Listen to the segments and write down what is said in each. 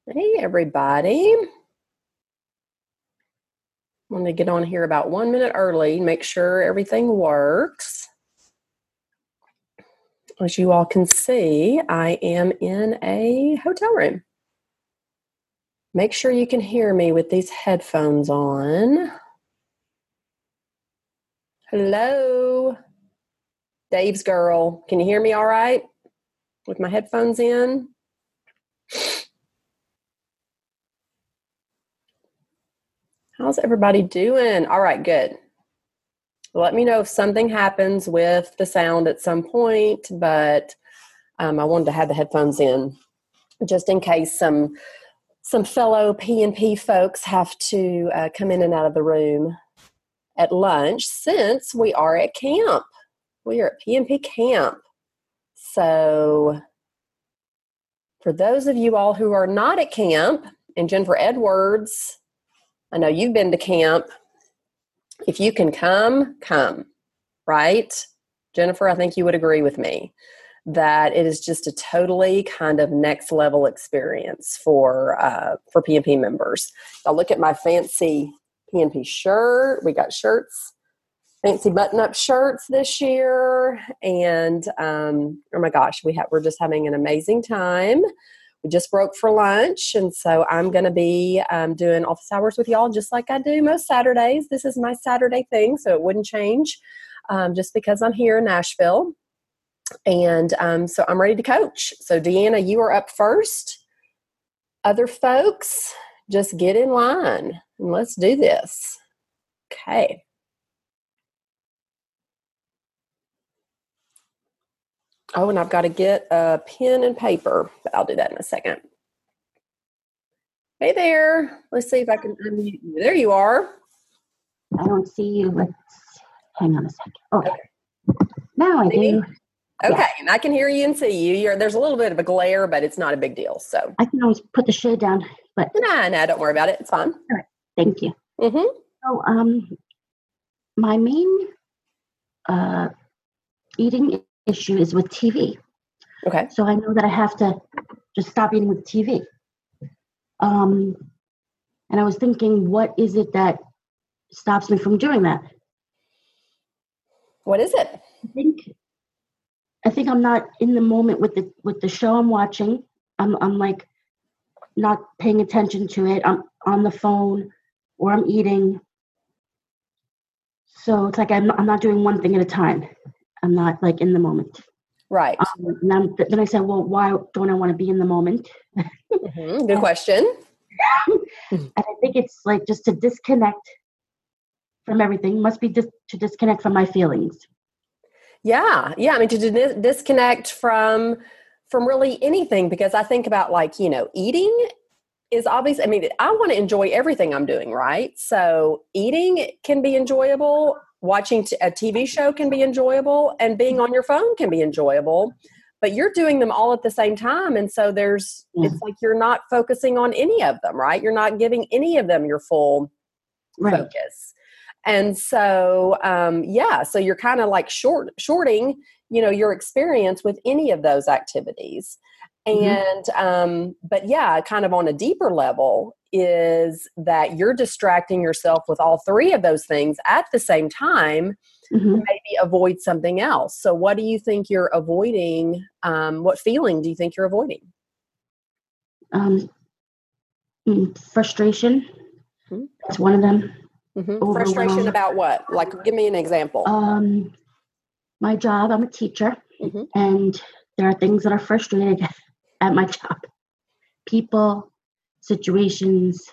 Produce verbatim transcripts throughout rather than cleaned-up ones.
Hey, everybody. I'm going to get on here about one minute early, make sure everything works. As you all can see, I am in a hotel room. Make sure you can hear me with these headphones on. Hello, Dave's girl. Can you hear me all right with my headphones in? How's everybody doing? All right, good. Let me know if something happens with the sound at some point, but um, I wanted to have the headphones in just in case some some fellow P and P folks have to uh, come in and out of the room at lunch since we are at camp. We are at P and P camp. So for those of you all who are not at camp, and Jennifer Edwards, I know you've been to camp. If you can come, come, right? Jennifer, I think you would agree with me that it is just a totally kind of next level experience for uh, for P and P members. I look at my fancy P and P shirt. We got shirts, fancy button-up shirts this year, and um, oh my gosh, we have we're just having an amazing time. We just broke for lunch, and so I'm going to be um, doing office hours with y'all just like I do most Saturdays. This is my Saturday thing, so it wouldn't change um, just because I'm here in Nashville. And um, so I'm ready to coach. So Deanna, you are up first. Other folks, just get in line and let's do this. Okay. Oh, and I've got to get a pen and paper, but I'll do that in a second. Hey there. Let's see if I can unmute you. There you are. I don't see you. Let's hang on a second. Okay. okay. Now I do. Okay, yeah. And I can hear you and see you. You're, there's a little bit of a glare, but it's not a big deal. So I can always put the shade down, but nah, nah, don't worry about it. It's fine. All right. Thank you. Mm-hmm. So, um, my main uh eating issue is with T V. Okay. So I know that I have to just stop eating with T V. Um, and I was thinking, what is it that stops me from doing that? What is it? I think. I think I'm not in the moment with the with the show I'm watching. I'm I'm like not paying attention to it. I'm on the phone or I'm eating. So it's like I'm I'm not doing one thing at a time. I'm not like in the moment. Right. Um, and I'm, then I said, well, why don't I want to be in the moment? Mm-hmm. Good question. And I think it's like just to disconnect from everything. Must be just to disconnect from my feelings. Yeah, yeah. I mean, to dis- disconnect from from really anything, because I think about like, you know, eating is obvious. I mean, I want to enjoy everything I'm doing, right? So eating can be enjoyable. Watching t- a T V show can be enjoyable, and being on your phone can be enjoyable. But you're doing them all at the same time, and so there's yeah. it's like you're not focusing on any of them, right? You're not giving any of them your full right. focus. And so, um, yeah, so you're kind of like short, shorting, you know, your experience with any of those activities. And, mm-hmm. um, but yeah, kind of on a deeper level is that you're distracting yourself with all three of those things at the same time mm-hmm. to maybe avoid something else. So what do you think you're avoiding? Um, what feeling do you think you're avoiding? Um, frustration. Mm-hmm. That's one of them. Mm-hmm. Frustration about what? Like, give me an example. Um, my job, I'm a teacher, mm-hmm. and there are things that are frustrating at my job. People, situations.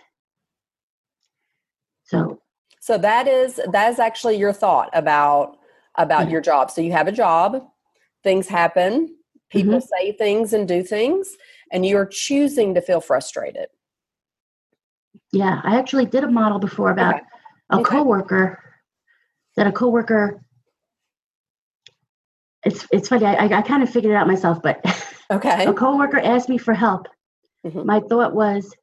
So, so that is that is actually your thought about about yeah. your job. So you have a job, things happen, people mm-hmm. say things and do things, and you're choosing to feel frustrated. Yeah, I actually did a model before about. Okay. A okay. coworker, that a coworker, it's it's funny, I, I kind of figured it out myself, but okay. A coworker asked me for help. Mm-hmm. My thought was,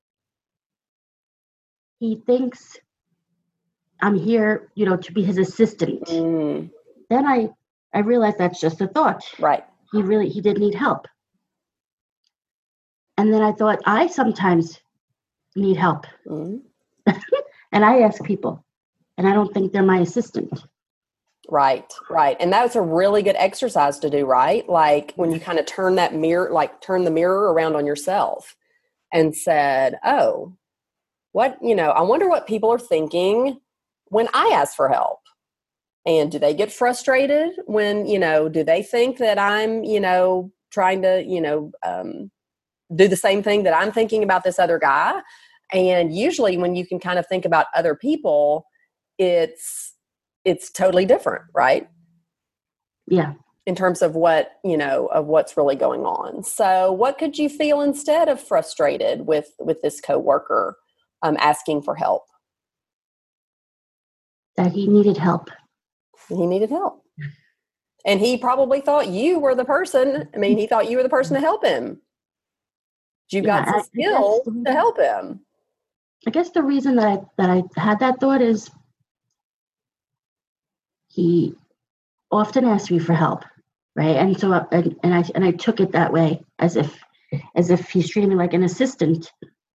he thinks I'm here, you know, to be his assistant. Mm. Then I, I realized that's just a thought. Right. He really, he did need help. And then I thought, I sometimes need help. Mm-hmm. And I ask people, and I don't think they're my assistant. Right, right. And that's a really good exercise to do, right? Like when you kind of turn that mirror, like turn the mirror around on yourself and said, oh, what, you know, I wonder what people are thinking when I ask for help. And do they get frustrated when, you know, do they think that I'm, you know, trying to, you know, um, do the same thing that I'm thinking about this other guy? And usually when you can kind of think about other people, it's, it's totally different, right? Yeah. In terms of what, you know, of what's really going on. So what could you feel instead of frustrated with, with this coworker um, asking for help? That he needed help. He needed help. And he probably thought you were the person. I mean, he thought you were the person to help him. You Yeah, got some I- I skill guess- to help him. I guess the reason that I, that I had that thought is he often asked me for help, right? And so, and, and I and I took it that way, as if as if he's treating me like an assistant.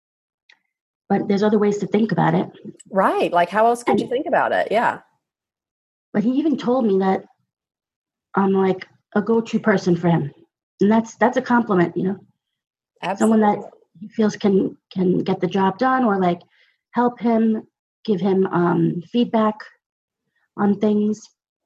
But there's other ways to think about it. Right. Like how else could you think about it? Yeah. But he even told me that I'm like a go-to person for him, and that's that's a compliment, you know. Absolutely. Someone that he feels can can get the job done, or like help him, give him um, feedback on things.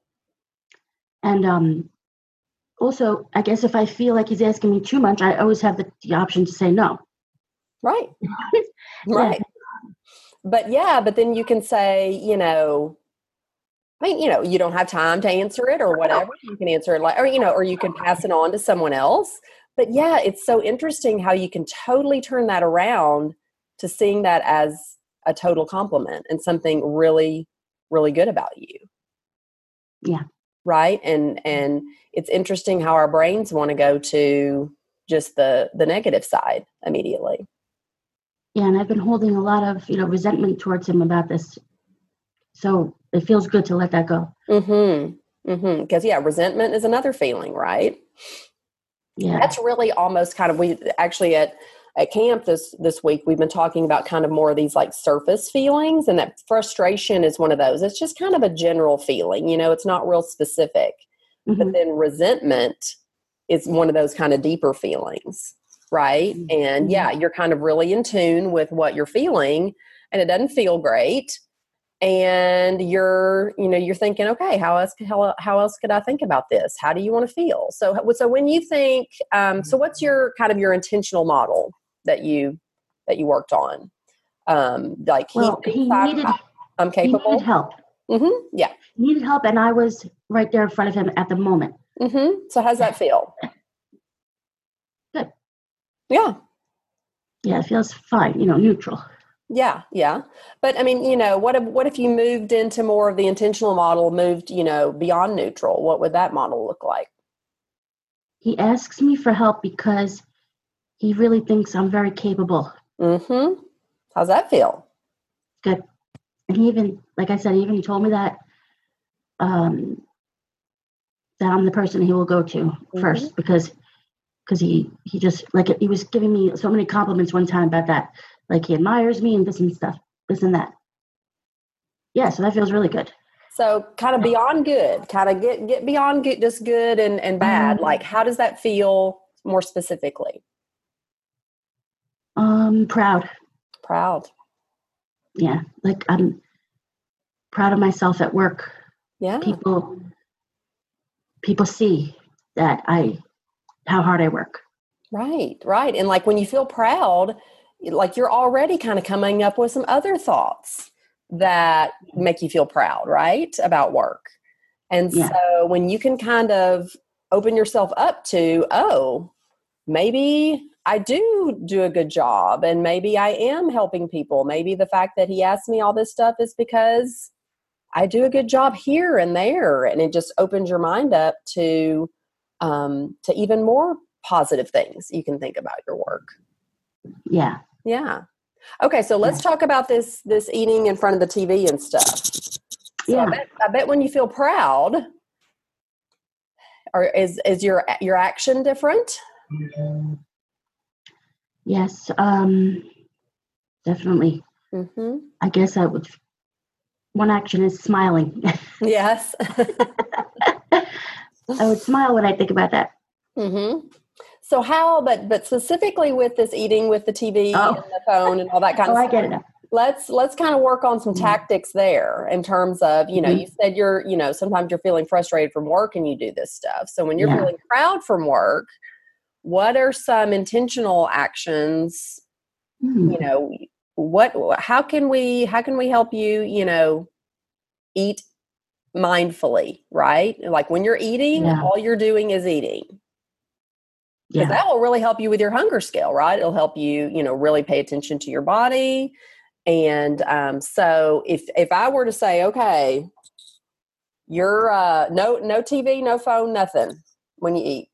And um, also, I guess if I feel like he's asking me too much, I always have the, the option to say no. Right. Right. But yeah, but then you can say, you know, I mean, you know, you don't have time to answer it or whatever. You can answer it like, or, you know, or you can pass it on to someone else. But yeah, it's so interesting how you can totally turn that around to seeing that as a total compliment and something really, really good about you. Yeah. Right. And, and it's interesting how our brains want to go to just the, the negative side immediately. Yeah. And I've been holding a lot of, you know, resentment towards him about this. So it feels good to let that go. Mm-hmm. Mm-hmm. Because yeah, resentment is another feeling, right? Yeah. That's really almost kind of, we actually at, at camp this, this week, we've been talking about kind of more of these like surface feelings, and that frustration is one of those. It's just kind of a general feeling, you know, it's not real specific, Mm-hmm. but then resentment is one of those kind of deeper feelings. Right. Mm-hmm. And yeah, you're kind of really in tune with what you're feeling, and it doesn't feel great. And you're, you know, you're thinking, okay, how else, how, how else could I think about this? How do you want to feel? So, so when you think, um, so what's your kind of your intentional model that you, that you worked on? Um, like Well, he, he I'm, needed, I'm he capable. needed help. Mm-hmm. Yeah. He needed help. And I was right there in front of him at the moment. Mm-hmm. So how's that feel? Good. Yeah. Yeah. It feels fine, you know, neutral. Yeah, yeah. But I mean, you know, what if, what if you moved into more of the intentional model, moved, you know, beyond neutral? What would that model look like? He asks me for help because he really thinks I'm very capable. Mm-hmm. How's that feel? Good. And he even, like I said, he even told me that um, that I'm the person he will go to Mm-hmm. first, because because he he just like he was giving me so many compliments one time about that. Like he admires me and this and stuff, this and that. Yeah, so that feels really good. So kind of beyond good, kind of get, get beyond good, just good and, and bad. Like, how does that feel more specifically? Um, proud. Proud. Yeah, like I'm proud of myself at work. Yeah. People people see that I how hard I work. Right, right. And like when you feel proud, like you're already kind of coming up with some other thoughts that make you feel proud, right, about work. And Yeah. so when you can kind of open yourself up to, oh, maybe I do do a good job, and maybe I am helping people. Maybe the fact that he asked me all this stuff is because I do a good job here and there. And it just opens your mind up to, um, to even more positive things you can think about your work. Yeah. Yeah. Okay. So let's talk about this, this eating in front of the T V and stuff. So Yeah. I bet, I bet when you feel proud, or is, is your, your action different? Yes, um, definitely. Mm-hmm. I guess I would. One action is smiling. Yes. I would smile when I think about that. Mm-hmm. So how, but but specifically with this eating with the T V Oh, and the phone and all that kind oh, of I stuff, get it now. let's let's kind of work on some Mm-hmm. tactics there in terms of, you know, Mm-hmm. you said you're, you know, sometimes you're feeling frustrated from work and you do this stuff. So when you're Yeah. feeling proud from work, what are some intentional actions, Mm-hmm. you know, what, how can we, how can we help you, you know, eat mindfully, right? Like when you're eating, Yeah. all you're doing is eating. Because Yeah. that will really help you with your hunger scale, right? It'll help you, you know, really pay attention to your body. And um, so if if I were to say, okay, you're uh, no no T V, no phone, nothing when you eat,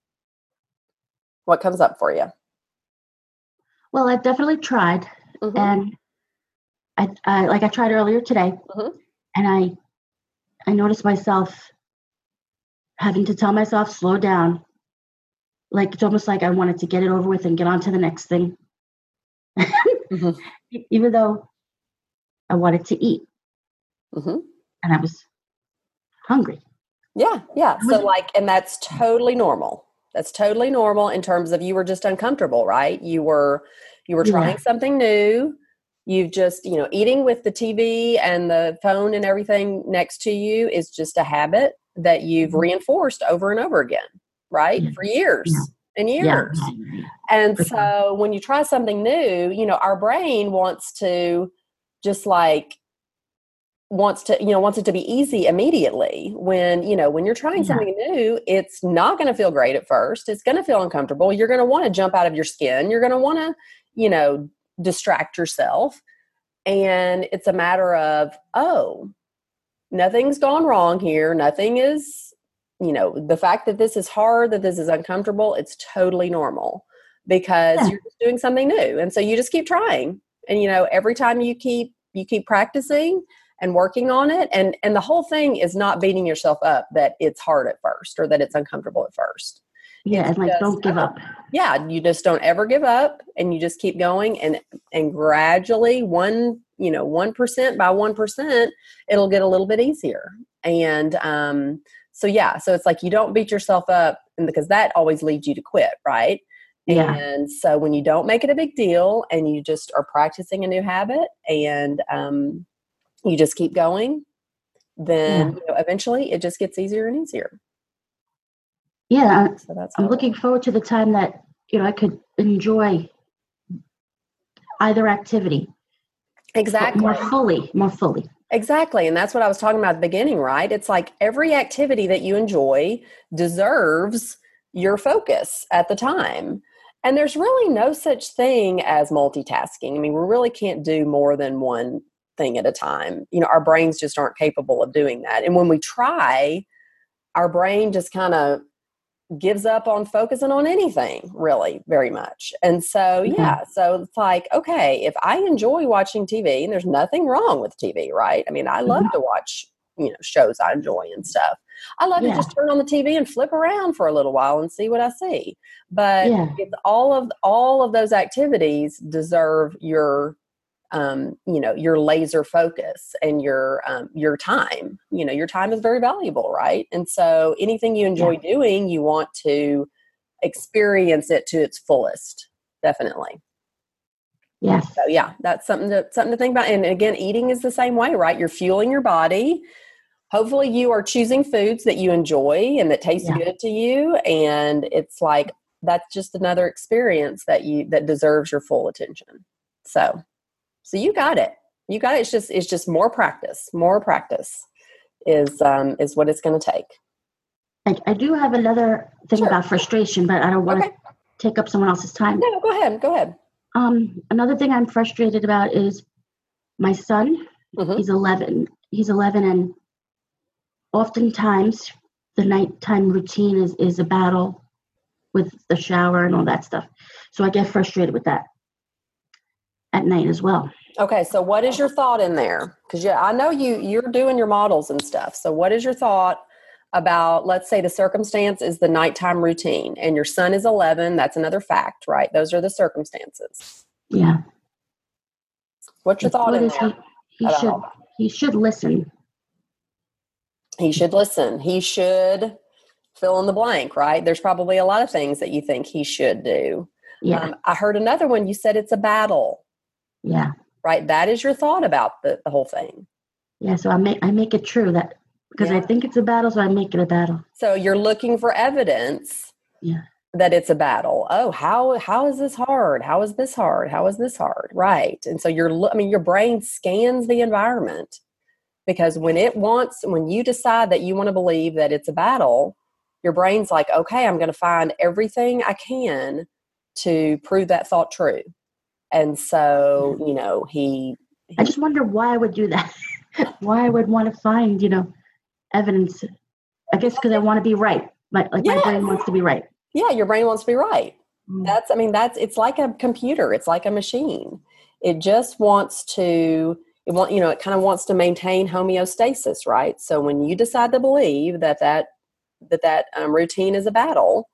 what comes up for you? Well, I've definitely tried, Mm-hmm. and I, I like I tried earlier today, Mm-hmm. and I I noticed myself having to tell myself slow down. Like it's almost like I wanted to get it over with and get on to the next thing, Mm-hmm. even though I wanted to eat Mm-hmm. and I was hungry. Yeah, yeah. I was, So like, and that's totally normal. That's totally normal in terms of you were just uncomfortable, right? You were you were yeah, trying something new. You've just, you know, eating with the T V and the phone and everything next to you is just a habit that you've mhm, reinforced over and over again, right? yeah, For yeah, years and yeah, years. yeah, yeah, yeah, And for sure. so when you try something new, you know, our brain wants to just like wants to, you know, wants it to be easy immediately. When, you know, when you're trying Yeah, something new, it's not going to feel great at first. It's going to feel uncomfortable. You're going to want to jump out of your skin. You're going to want to, you know, distract yourself. And it's a matter of, oh, nothing's gone wrong here. Nothing is, you know, the fact that this is hard, that this is uncomfortable, it's totally normal because yeah, you're just doing something new. And so you just keep trying. And, you know, every time you keep, you keep practicing and working on it. And, and the whole thing is not beating yourself up that it's hard at first or that it's uncomfortable at first. yeah, It's and like just, don't give oh, up. yeah, you just don't ever give up and you just keep going and, and gradually one, you know, one percent by one percent, it'll get a little bit easier. And, um, so yeah, so it's like you don't beat yourself up and because that always leads you to quit, right? Yeah, And so when you don't make it a big deal and you just are practicing a new habit and um, you just keep going, yeah, then you know, eventually it just gets easier and easier. yeah. So that's I'm how it looking forward to the time that you know I could enjoy either activity, but exactly. more fully, more fully. Exactly. And that's what I was talking about at the beginning, right? It's like every activity that you enjoy deserves your focus at the time. And there's really no such thing as multitasking. I mean, we really can't do more than one thing at a time. You know, our brains just aren't capable of doing that. And when we try, our brain just kind of gives up on focusing on anything really very much. And so, Yeah, yeah, so it's like, okay, if I enjoy watching T V, and there's nothing wrong with T V, right? I mean, I love mhm, to watch, you know, shows I enjoy and stuff. I love to yeah, just turn on the T V and flip around for a little while and see what I see. But yeah, it's all of all of those activities deserve your um, you know, your laser focus and your um, your time. You know, your time is very valuable, right? And so anything you yeah, enjoy doing, you want to experience it to its fullest. Definitely. yes, So yeah, that's something to something to think about. And again, eating is the same way, right? You're fueling your body. Hopefully you are choosing foods that you enjoy and that taste yeah, good to you. And it's like that's just another experience that you that deserves your full attention. So So you got it. You got it. It's just it's just more practice. More practice is um is what it's going to take. I, I do have another thing Sure. about frustration, but I don't want Okay. to take up someone else's time. No, go ahead. Go ahead. Um, another thing I'm frustrated about is my son. Mm-hmm. He's eleven. He's eleven, and oftentimes the nighttime routine is is a battle with the shower and all that stuff. So I get frustrated with that at night as well. Okay. So what is your thought in there? Because yeah, I know you you're doing your models and stuff. So what is your thought about, let's say the circumstance is the nighttime routine and your son is eleven. That's another fact, right? Those are the circumstances. Yeah. What's your thought What in is there? he? He should. He should listen. He should listen. He should fill in the blank, right? There's probably a lot of things that you think he should do. Yeah. Um, I heard another one. You said it's a battle. Yeah. Right. That is your thought about the, the whole thing. Yeah. So I make I make it true that because yeah. I think it's a battle, so I make it a battle. So you're looking for evidence. Yeah. That it's a battle. Oh, how how is this hard? How is this hard? How is this hard? Right. And so you're, I mean, your brain scans the environment, because when it wants, when you decide that you want to believe that it's a battle, your brain's like, okay, I'm going to find everything I can to prove that thought true. And so, you know, he, he I just wonder why I would do that. Why I would want to find, you know, evidence. I guess because I want to be right. My, like yes. my brain wants to be right. Yeah, your brain wants to be right. Mm. That's, I mean, that's, it's like a computer. It's like a machine. It just wants to, it want, you know, it kind of wants to maintain homeostasis, right? So when you decide to believe that that, that, that um, routine is a battle,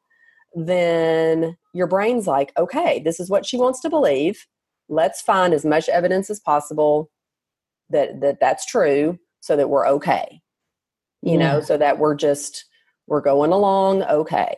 then your brain's like, okay, this is what she wants to believe. Let's find as much evidence as possible that, that that's true so that we're okay, you Yeah. know, so that we're just, we're going along okay.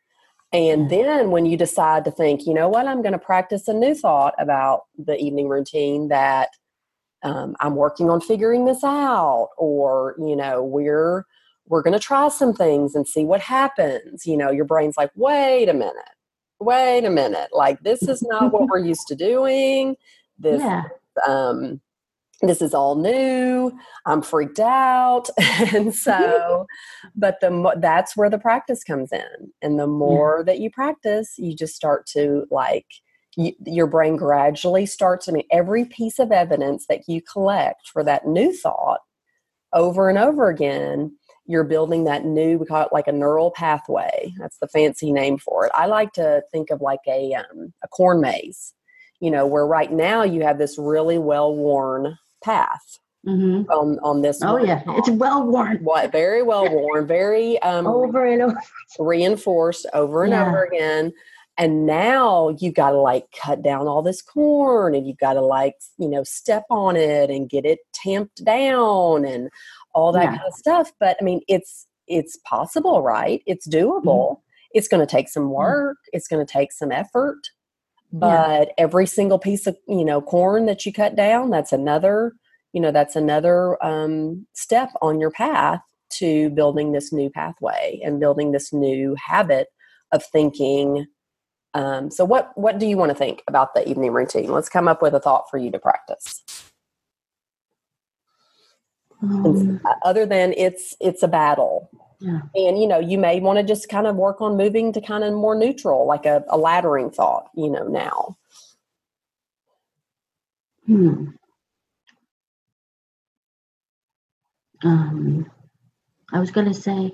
And then when you decide to think, you know what, I'm going to practice a new thought about the evening routine, that um, I'm working on figuring this out, or, you know, we're, we're going to try some things and see what happens. You know, your brain's like, wait a minute, wait a minute. Like, this is not what we're used to doing. This, yeah. um, this is all new. I'm freaked out. And so, but the mo- that's where the practice comes in. And the more yeah. that you practice, you just start to like, you, your brain gradually starts, I mean, every piece of evidence that you collect for that new thought over and over again, you're building that new, we call it like a neural pathway. That's the fancy name for it. I like to think of like a, um, a corn maze, you know, where right now you have this really well-worn path mm-hmm. on, on this. Oh yeah. Path. It's well worn. What? Very well worn, very um, over and over, reinforced over and yeah. over again. And now you've got to like cut down all this corn, and you've got to like, you know, step on it and get it tamped down and all that yeah. kind of stuff. But I mean, it's, it's possible, right? It's doable. Mm-hmm. It's going to take some work. Mm-hmm. It's going to take some effort. But yeah. every single piece of, you know, corn that you cut down, that's another, you know, that's another um, step on your path to building this new pathway and building this new habit of thinking. Um, so what, what do you want to think about the evening routine? Let's come up with a thought for you to practice. Um, other than it's, it's a battle. Yeah. And, you know, you may want to just kind of work on moving to kind of more neutral, like a, a laddering thought, you know, now. Hmm. Um, I was going to say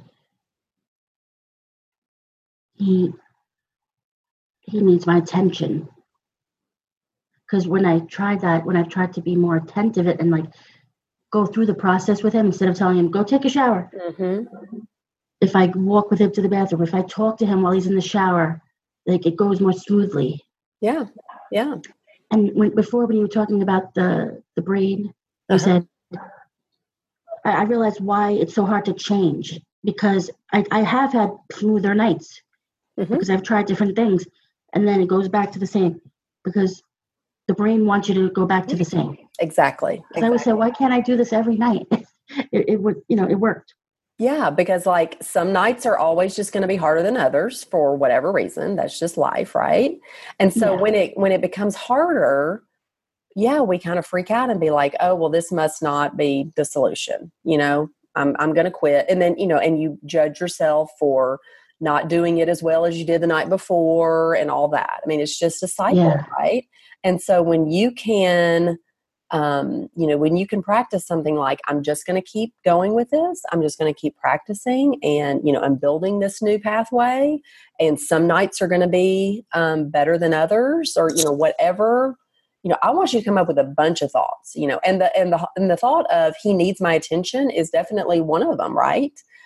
he, he needs my attention. Because when I tried that, when I've tried to be more attentive and like go through the process with him, instead of telling him, go take a shower. Mm-hmm. If I walk with him to the bathroom, if I talk to him while he's in the shower, like it goes more smoothly. Yeah, yeah. And when, before, when you were talking about the the brain, you uh-huh. said, I, I realized why it's so hard to change, because I, I have had smoother nights mm-hmm. because I've tried different things, and then it goes back to the same, because the brain wants you to go back to the same. Exactly. exactly. I would say, why can't I do this every night? it, it would, you know, it worked. Yeah, because like some nights are always just going to be harder than others for whatever reason. That's just life, right? And so yeah. when it when it becomes harder, yeah, we kind of freak out and be like, oh, well, this must not be the solution. You know, I'm I'm going to quit. And then, you know, and you judge yourself for not doing it as well as you did the night before and all that. I mean, it's just a cycle, yeah. right? And so when you can Um, you know, when you can practice something like, I'm just going to keep going with this. I'm just going to keep practicing, and, you know, I'm building this new pathway, and some nights are going to be um, better than others, or, you know, whatever, you know, I want you to come up with a bunch of thoughts, you know, and the, and the, and the thought of he needs my attention is definitely one of them. Right.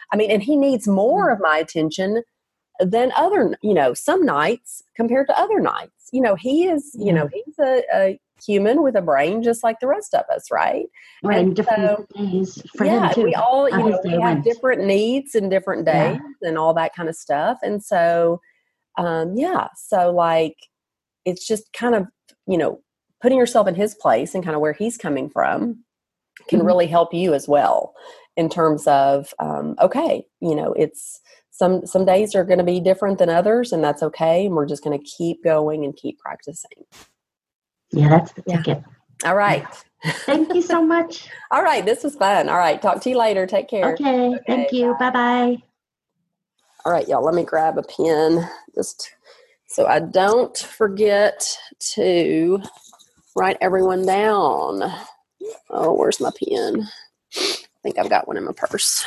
I mean, and he needs more of my attention than other, you know, some nights compared to other nights. You know, he is, you Yeah. know, he's a, a human with a brain just like the rest of us, right? Right, And and different so, days for yeah, him too. we all, How you his know, we day have went. different needs and different Yeah. days and all that kind of stuff. And so, um, yeah, so like, it's just kind of, you know, putting yourself in his place and kind of where he's coming from can Mhm. really help you as well in terms of, um, okay, you know, it's some, some days are going to be different than others, and that's okay. And we're just going to keep going and keep practicing. Yeah, that's the Yeah. ticket. All right. Thank you so much. All right. This was fun. All right. Talk to you later. Take care. Okay, Okay, thank you. bye. Bye-bye. All right, y'all, let me grab a pen just so I don't forget to write everyone down. Oh, where's my pen? I think I've got one in my purse.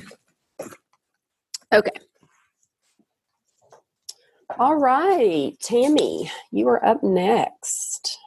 Okay. All right, Tammy, you are up next.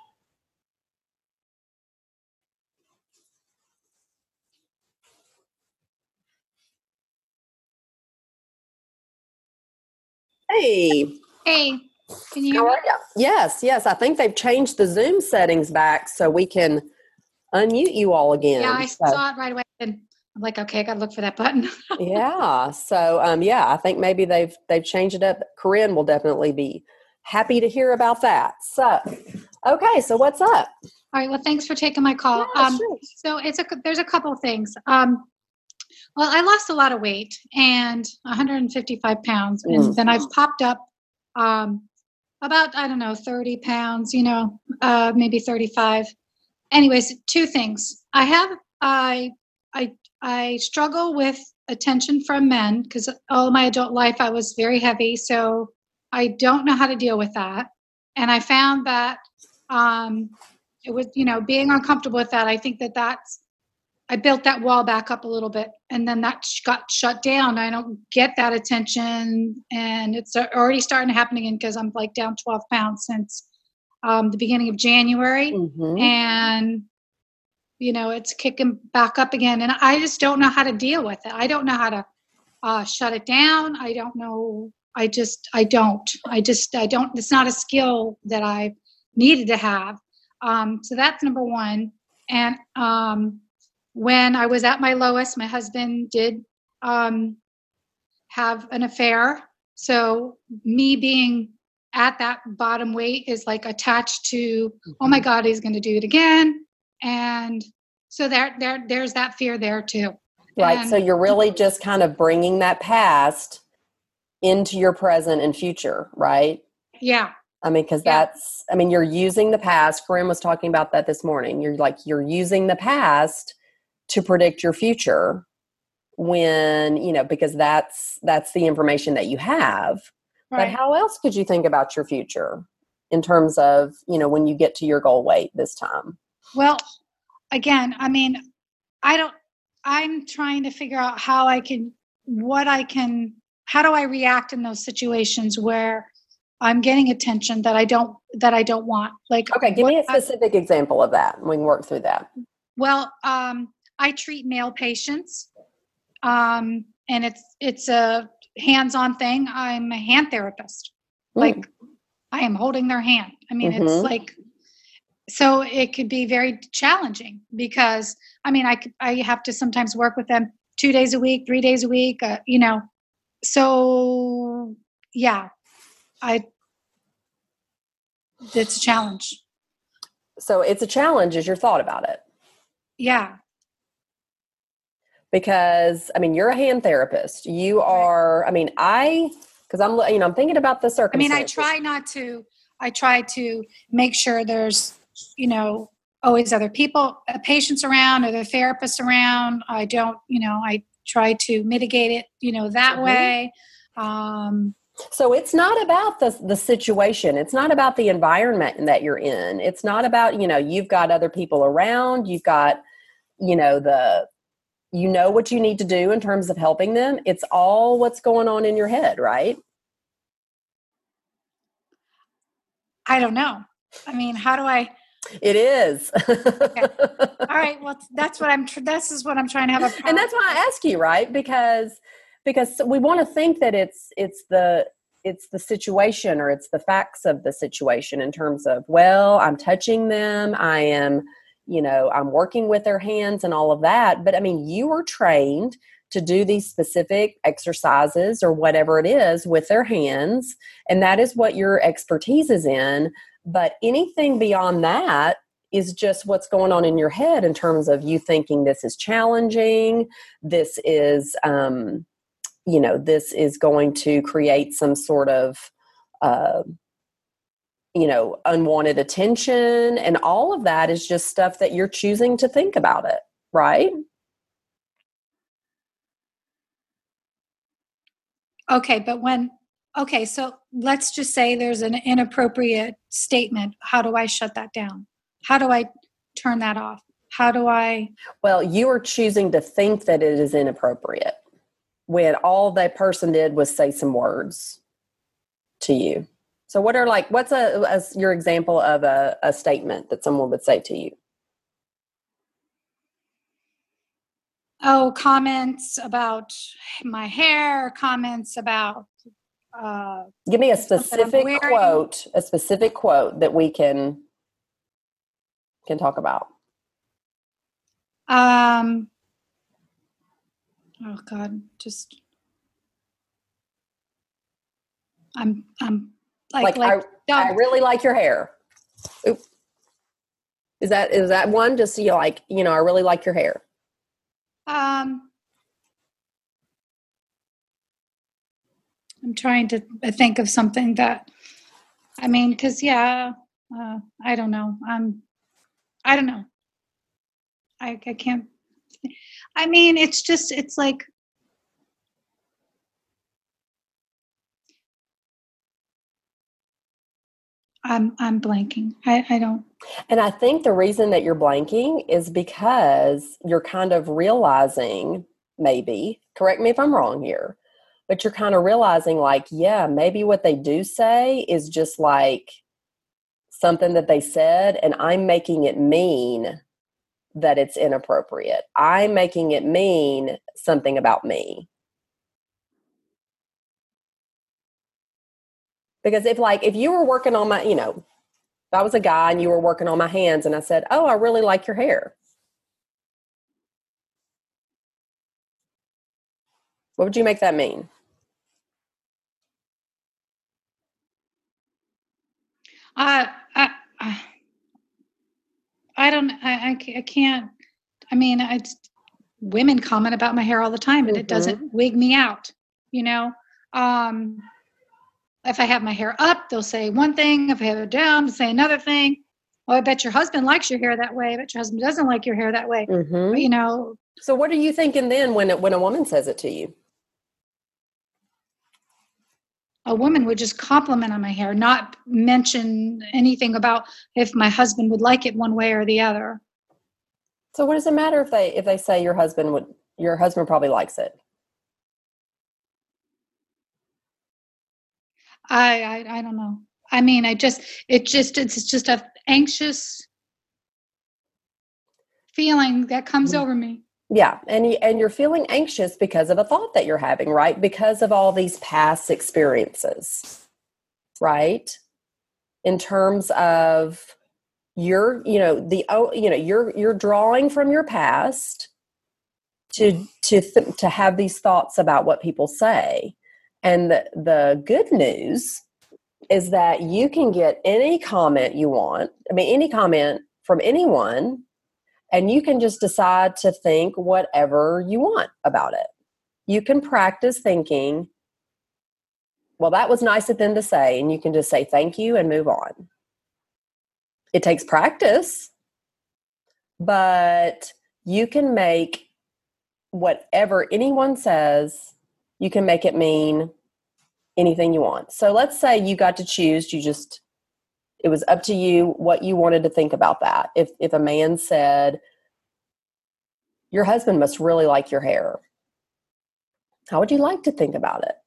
Hey. Hey, can you hear How me? are you? Yes, yes. I think they've changed the Zoom settings back so we can unmute you all again. Yeah, I So, saw it right away, and I'm like, okay, I got to look for that button. yeah. So, um, yeah, I think maybe they've they've changed it up. Corinne will definitely be happy to hear about that. So, okay. So, what's up? All right. Well, thanks for taking my call. Yeah, Um, sure. so it's a there's a couple of things. Um, well, I lost a lot of weight and one hundred fifty-five pounds, and Mm. then I've popped up um, about I don't know thirty pounds. You know, uh, maybe thirty-five. Anyways, two things. I have I I I struggle with attention from men because all my adult life I was very heavy, so I don't know how to deal with that. And I found that um, it was, you know, being uncomfortable with that. I think that that's I built that wall back up a little bit, and then that sh- got shut down. I don't get that attention, and it's already starting to happen again because I'm like down twelve pounds since um, the beginning of January, Mm-hmm. and you know it's kicking back up again, and I just don't know how to deal with it. I don't know how to uh, shut it down. I don't know. I just I don't. I just I don't. It's not a skill that I needed to have. Um, so that's number one. And um, when I was at my lowest, my husband did um, have an affair. So me being at that bottom weight is like attached to, oh my God, he's going to do it again. And so there, there, there's that fear there too. Right. And So you're really just kind of bringing that past into your present and future, right? yeah, I mean, because Yeah. that's, I mean, you're using the past. Corinne was talking about that this morning. You're like, you're using the past to predict your future when, you know, because that's, that's the information that you have. But right. how else could you think about your future in terms of, you know, when you get to your goal weight this time? Well, again, I mean, I don't, I'm trying to figure out how I can, what I can, how do I react in those situations where I'm getting attention that I don't, that I don't want? Like, Okay. Give what, me a specific I, example of that. We can work through that. Well, um, I treat male patients, um, and it's, it's a hands-on thing. I'm a hand therapist. Mm. Like I am holding their hand. I mean, Mm-hmm. it's like, so it could be very challenging because I mean, I could, I have to sometimes work with them two days a week, three days a week, uh, you know, so yeah, I, it's a challenge. So it's a challenge as your thought about it. Yeah. Because I mean, you're a hand therapist. You are, I mean, I, because I'm, you know, I'm thinking about the circumstances. I mean, I try not to, I try to make sure there's, you know, always other people, uh, patients around or the therapists around. I don't, you know, I try to mitigate it, you know, that mm-hmm. way. Um, so it's not about the the situation. It's not about the environment that you're in. It's not about, you know, you've got other people around. You've got, you know, the, you know what you need to do in terms of helping them. It's all what's going on in your head, right? I don't know. I mean, how do I? It is. Okay. All right. Well, that's what I'm, this is what I'm trying to have a And that's why I ask you, right? Because because we want to think that it's it's the it's the situation or it's the facts of the situation in terms of, well, I'm touching them, I am, you know, I'm working with their hands and all of that. But I mean, you were trained to do these specific exercises or whatever it is with their hands, and that is what your expertise is in. But anything beyond that is just what's going on in your head in terms of you thinking this is challenging, this is, um, you know, this is going to create some sort of, uh, you know, unwanted attention. And all of that is just stuff that you're choosing to think about it, right? Okay, but when, okay, so let's just say there's an inappropriate statement. How do I shut that down? How do I turn that off? How do I? Well, you are choosing to think that it is inappropriate when all that person did was say some words to you. So what are like, what's a, a your example of a, a statement that someone would say to you? Oh, comments about my hair, comments about uh, Give me a something I'm specific wearing. quote, a specific quote that we can can talk about. Um, oh God, just I'm I'm like Like, like I, I really like your hair. Oop. Is that is that one? Just so you like, you know, I really like your hair. um I'm trying to think of something that, I mean, because yeah, uh, I don't know. I'm I don't know. I I can't. I mean, it's just it's like I'm I'm blanking. I I don't. And I think the reason that you're blanking is because you're kind of realizing, maybe, correct me if I'm wrong here, but you're kind of realizing like, yeah, maybe what they do say is just like something that they said, and I'm making it mean that it's inappropriate. I'm making it mean something about me. Because if like, if you were working on my, you know, if I was a guy and you were working on my hands and I said, oh, I really like your hair, what would you make that mean? I I I I don't. I I ca- I can't. I mean, I women comment about my hair all the time, and it Mm-hmm. doesn't wig me out. You know. Um, if I have my hair up, they'll say one thing. If I have it down, they'll say another thing. Well, I bet your husband likes your hair that way. I bet your husband doesn't like your hair that way. Mm-hmm. But, you know. So what are you thinking then when it, when a woman says it to you? A woman would just compliment on my hair, not mention anything about if my husband would like it one way or the other. So what does it matter if they if they say your husband would your husband probably likes it? I, I I don't know. I mean, I just it just it's just a anxious feeling that comes over me. Yeah, and you, and you're feeling anxious because of a thought that you're having, right? Because of all these past experiences, right? In terms of you're, you know, the oh, you know, you're you're drawing from your past to to th- to have these thoughts about what people say. And the, the good news is that you can get any comment you want. I mean, any comment from anyone, and you can just decide to think whatever you want about it. You can practice thinking, well, that was nice of them to say, and you can just say thank you and move on. It takes practice, but you can make whatever anyone says, you can make it mean anything you want. So let's say you got to choose, you just, it was up to you what you wanted to think about that. If if a man said, your husband must really like your hair, how would you like to think about it?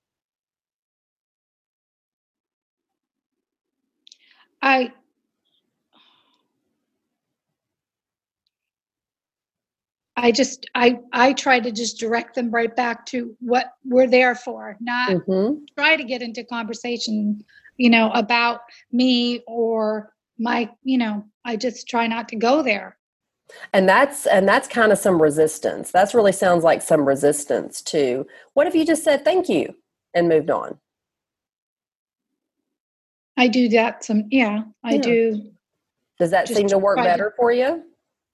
I I just I I try to just direct them right back to what we're there for, not Mm-hmm. try to get into conversation, you know, about me or my, you know, I just try not to go there. And that's and that's kind of some resistance. That's really sounds like some resistance to what if you just said thank you and moved on? I do that some, yeah, I Yeah. do. Does that Just seem to work try to- better for you?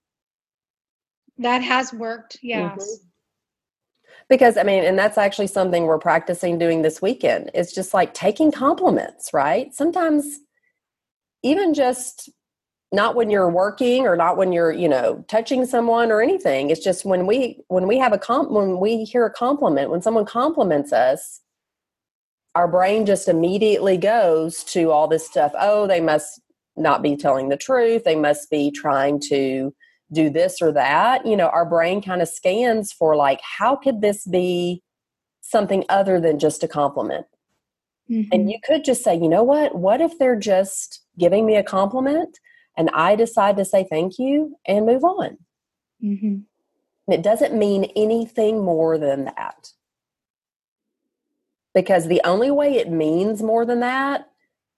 That has worked, yes. Mhm. Because I mean, and that's actually something we're practicing doing this weekend. It's just like taking compliments, right? Sometimes even just not when you're working or not when you're, you know, touching someone or anything. It's just when we when we have a comp when we hear a compliment, when someone compliments us, our brain just immediately goes to all this stuff. Oh, they must not be telling the truth. They must be trying to do this or that. You know, our brain kind of scans for like, how could this be something other than just a compliment? Mm-hmm. And you could just say, you know what? What if they're just giving me a compliment and I decide to say thank you and move on? Mm-hmm. And it doesn't mean anything more than that. Because the only way it means more than that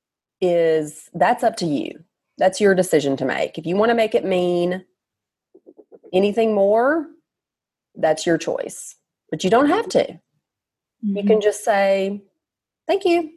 is that's up to you. That's your decision to make. If you want to make it mean anything more, that's your choice. But you don't have to. Mm-hmm. You can just say, thank you.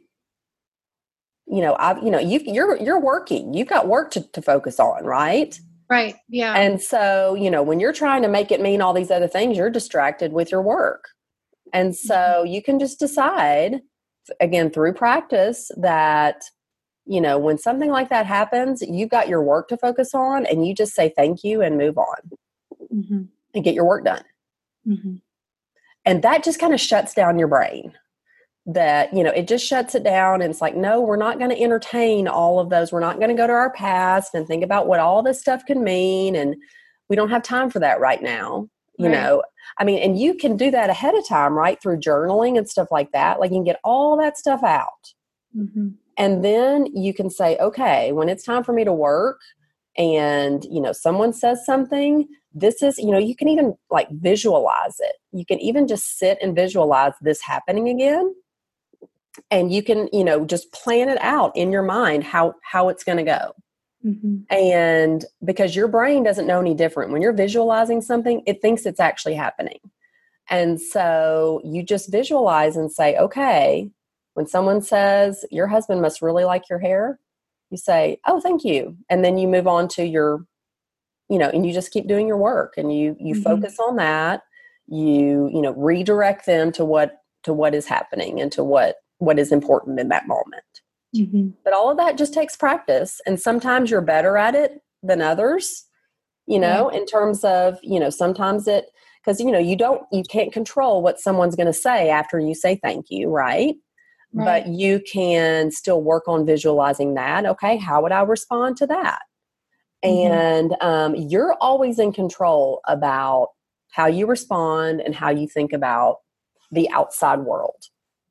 You know, I, you know, you, you're, you're working, you've got work to, to focus on, right? Right. Yeah. And so, you know, when you're trying to make it mean all these other things, you're distracted with your work. And so you can just decide, again, through practice that, you know, when something like that happens, you've got your work to focus on and you just say thank you and move on mm-hmm. and get your work done. Mm-hmm. And that just kind of shuts down your brain. That, you know, it just shuts it down and it's like, no, we're not going to entertain all of those. We're not going to go to our past and think about what all this stuff can mean. And we don't have time for that right now. You Right. know, I mean, and you can do that ahead of time, right? Through journaling and stuff like that. Like you can get all that stuff out. Mm-hmm. And then you can say, okay, when it's time for me to work and, you know, someone says something, this is, you know, you can even like visualize it. You can even just sit and visualize this happening again. And you can, you know, just plan it out in your mind how, how it's going to go. Mm-hmm. And because your brain doesn't know any different. When you're visualizing something, it thinks it's actually happening. And so you just visualize and say, okay, when someone says your husband must really like your hair, you say, oh, thank you. And then you move on to your, you know, and you just keep doing your work and you, you Mm-hmm. focus on that. You, you know, redirect them to what, to what is happening and to what, what is important in that moment. Mm-hmm. But all of that just takes practice. And sometimes you're better at it than others, you know, Right. in terms of, you know, sometimes it, because, you know, you don't, you can't control what someone's going to say after you say thank you, right? Right. But you can still work on visualizing that. Okay, how would I respond to that? Mm-hmm. And um, you're always in control about how you respond and how you think about the outside world.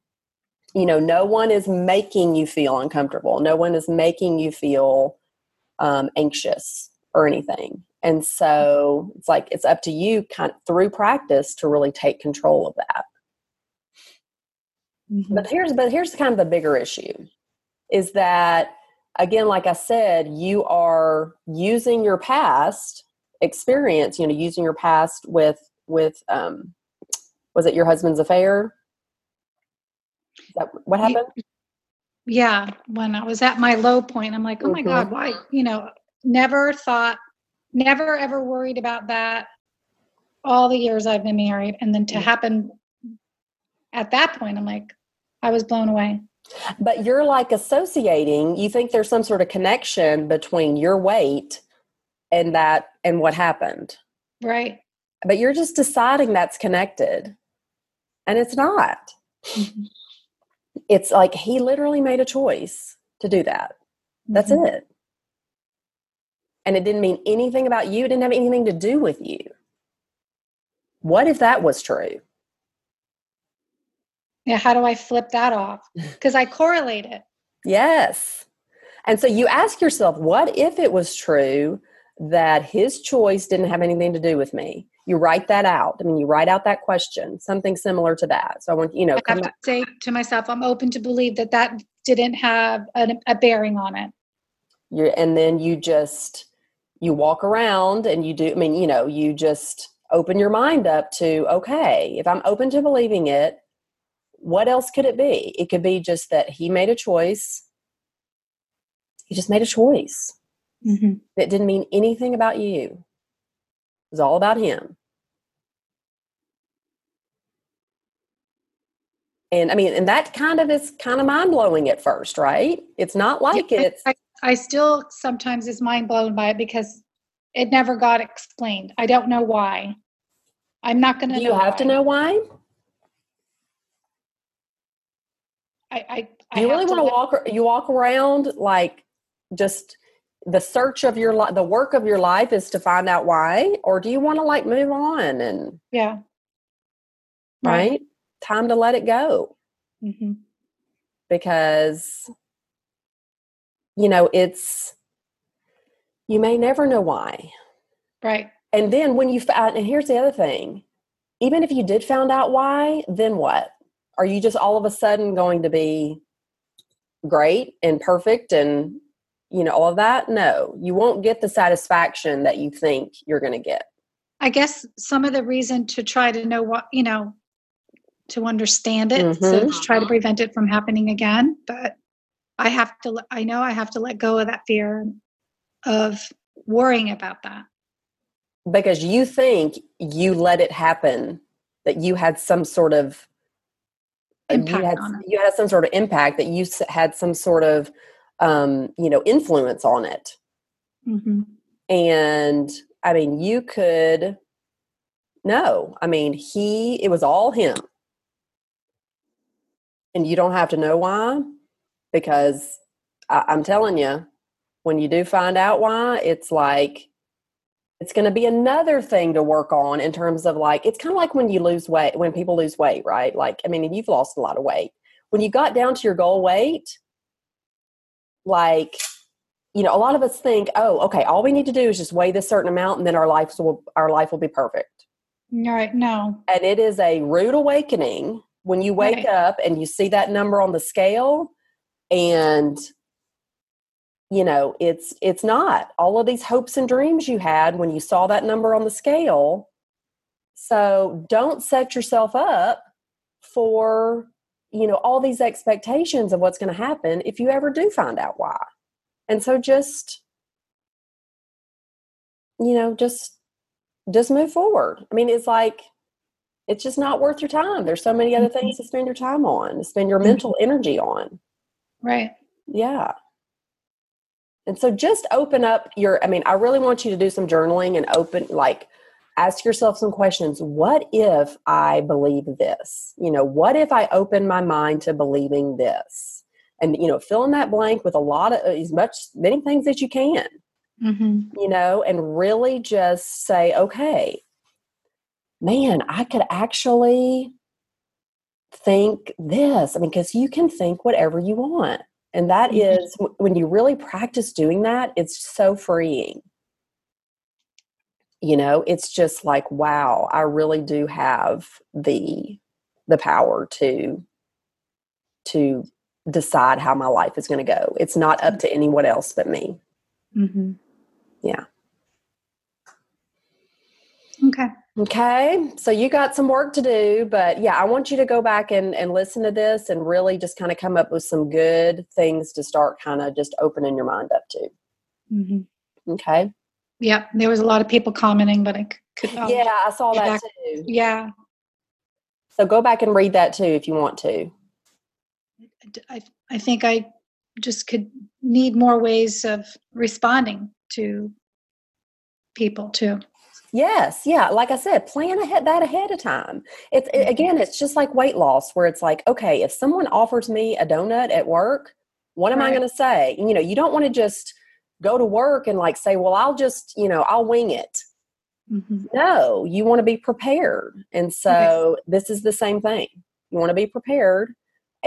You know, no one is making you feel uncomfortable. No one is making you feel um, anxious or anything. And so it's like, it's up to you kind of through practice to really take control of that. Mm-hmm. But here's, but here's kind of the bigger issue is that, again, like I said, you are using your past experience, you know, using your past with, with, um, was it your husband's affair? Is that what happened? Yeah. When I was at my low point, I'm like, oh my Mm-hmm. God, why? You know, never thought, never ever worried about that all the years I've been married. And then to happen at that point, I'm like, I was blown away. But you're like associating, you think there's some sort of connection between your weight and that and what happened. Right. But you're just deciding that's connected. And it's not. Mm-hmm. It's like he literally made a choice to do that. That's Mm-hmm. it. And it didn't mean anything about you. It didn't have anything to do with you. What if that was true? Yeah. How do I flip that off? Because I correlate it. Yes. And so you ask yourself, what if it was true that his choice didn't have anything to do with me? you write that out. I mean, you write out that question, something similar to that. So I want, you know, I come have to back. say to myself, I'm open to believe that that didn't have a, a bearing on it. You and then you just, you walk around and you do, I mean, you know, you just open your mind up to, okay, if I'm open to believing it, what else could it be? It could be just that he made a choice. He just made a choice. Mm-hmm. That didn't mean anything about you. It was all about him. And I mean, and that kind of is kind of mind blowing at first, right? It's not like Yeah, it's. I, I still sometimes is mind blown by it because it never got explained. I don't know why. I'm not going to Do know. you have why. to know why? I, I, I Do you really have to want to let- walk? You walk around like just the search of your life, the work of your life is to find out why, or do you want to like move on and Yeah. right? Right. Time to let it go. Mm-hmm. Because, you know, it's, you may never know why. Right. And then when you find, and here's the other thing, even if you did find out why, then what? Are you just all of a sudden going to be great and perfect and, you know, all of that? No, you won't get the satisfaction that you think you're going to get. I guess some of the reason to try to know what, you know, to understand it, Mm-hmm. so to try to prevent it from happening again. But I have to, I know I have to let go of that fear of worrying about that. Because you think you let it happen, that you had some sort of Impact you had on it. you had some sort of impact, that you had some sort of um, you know, influence on it. Mm-hmm. And I mean, you could no. I mean, he it was all him, and you don't have to know why, because I, I'm telling you, when you do find out why, it's like it's going to be another thing to work on in terms of like, it's kind of like when you lose weight, when people lose weight, right? Like, I mean, you've lost a lot of weight. When you got down to your goal weight, like, you know, a lot of us think, oh, okay, all we need to do is just weigh this certain amount and then our lives will, our life will be perfect. Right. No. And it is a rude awakening when you wake Right. up and you see that number on the scale, and you know, it's it's not all of these hopes and dreams you had when you saw that number on the scale. So don't set yourself up for, you know, all these expectations of what's going to happen if you ever do find out why. And so just, you know, just just move forward. I mean, it's like, it's just not worth your time. There's so many other things to spend your time on, to spend your mental energy on. Right. Yeah. And so just open up your, I mean, I really want you to do some journaling and open, like, ask yourself some questions. What if I believe this? You know, what if I open my mind to believing this? And, you know, fill in that blank with a lot of, as much, many things that you can, Mm-hmm. you know, and really just say, okay, man, I could actually think this. I mean, because you can think whatever you want. And that Mhm. is, when you really practice doing that, it's so freeing. You know, it's just like, wow, I really do have the the power to to decide how my life is going to go. It's not up to anyone else but me. Mm-hmm. Yeah. Okay. Okay. So you got some work to do, but yeah, I want you to go back and, and listen to this and really just kind of come up with some good things to start kind of just opening your mind up to. Mm-hmm. Okay. Yeah. There was a lot of people commenting, but I could. I'll Yeah, I saw get that back. too. Yeah. So go back and read that too if you want to. I, I think I just could need more ways of responding to people too. Yes, yeah. Like I said, plan ahead that ahead of time. It's it, again, it's just like weight loss, where it's like, okay, if someone offers me a donut at work, what am I Right. going to say? You know, you don't want to just go to work and like say, well, I'll just, you know, I'll wing it. Mm-hmm. No, you want to be prepared, and so this is the same thing. You want to be prepared,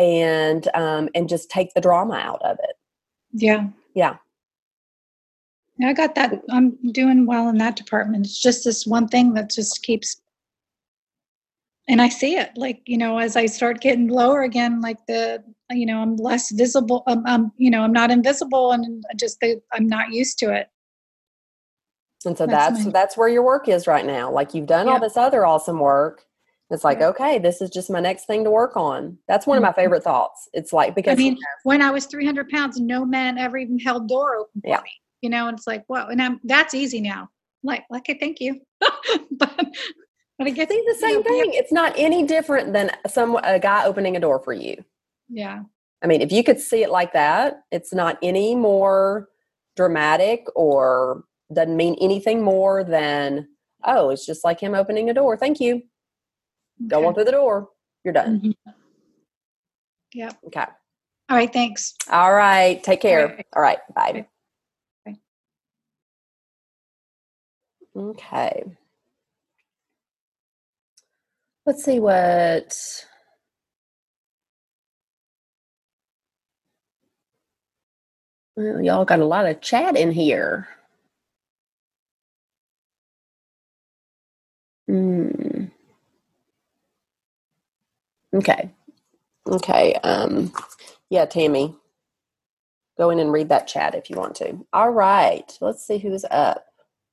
and um, and just take the drama out of it. Yeah. Yeah. I got that. I'm doing well in that department. It's just this one thing that just keeps, and I see it, like, you know, as I start getting lower again, like the, you know, I'm less visible. Um, um you know, I'm not invisible, and I just, they, I'm not used to it. And so that's that's, my- that's where your work is right now. Like, you've done Yeah. all this other awesome work. It's like, Yeah. okay, this is just my next thing to work on. That's one of my favorite thoughts. It's like, because I mean, when I was three hundred pounds, no man ever even held door open for Yeah. me, you know, and it's like, whoa, and I'm, that's easy now. Like, okay, thank you. but, but I guess see the same you know, thing. It's not any different than some a guy opening a door for you. Yeah. I mean, if you could see it like that, it's not any more dramatic or doesn't mean anything more than, oh, it's just like him opening a door. Thank you. Go Okay. on through the door. You're done. Mm-hmm. Yep. Okay. All right. Thanks. All right. Take care. All right. All right. Bye. Bye. Okay. Let's see what. Well, y'all got a lot of chat in here. Hmm. Okay. Okay. Um, yeah, Tammy, go in and read that chat if you want to. All right. Let's see who's up.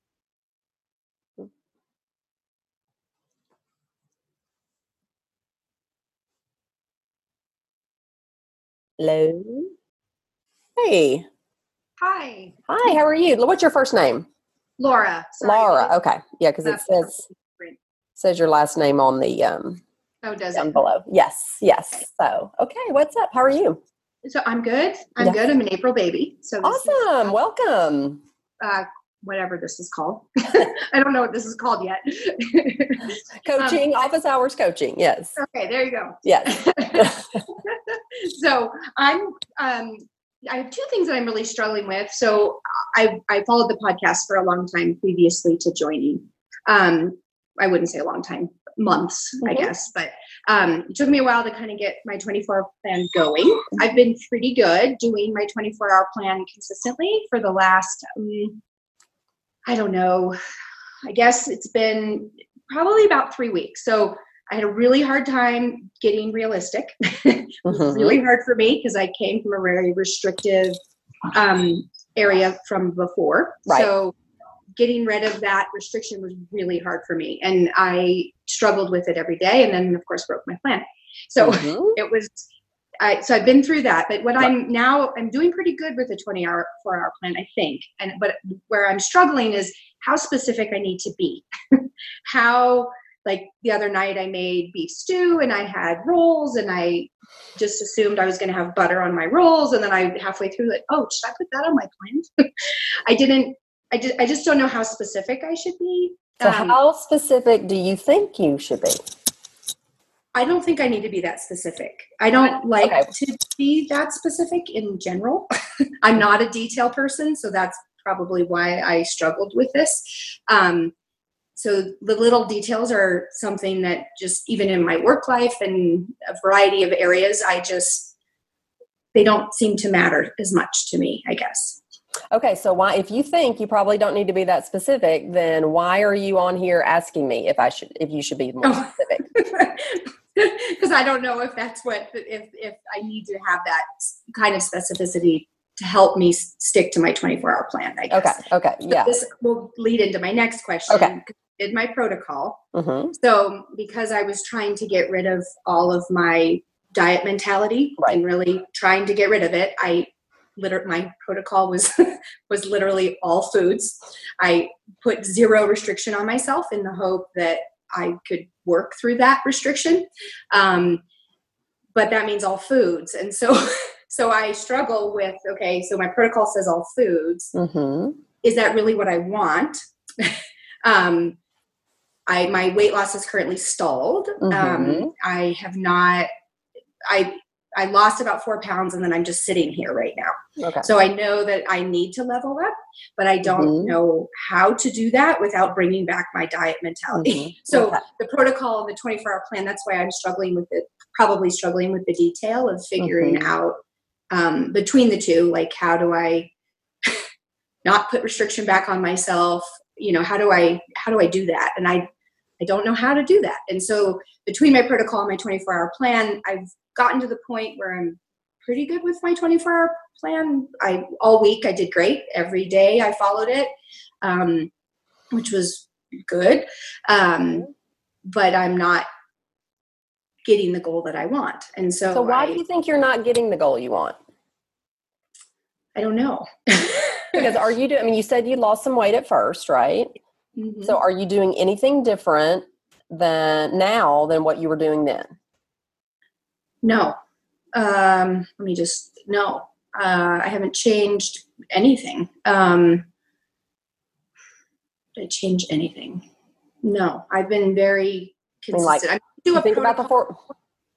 Hello. Hey. Hi. Hi. How are you? What's your first name? Laura. Sorry, Laura. it is- Okay. Yeah, because it that's says different. says your last name on the um Oh, does down it? below. Yes. Yes. So okay. What's up? How are you? So I'm good. I'm Yeah. good. I'm an April baby. So this Awesome. Is, Welcome. uh, whatever this is called. I don't know what this is called yet. Coaching, Um, office hours coaching. Yes. Okay, there you go. Yes. So I'm um I have two things that I'm really struggling with. So I I followed the podcast for a long time previously to joining. Um I wouldn't say a long time, months, I Mhm. guess, but um it took me a while to kind of get my twenty-four hour plan going. I've been pretty good doing my twenty-four hour plan consistently for the last um, I don't know. I guess it's been probably about three weeks. So I had a really hard time getting realistic. It was Mhm. really hard for me because I came from a very restrictive um, area from before. Right. So getting rid of that restriction was really hard for me. And I struggled with it every day. And then, of course, broke my plan. So Mhm. it was, I, so I've been through that. But what I'm now, I'm doing pretty good with the twenty hour, four hour plan, I think. And but where I'm struggling is how specific I need to be. How, like the other night I made beef stew and I had rolls and I just assumed I was going to have butter on my rolls. And then I halfway through like, oh, should I put that on my plan? I didn't, I just, I just don't know how specific I should be. So Um, how specific do you think you should be? I don't think I need to be that specific. I don't like Okay. to be that specific in general. I'm not a detail person, so that's probably why I struggled with this. Um, so the little details are something that just even in my work life and a variety of areas, I just, they don't seem to matter as much to me, I guess. Okay, so why, if you think you probably don't need to be that specific, then why are you on here asking me if I should, if you should be more Oh. specific? Because I don't know if that's what, if if I need to have that kind of specificity to help me s- stick to my twenty-four hour plan, I guess. Okay, okay, So yeah. this will lead into my next question. Okay. I did my protocol. Mm-hmm. So because I was trying to get rid of all of my diet mentality Right. and really trying to get rid of it, I literally, my protocol was was literally all foods. I put zero restriction on myself in the hope that I could work through that restriction. Um, but that means all foods. And so, so I struggle with, okay, so my protocol says all foods. Mm-hmm. Is that really what I want? um, I, my weight loss is currently stalled. Mm-hmm. Um, I have not, I, I lost about four pounds and then I'm just sitting here right now. Okay. So I know that I need to level up, but I don't Mhm. know how to do that without bringing back my diet mentality. Mhm. So Okay. the protocol and the twenty-four hour plan, that's why I'm struggling with it, probably struggling with the detail of figuring Mhm. out um, between the two, like how do I, not put restriction back on myself? You know, how do I, how do I do that? And I, I don't know how to do that. And so between my protocol and my twenty-four hour plan, I've gotten to the point where I'm pretty good with my twenty-four hour plan. I, all week I did great. Every day I followed it, um, which was good. Um, but I'm not getting the goal that I want. And so, So why I, do you think you're not getting the goal you want? I don't know. Because are you doing, I mean, you said you lost some weight at first, right? Mm-hmm. So are you doing anything different than now than what you were doing then? No. Um, let me just, no. Uh, I haven't changed anything. Um, did I change anything? No. I've been very consistent. I, like, I do a think about the protocol. four.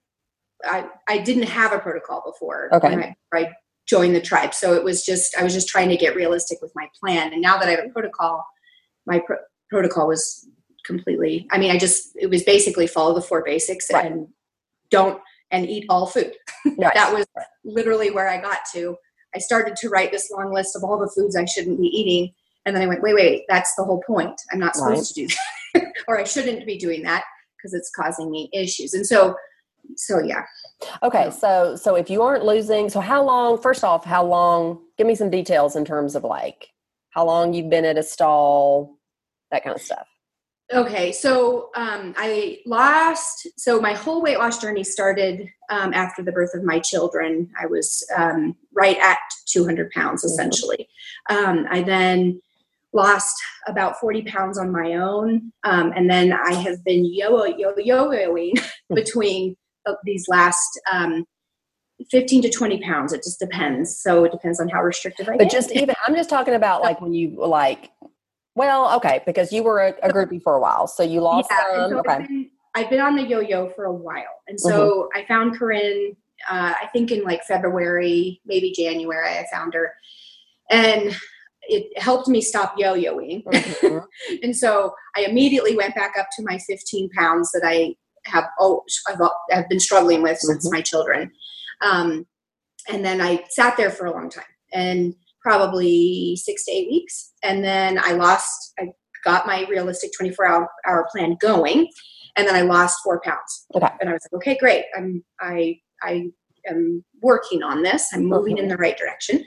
I, I didn't have a protocol before. Okay. When I, I joined the tribe. So it was just, I was just trying to get realistic with my plan. And now that I have a protocol, my pro- protocol was completely, I mean, I just, it was basically follow the four basics right. and don't, and eat all food. Right. That was literally where I got to. I started to write this long list of all the foods I shouldn't be eating. And then I went, wait, wait, that's the whole point. I'm not supposed right. to do that. Or I shouldn't be doing that because it's causing me issues. And so, so yeah. Okay. So, So, so if you aren't losing, so how long, first off, how long, give me some details in terms of like how long you've been at a stall, that kind of stuff. Okay, so um, I lost, so my whole weight loss journey started um, after the birth of my children. I was um, right at two hundred pounds, essentially. Mm-hmm. Um, I then lost about forty pounds on my own, um, and then I have been yo-yo-yo-yoing between uh, these last um, fifteen to twenty pounds. It just depends. So it depends on how restrictive I But get. just even, I'm just talking about like when you like, well, okay, because you were a, a groupie for a while, so you lost yeah, some. So okay, I've been, I've been on the yo-yo for a while, and so mm-hmm. I found Corinne. Uh, I think in like February, maybe January, I found her, and it helped me stop yo-yoing. Mm-hmm. And so I immediately went back up to my fifteen pounds that I have. Oh, I've, I've been struggling with mm-hmm. since my children, um, and then I sat there for a long time and. Probably six to eight weeks. And then I lost, I got my realistic twenty-four hour, hour plan going. And then I lost four pounds. Okay. And I was like, okay, great. I'm, I, I am working on this. I'm moving mm-hmm. in the right direction.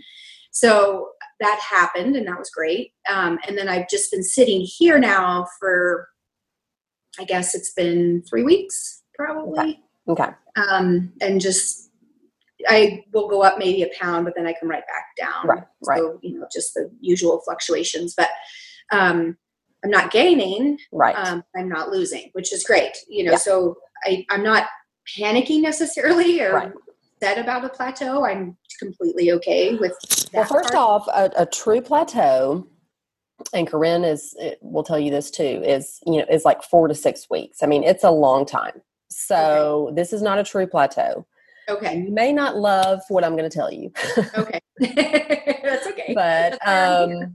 So that happened and that was great. Um, and then I've just been sitting here now for, I guess it's been three weeks probably. Okay. okay. Um, and just, I will go up maybe a pound, but then I come right back down. Right, right. So, you know, just the usual fluctuations, but um, I'm not gaining. Right. Um, I'm not losing, which is great. You know, yeah. so I, I'm not panicking necessarily or right. sad about a plateau. I'm completely okay with that. Well, first part. off, a, a true plateau, and Corinne is, will tell you this too, is, you know, is like four to six weeks. I mean, it's a long time. So okay. This is not a true plateau. Okay. You may not love what I'm going to tell you. Okay. That's okay. But um,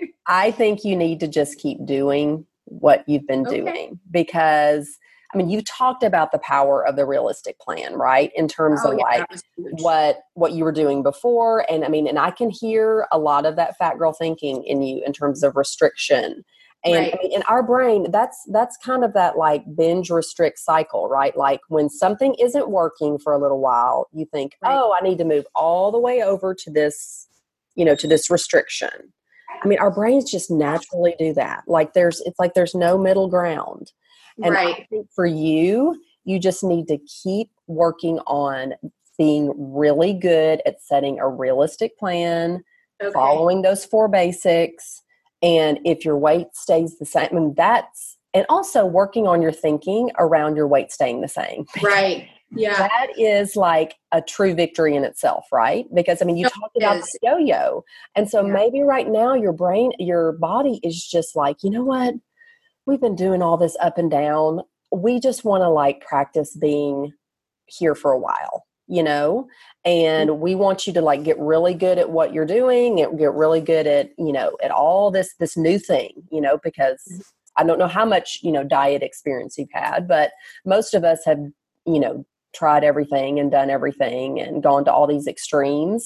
I think you need to just keep doing what you've been okay. doing because, I mean, you talked about the power of the realistic plan, right? In terms oh, of yeah, like what, what you were doing before. And I mean, and I can hear a lot of that fat girl thinking in you in terms of restriction. And right. I mean, in our brain, that's that's kind of that like binge restrict cycle, right? Like when something isn't working for a little while, you think, right. oh, I need to move all the way over to this, you know, to this restriction. I mean, our brains just naturally do that. Like there's, it's like there's no middle ground. And right. I think for you, you just need to keep working on being really good at setting a realistic plan, okay. following those four basics. And if your weight stays the same, I mean, that's, and also working on your thinking around your weight staying the same. Right. Yeah. That is like a true victory in itself, right? Because I mean, you no, talked about the yo-yo. And so yeah. maybe right now your brain, your body is just like, you know what? We've been doing all this up and down. We just want to like practice being here for a while, you know? And we want you to like get really good at what you're doing and get really good at, you know, at all this, this new thing, you know, because I don't know how much, you know, diet experience you've had, but most of us have, you know, tried everything and done everything and gone to all these extremes.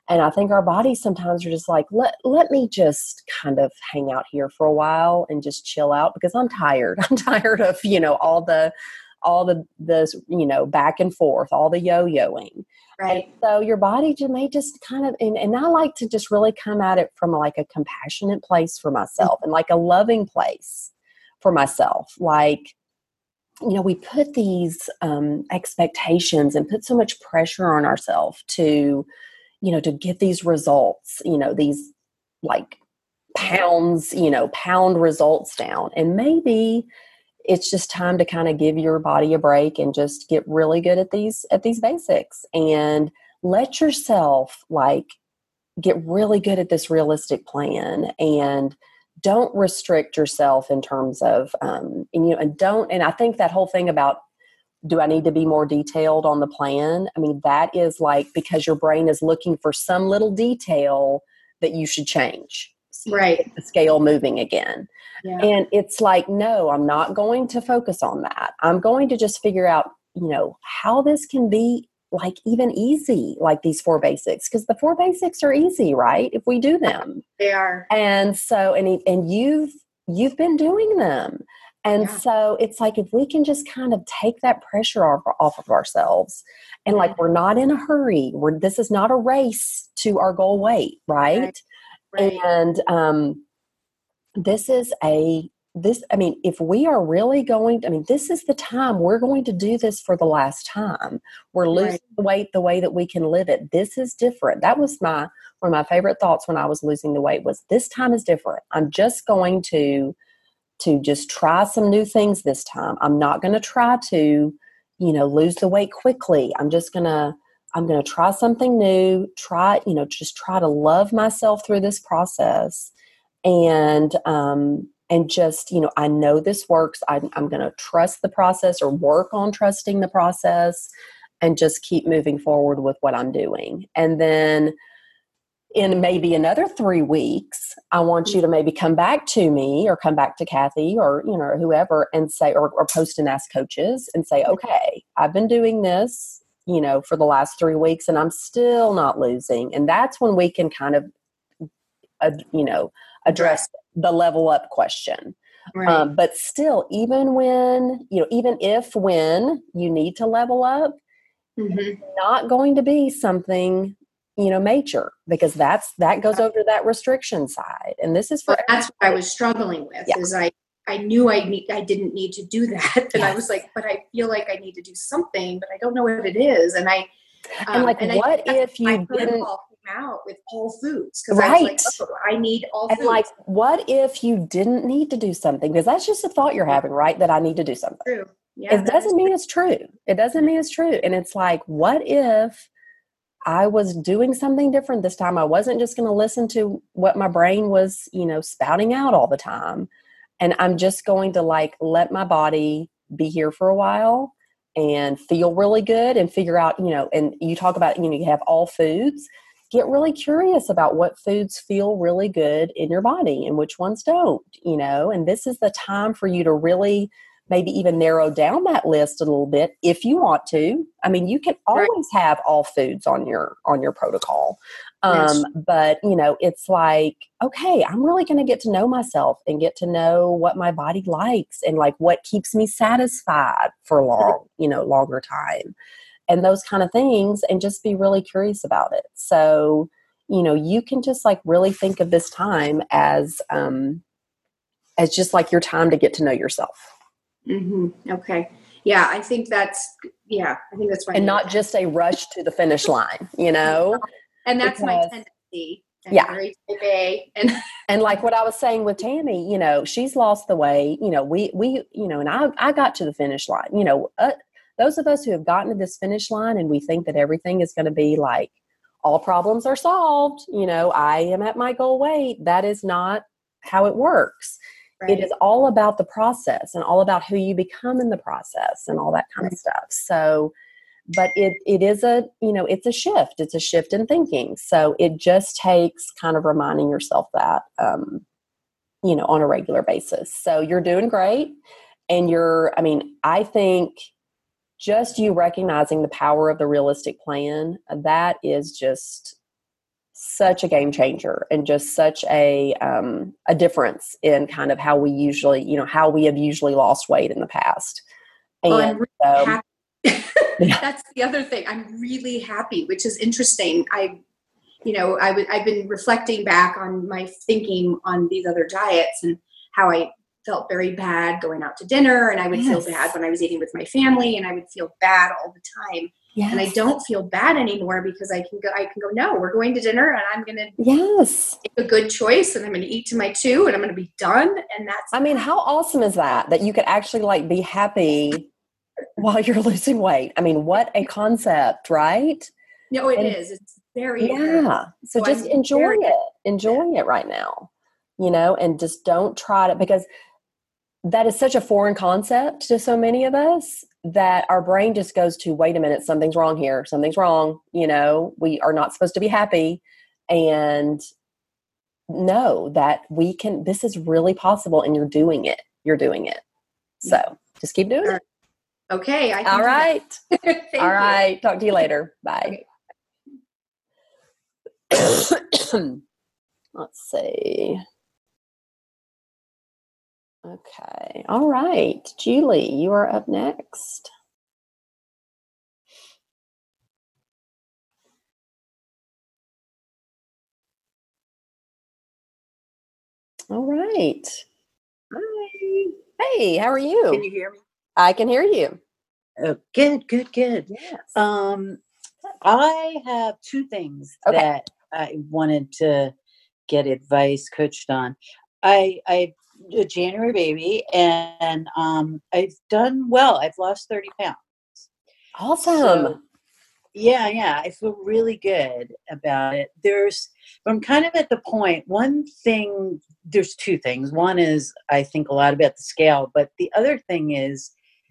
And I think our bodies sometimes are just like, let, let me just kind of hang out here for a while and just chill out because I'm tired. I'm tired of, you know, all the, all the, the, you know, back and forth, all the yo-yoing. Right. And so your body just may just kind of, and, and I like to just really come at it from like a compassionate place for myself and like a loving place for myself. Like, you know, we put these um, expectations and put so much pressure on ourselves to, you know, to get these results, you know, these like pounds, you know, pound results down. And maybe it's just time to kind of give your body a break and just get really good at these, at these basics and let yourself like get really good at this realistic plan and don't restrict yourself in terms of, um, and, you know, and don't, and I think that whole thing about, do I need to be more detailed on the plan? I mean, that is like, because your brain is looking for some little detail that you should change. Right. The scale moving again. Yeah. And it's like, no, I'm not going to focus on that. I'm going to just figure out, you know, how this can be like even easy, like these four basics, because the four basics are easy, right? If we do them. They are. And so, and, and you've, you've been doing them. And Yeah. so it's like, if we can just kind of take that pressure off, off of ourselves and like, we're not in a hurry. We're, this is not a race to our goal weight. Right. Right. Right. And, um, this is a, this, I mean, if we are really going, I mean, this is the time we're going to do this for the last time. We're losing Right. the weight the way that we can live it. This is different. That was my, one of my favorite thoughts when I was losing the weight was this time is different. I'm just going to, to just try some new things this time. I'm not going to try to, you know, lose the weight quickly. I'm just going to, I'm going to try something new, try, you know, just try to love myself through this process. And, um, and just, you know, I know this works. I, I'm going to trust the process or work on trusting the process and just keep moving forward with what I'm doing. And then in maybe another three weeks, I want you to maybe come back to me or come back to Kathy or, you know, whoever and say, or, or post and ask coaches and say, okay, I've been doing this, you know, for the last three weeks and I'm still not losing. And that's when we can kind of, uh, you know, address the level up question. Right. Um, but still, even when, you know, even if when you need to level up, Mm-hmm. it's not going to be something, you know, major, because that's, that goes over to that restriction side. And this is for, But that's what I was struggling with Yeah. is I, I knew I need, I didn't need to do that. And I was like, but I feel like I need to do something, but I don't know what it is. And I, um, and like, and I what think that's if my you didn't, protocol came out with all foods? Cause I was like, Right. oh, I need all and foods. like, what if you didn't need to do something? Because that's just a thought you're having, right? That I need to do something. True. Yeah. It that doesn't is mean true. it's true. It doesn't mean it's true. And it's like, what if I was doing something different this time? I wasn't just going to listen to what my brain was, you know, spouting out all the time. And I'm just going to like, let my body be here for a while and feel really good and figure out, you know, and you talk about, you know, you have all foods. Get really curious about what foods feel really good in your body and which ones don't, you know, and this is the time for you to really maybe even narrow down that list a little bit if you want to. I mean, you can always Right. have all foods on your, on your protocol. Yes. Um, but you know, it's like, okay, I'm really going to get to know myself and get to know what my body likes and like what keeps me satisfied for long, you know, longer time and those kind of things, and just be really curious about it. So, you know, you can just like really think of this time as, um, as just like your time to get to know yourself. Mm-hmm. Okay. Yeah. I think that's, yeah, I think that's my, And not just a rush to the finish line, you know? and that's my because- tendency. I'm Yeah. very type A, and And like what I was saying with Tammy, you know, she's lost the weight, you know, we, we, you know, and I, I got to the finish line, you know, uh, those of us who have gotten to this finish line and we think that everything is going to be like, all problems are solved, you know, I am at my goal weight. That is not how it works. right. It is all about the process and all about who you become in the process and all that kind of stuff. So, but it, it is a, you know, it's a shift. It's a shift in thinking. So it just takes kind of reminding yourself that, um, you know, on a regular basis. So you're doing great. And you're, I mean, I think just you recognizing the power of the realistic plan, that is just, such a game changer and just such a um, a difference in kind of how we usually, you know, how we have usually lost weight in the past. And Well, I'm really so, happy. yeah. That's the other thing. I'm really happy, which is interesting. I, you know, I w- I've been reflecting back on my thinking on these other diets and how I felt very bad going out to dinner, and I would Yes. feel bad when I was eating with my family, and I would feel bad all the time. Yes. And I don't feel bad anymore because I can go, I can go, no, we're going to dinner and I'm going to Yes. make a good choice and I'm going to eat to my two and I'm going to be done. And that's, I mean, how awesome is that, that you could actually like be happy while you're losing weight? I mean, what a concept, right? no, it and, is. It's very, yeah. So, so just I'm enjoy very- it, enjoy it right now, you know, and just don't try to, because that is such a foreign concept to so many of us that our brain just goes to, wait a minute, something's wrong here. Something's wrong. You know, we are not supposed to be happy. And know that we can, this is really possible and you're doing it. You're doing it. So just keep doing it. Okay. I can All do right. that. Thank All you. right. Talk to you later. Bye. Okay. Let's see. Okay. All right. Julie, you are up next. All right. Hi. Hey, how are you? Can you hear me? I can hear you. Oh, good, good, good. Yes. Um, I have two things Okay. that I wanted to get advice coached on. I I a January baby, and um, I've done well. I've lost thirty pounds. Awesome. So, yeah, yeah, I feel really good about it. There's, I'm kind of at the point. One thing, there's two things. One is I think a lot about the scale, but the other thing is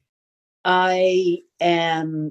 I am,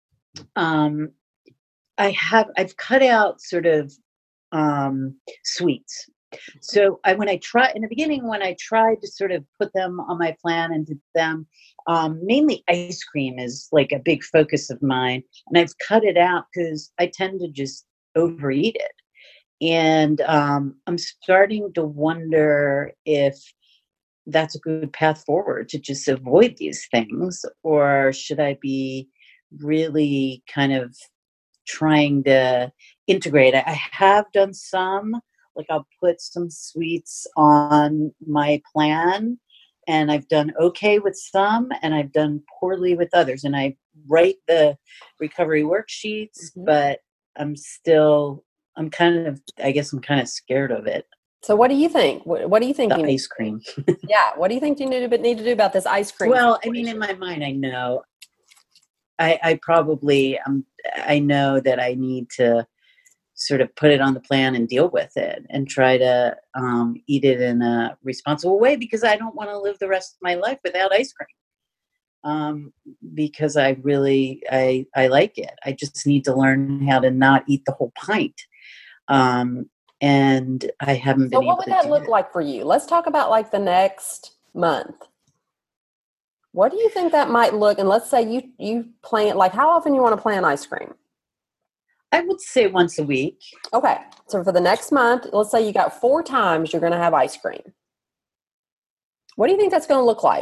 um, I have, I've cut out sort of um, sweets. So I, when I try in the beginning, when I tried to sort of put them on my plan and did them, um, mainly ice cream is like a big focus of mine. And I've cut it out because I tend to just overeat it. And um, I'm starting to wonder if that's a good path forward to just avoid these things, or should I be really kind of trying to integrate it? I have done some, like I'll put some sweets on my plan, and I've done okay with some and I've done poorly with others, and I write the recovery worksheets, Mhm. but I'm still, I'm kind of, I guess I'm kind of scared of it. So what do you think? What, what do you think? The you need ice to cream. do? Yeah. What do you think you need to, need to do about this ice cream? Well, I mean, in situation? my mind, I know, I, I probably, um, I know that I need to sort of put it on the plan and deal with it and try to um, eat it in a responsible way, because I don't want to live the rest of my life without ice cream. Um, because I really, I, I like it. I just need to learn how to not eat the whole pint. Um, and I haven't So been what able would to that do look that. like for you? Let's talk about like the next month. What do you think that might look? And let's say you, you plan, like how often you want to plan ice cream? I would say once a week. Okay. So for the next month, let's say you got four times you're going to have ice cream. What do you think that's going to look like?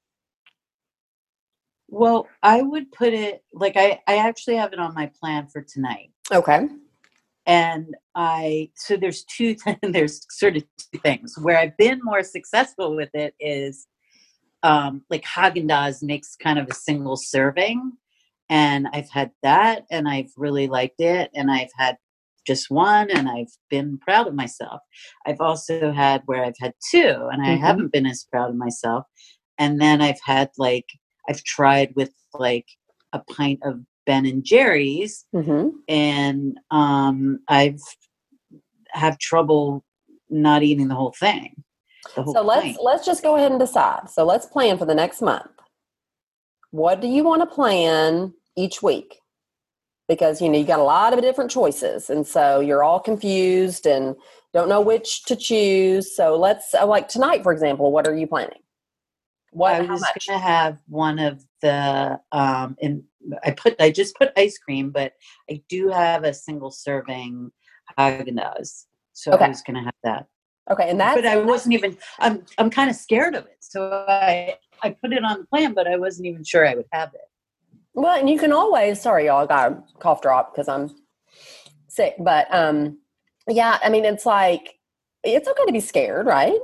Well, I would put it like I, I actually have it on my plan for tonight. Okay. And I, so there's two, th- there's sort of two things. Where I've been more successful with it is um, like Haagen-Dazs makes kind of a single serving. And I've had that and I've really liked it. And I've had just one and I've been proud of myself. I've also had where I've had two and I Mhm. haven't been as proud of myself. And then I've had like, I've tried with like a pint of Ben and Jerry's, Mm-hmm. and um, I've have trouble not eating the whole thing. The whole So let's pint. let's just go ahead and decide. So let's plan for the next month. What do you want to plan each week? Because you know you got a lot of different choices, and so you're all confused and don't know which to choose. So let's uh, like tonight, for example. What are you planning? What? I How was much? gonna have one of the um, and I put I just put ice cream, but I do have a single serving Haagen-Dazs. So Okay. I was going to have that. Okay, and that's But I wasn't even, I'm, I'm kind of scared of it. So I, I put it on the plan, but I wasn't even sure I would have it. well, and you can always, sorry, y'all, I got a cough drop because I'm sick. But um, yeah, I mean, it's like, it's okay to be scared, right?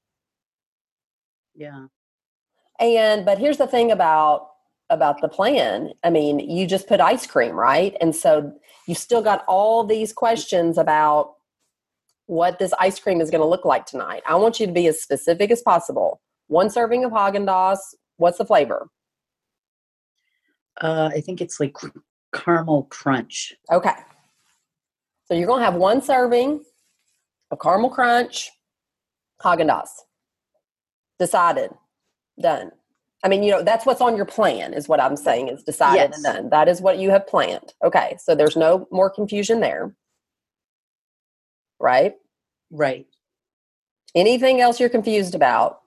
Yeah. And, but here's the thing about, about the plan. I mean, you just put ice cream, right? And so you still got all these questions about what this ice cream is going to look like tonight. I want you to be as specific as possible. One serving of Haagen-Dazs. What's the flavor? Uh, I think it's like caramel crunch. Okay. So you're going to have one serving of caramel crunch Haagen-Dazs. Decided. Done. I mean, you know, that's what's on your plan is what I'm saying is decided Yes. and done. That is what you have planned. Okay. So there's no more confusion there. Right? Right. Anything else you're confused about?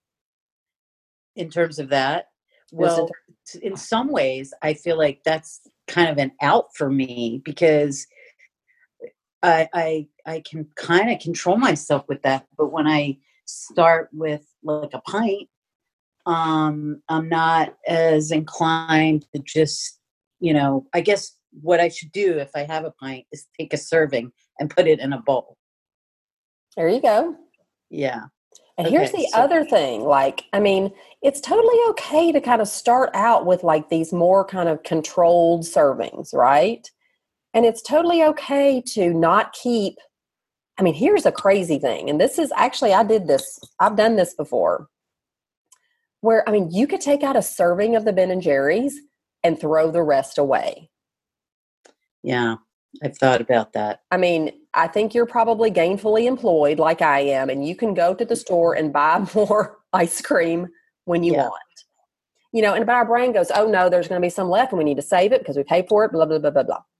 In terms of that, well, in some ways, I feel like that's kind of an out for me because I I, I can kind of control myself with that. But when I start with like a pint, um, I'm not as inclined to just, you know, I guess what I should do if I have a pint is take a serving and put it in a bowl. There you go. Yeah. And Okay, here's the so- other thing. Like, I mean, it's totally okay to kind of start out with like these more kind of controlled servings, right? And it's totally okay to not keep, I mean, here's a crazy thing. And this is actually, I did this, I've done this before. Where, I mean, you could take out a serving of the Ben and Jerry's and throw the rest away. Yeah, I've thought about that. I mean, I think you're probably gainfully employed like I am, and you can go to the store and buy more ice cream when you Yeah. want. You know, and but our brain goes, oh no, there's going to be some left and we need to save it because we paid for it, blah, blah, blah, blah, blah.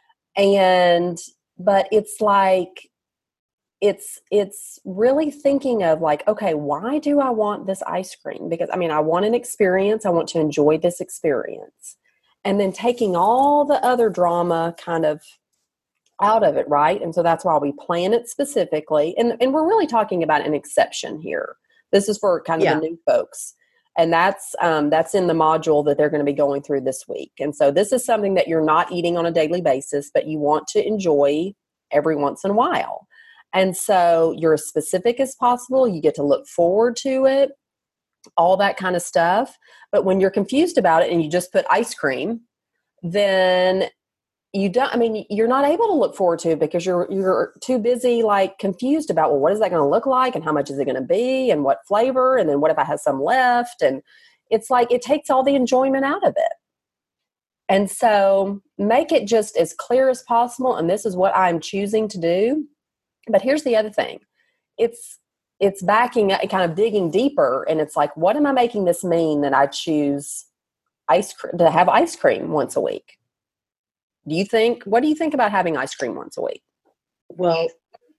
And, but it's like, it's, it's really thinking of like, okay, why do I want this ice cream? Because I mean, I want an experience. I want to enjoy this experience. And then taking all the other drama kind of out of it, right? And so that's why we plan it specifically. And, and we're really talking about an exception here. This is for kind of Yeah. the new folks. And that's um, that's in the module that they're going to be going through this week. And so this is something that you're not eating on a daily basis, but you want to enjoy every once in a while. And so you're as specific as possible. You get to look forward to it, all that kind of stuff. But when you're confused about it and you just put ice cream, then you don't, I mean, you're not able to look forward to it because you're, you're too busy, like confused about, well, what is that going to look like? And how much is it going to be? And what flavor? And then what if I have some left? And it's like, it takes all the enjoyment out of it. And so make it just as clear as possible. And this is what I'm choosing to do. But here's the other thing. It's, it's backing, kind of digging deeper. And it's like, what am I making this mean that I choose ice cream, to have ice cream once a week? Do you think, what do you think about having ice cream once a week? Well,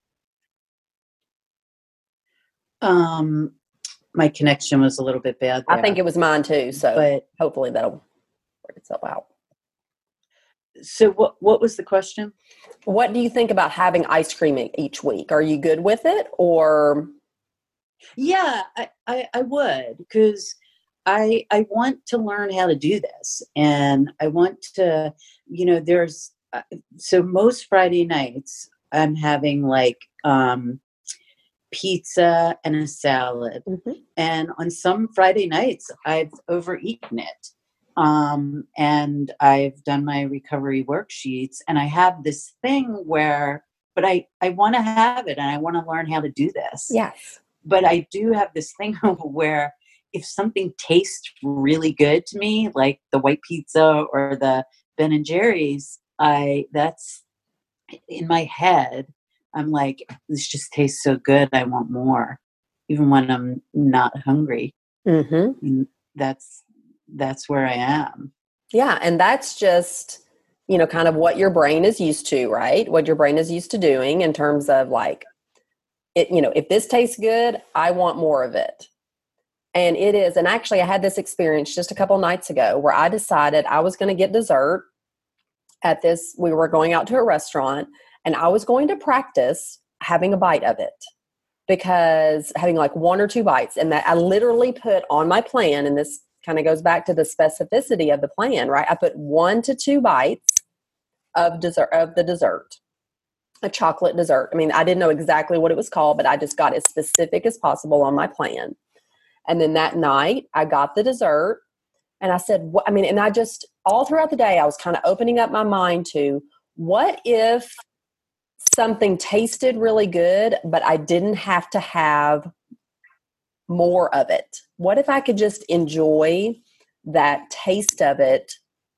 um, my connection was a little bit bad there. I think it was mine too. So but hopefully that'll work itself out. so what, what was the question? What do you think about having ice cream e- each week? Are you good with it or? Yeah, I, I, I would, because I I want to learn how to do this, and I want to, you know, there's uh, so most Friday nights I'm having like um, pizza and a salad, Mm-hmm. and on some Friday nights I've overeaten it, um, and I've done my recovery worksheets, and I have this thing where, but I I want to have it, and I want to learn how to do this. Yes. But I do have this thing where if something tastes really good to me, like the white pizza or the Ben and Jerry's, I that's in my head. I'm like, this just tastes so good. I want more, even when I'm not hungry. Mm-hmm. And that's that's where I am. Yeah. And that's just, you know, kind of what your brain is used to, right? What your brain is used to doing in terms of like, it, you know, if this tastes good, I want more of it. And it is. And actually, I had this experience just a couple nights ago where I decided I was going to get dessert at this. We were going out to a restaurant And I was going to practice having a bite of it, because having like one or two bites, and that I literally put on my plan, and this kind of goes back to the specificity of the plan, right? I put one to two bites of dessert, of the dessert, a chocolate dessert. I mean, I didn't know exactly what it was called, but I just got as specific as possible on my plan. And then that night I got the dessert, and I said, what, I mean, and I just, all throughout the day, I was kind of opening up my mind to, what if something tasted really good, but I didn't have to have more of it? What if I could just enjoy that taste of it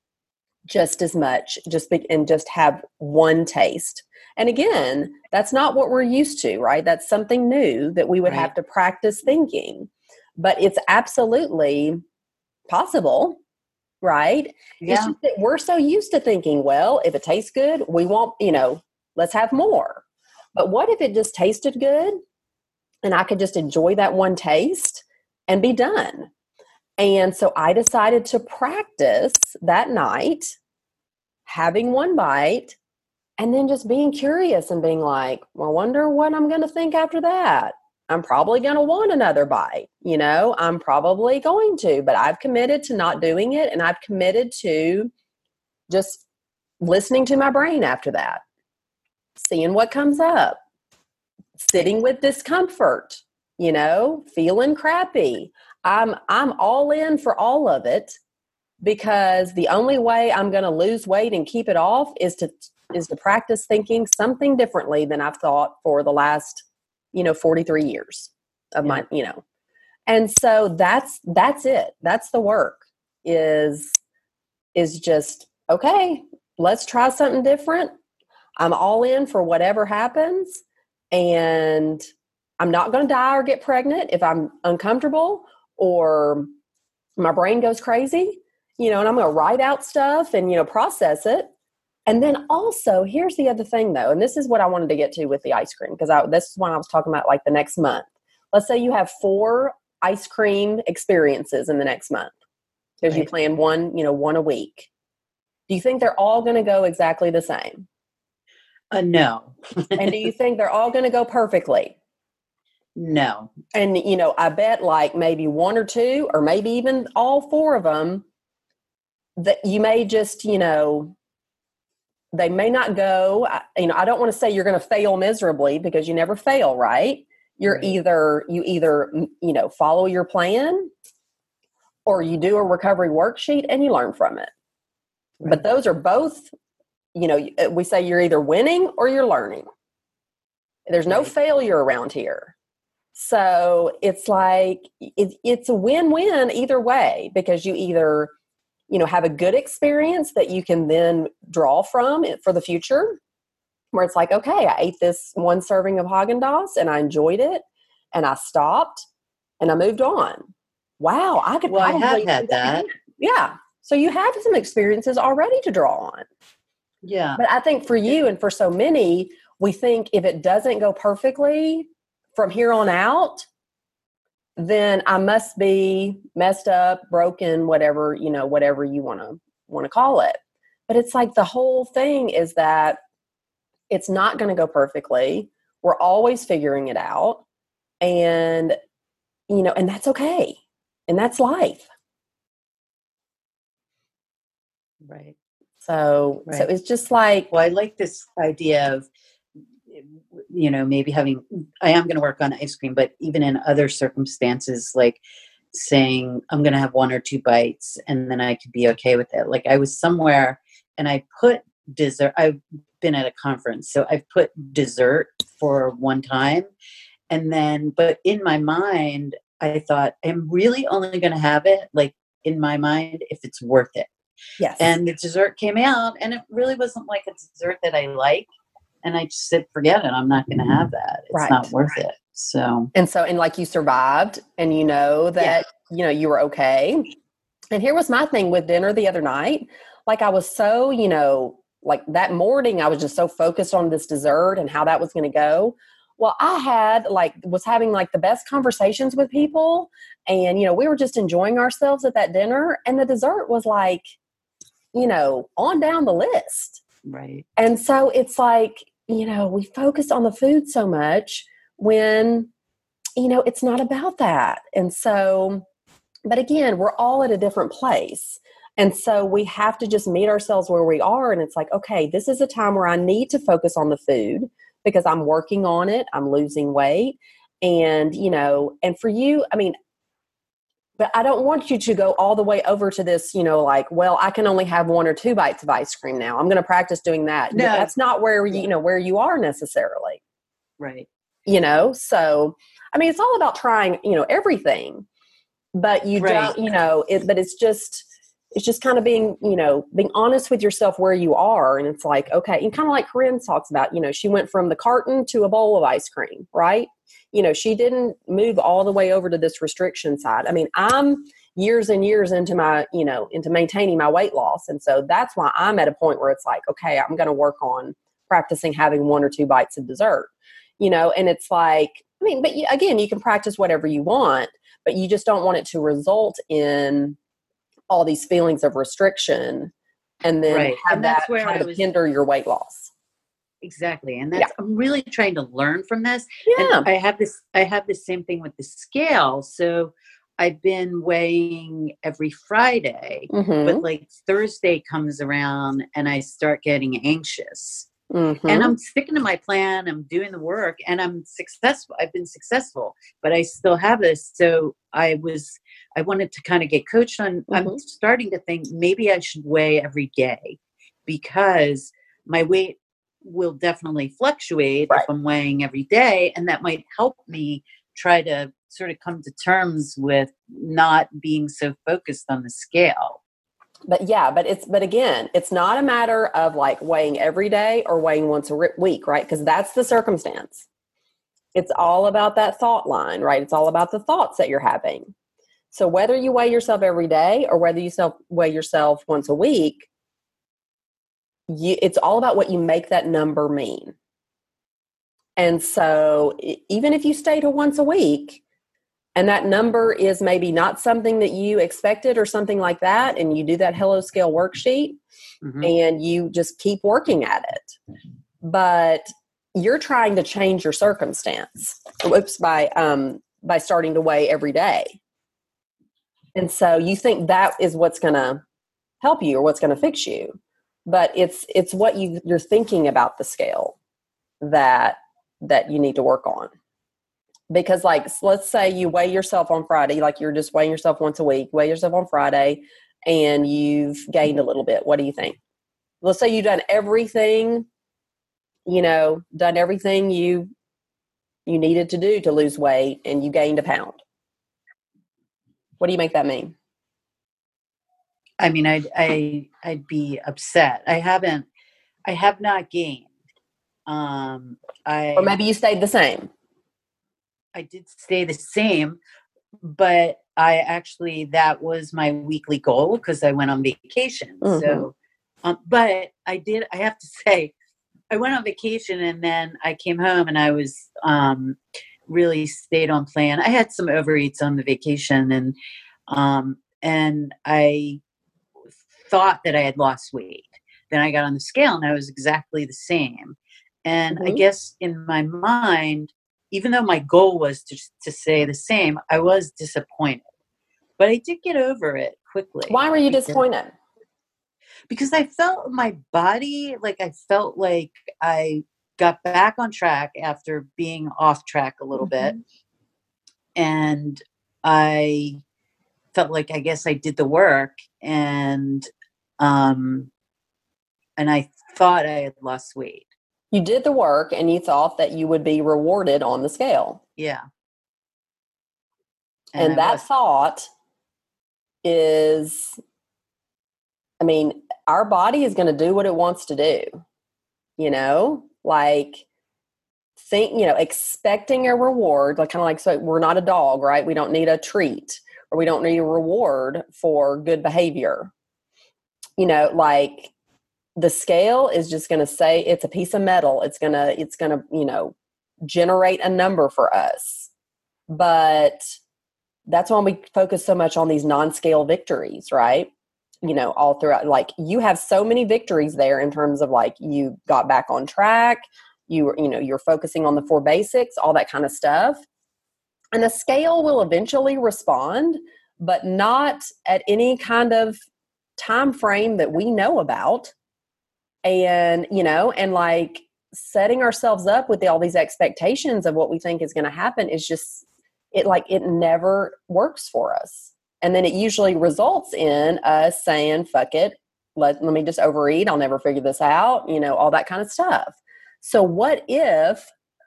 just as much, just be, and just have one taste? And again, that's not what we're used to, right? That's something new that we would Right. have to practice thinking, but it's absolutely possible, right? It's Yeah. just that we're so used to thinking, well, if it tastes good, we won't, you know, let's have more. But what if it just tasted good and I could just enjoy that one taste and be done? And so I decided to practice that night, having one bite, and then just being curious and being like, well, I wonder what I'm going to think after that. I'm probably going to want another bite. You know, I'm probably going to, but I've committed to not doing it. And I've committed to just listening to my brain after that, seeing what comes up, sitting with discomfort, you know, feeling crappy. I'm, I'm all in for all of it, because the only way I'm going to lose weight and keep it off is to, is to practice thinking something differently than I've thought for the last, you know, forty-three years of Yeah. my, you know, and so that's, that's it. That's the work, is, is just, okay, let's try something different. I'm all in for whatever happens, and I'm not going to die or get pregnant if I'm uncomfortable or my brain goes crazy, you know, and I'm going to write out stuff and, you know, process it. And then also, here's the other thing though, and this is what I wanted to get to with the ice cream, because I, this is when I was talking about like the next month. Let's say you have four ice cream experiences in the next month, because you Right. plan one, you know, one a week. Do you think they're all going to go exactly the same? Uh, no. And do you think they're all going to go perfectly? No. And, you know, I bet like maybe one or two, or maybe even all four of them, that you may just, you know, they may not go, you know, I don't want to say you're going to fail miserably, because you never fail, right? You're Right. either, you either, you know, follow your plan, or you do a recovery worksheet and you learn from it. Right. But those are both, you know, we say you're either winning or you're learning. There's no Right. failure around here. So it's like, it, it's a win-win either way, because you either, you know, have a good experience that you can then draw from it for the future, where it's like, okay, I ate this one serving of Haagen-Dazs and I enjoyed it and I stopped and I moved on. Wow, I could Well, I probably have had do that. again. Yeah. So you have some experiences already to draw on. Yeah. But I think for you and for so many, we think if it doesn't go perfectly from here on out, then I must be messed up, broken, whatever, you know, whatever you want to want to call it. But it's like the whole thing is that it's not going to go perfectly. We're always figuring it out. And, you know, and that's okay. And that's life. Right. So, so Right. it's just like, Well, I like this idea of, you know, maybe having, I am going to work on ice cream, but even in other circumstances, like saying I'm going to have one or two bites and then I could be okay with it. Like I was somewhere and I put dessert, I've been at a conference, so I've put dessert for one time. And then, but in my mind, I thought I'm really only going to have it, like in my mind, if it's worth it. yes. And the dessert came out and it really wasn't like a dessert that I like. And I just said, forget it. I'm not going to have that. It's Right. not worth it. So, And so, and like you survived and you know that, you know, you were okay. And here was my thing with dinner the other night. Like I was so, you know, like that morning, I was just so focused on this dessert and how that was going to go. Well, I had like, was having like the best conversations with people. And, you know, we were just enjoying ourselves at that dinner. And the dessert was like, you know, on down the list. right. And so it's like, you know, we focus on the food so much when, you know, it's not about that. And so, but again, we're all at a different place. And so we have to just meet ourselves where we are. And it's like, okay, this is a time where I need to focus on the food because I'm working on it. I'm losing weight. And, you know, and for you, I mean, but I don't want you to go all the way over to this, you know, like, well, I can only have one or two bites of ice cream now. I'm going to practice doing that. No. That's not where, you know, where you are necessarily. Right. You know, so, I mean, it's all about trying, you know, everything, but you Right. don't, you know, it, but it's just, it's just kind of being, you know, being honest with yourself where you are. And it's like, okay. And kind of like Corinne talks about, you know, she went from the carton to a bowl of ice cream, right? You know, she didn't move all the way over to this restriction side. I mean, I'm years and years into my, you know, into maintaining my weight loss. And so that's why I'm at a point where it's like, okay, I'm going to work on practicing having one or two bites of dessert, you know, and it's like, I mean, but you, again, you can practice whatever you want, but you just don't want it to result in all these feelings of restriction and then Right. have And that's that where kind I of was- hinder your weight loss. Exactly. And that's, I'm really trying to learn from this. Yeah. And I have this, I have the same thing with the scale. So I've been weighing every Friday, Mm-hmm. but like Thursday comes around and I start getting anxious. Mm-hmm. And I'm sticking to my plan. I'm doing the work and I'm successful. I've been successful, but I still have this. So I was, I wanted to kind of get coached on, Mm-hmm. I'm starting to think maybe I should weigh every day because my weight will definitely fluctuate Right. if I'm weighing every day. And that might help me try to sort of come to terms with not being so focused on the scale. But yeah, but it's, but again, it's not a matter of like weighing every day or weighing once a week, right? Because that's the circumstance. It's all about that thought line, right? It's all about the thoughts that you're having. So whether you weigh yourself every day or whether you self weigh yourself once a week, you, it's all about what you make that number mean. And so even if you stay to once a week, and that number is maybe not something that you expected or something like that, and you do that Hello Scale worksheet Mm-hmm. and you just keep working at it. But you're trying to change your circumstance oops, by um, by starting to weigh every day. And so you think that is what's going to help you or what's going to fix you. But it's it's what you, you're thinking about the scale that that you need to work on. Because like, let's say you weigh yourself on Friday, like you're just weighing yourself once a week, weigh yourself on Friday, and you've gained a little bit. What do you think? Let's say you've done everything, you know, done everything you you needed to do to lose weight, and you gained a pound. What do you make that mean? I mean, I'd, I, I'd be upset. I haven't, I have not gained. Um, I, Or maybe you stayed the same. I did stay the same, but I actually, that was my weekly goal because I went on vacation. Mhm. So, um, but I did, I have to say, I went on vacation and then I came home and I was, um, really stayed on plan. I had some overeats on the vacation and, um, and I thought that I had lost weight. Then I got on the scale and I was exactly the same. And I Mhm. guess in my mind, even though my goal was to to stay the same, I was disappointed. But I did get over it quickly. Why were you because, disappointed? Because I felt my body, like I felt like I got back on track after being off track a little bit. And I felt like I guess I did the work and um and I thought I had lost weight. You did the work and you thought that you would be rewarded on the scale. Yeah. And, I that was- thought is, I mean, our body is going to do what it wants to do, you know, like think, you know, expecting a reward, like kind of like, so we're not a dog, right? We don't need a treat or we don't need a reward for good behavior. You know, like the scale is just going to say it's a piece of metal. It's going to, it's going to, you know, generate a number for us. But that's why we focus so much on these non-scale victories, right? You know, all throughout, like you have so many victories there in terms of like you got back on track, you were, you know, you're focusing on the four basics, all that kind of stuff. And the scale will eventually respond, but not at any kind of time frame that we know about. And, you know, and like setting ourselves up with the, all these expectations of what we think is going to happen is just, it like, it never works for us. And then it usually results in us saying, fuck it, let, let me just overeat. I'll never figure this out, you know, all that kind of stuff. So what if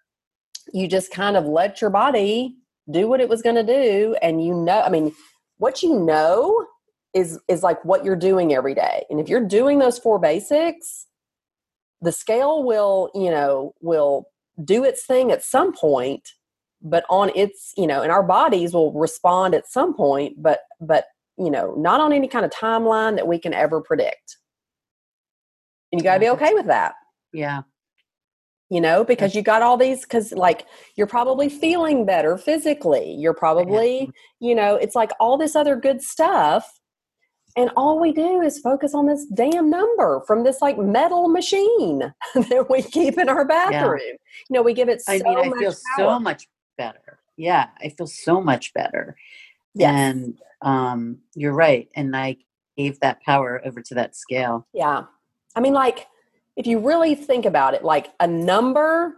you just kind of let your body do what it was going to do? And you know, I mean, what you know is, is like what you're doing every day. And if you're doing those four basics, the scale will, you know, will do its thing at some point, but on its, you know, and our bodies will respond at some point, but, but, you know, not on any kind of timeline that we can ever predict. And you got to be okay with that. Yeah. You know, because you got all these, because like you're probably feeling better physically. You're probably, you know, it's like all this other good stuff. And all we do is focus on this damn number from this like metal machine that we keep in our bathroom. Yeah. You know, we give it so I mean, I much feel power. so much better. Yeah, I feel so much better. Yes. And um, you're right. And I gave that power over to that scale. Yeah. I mean, like, if you really think about it, like a number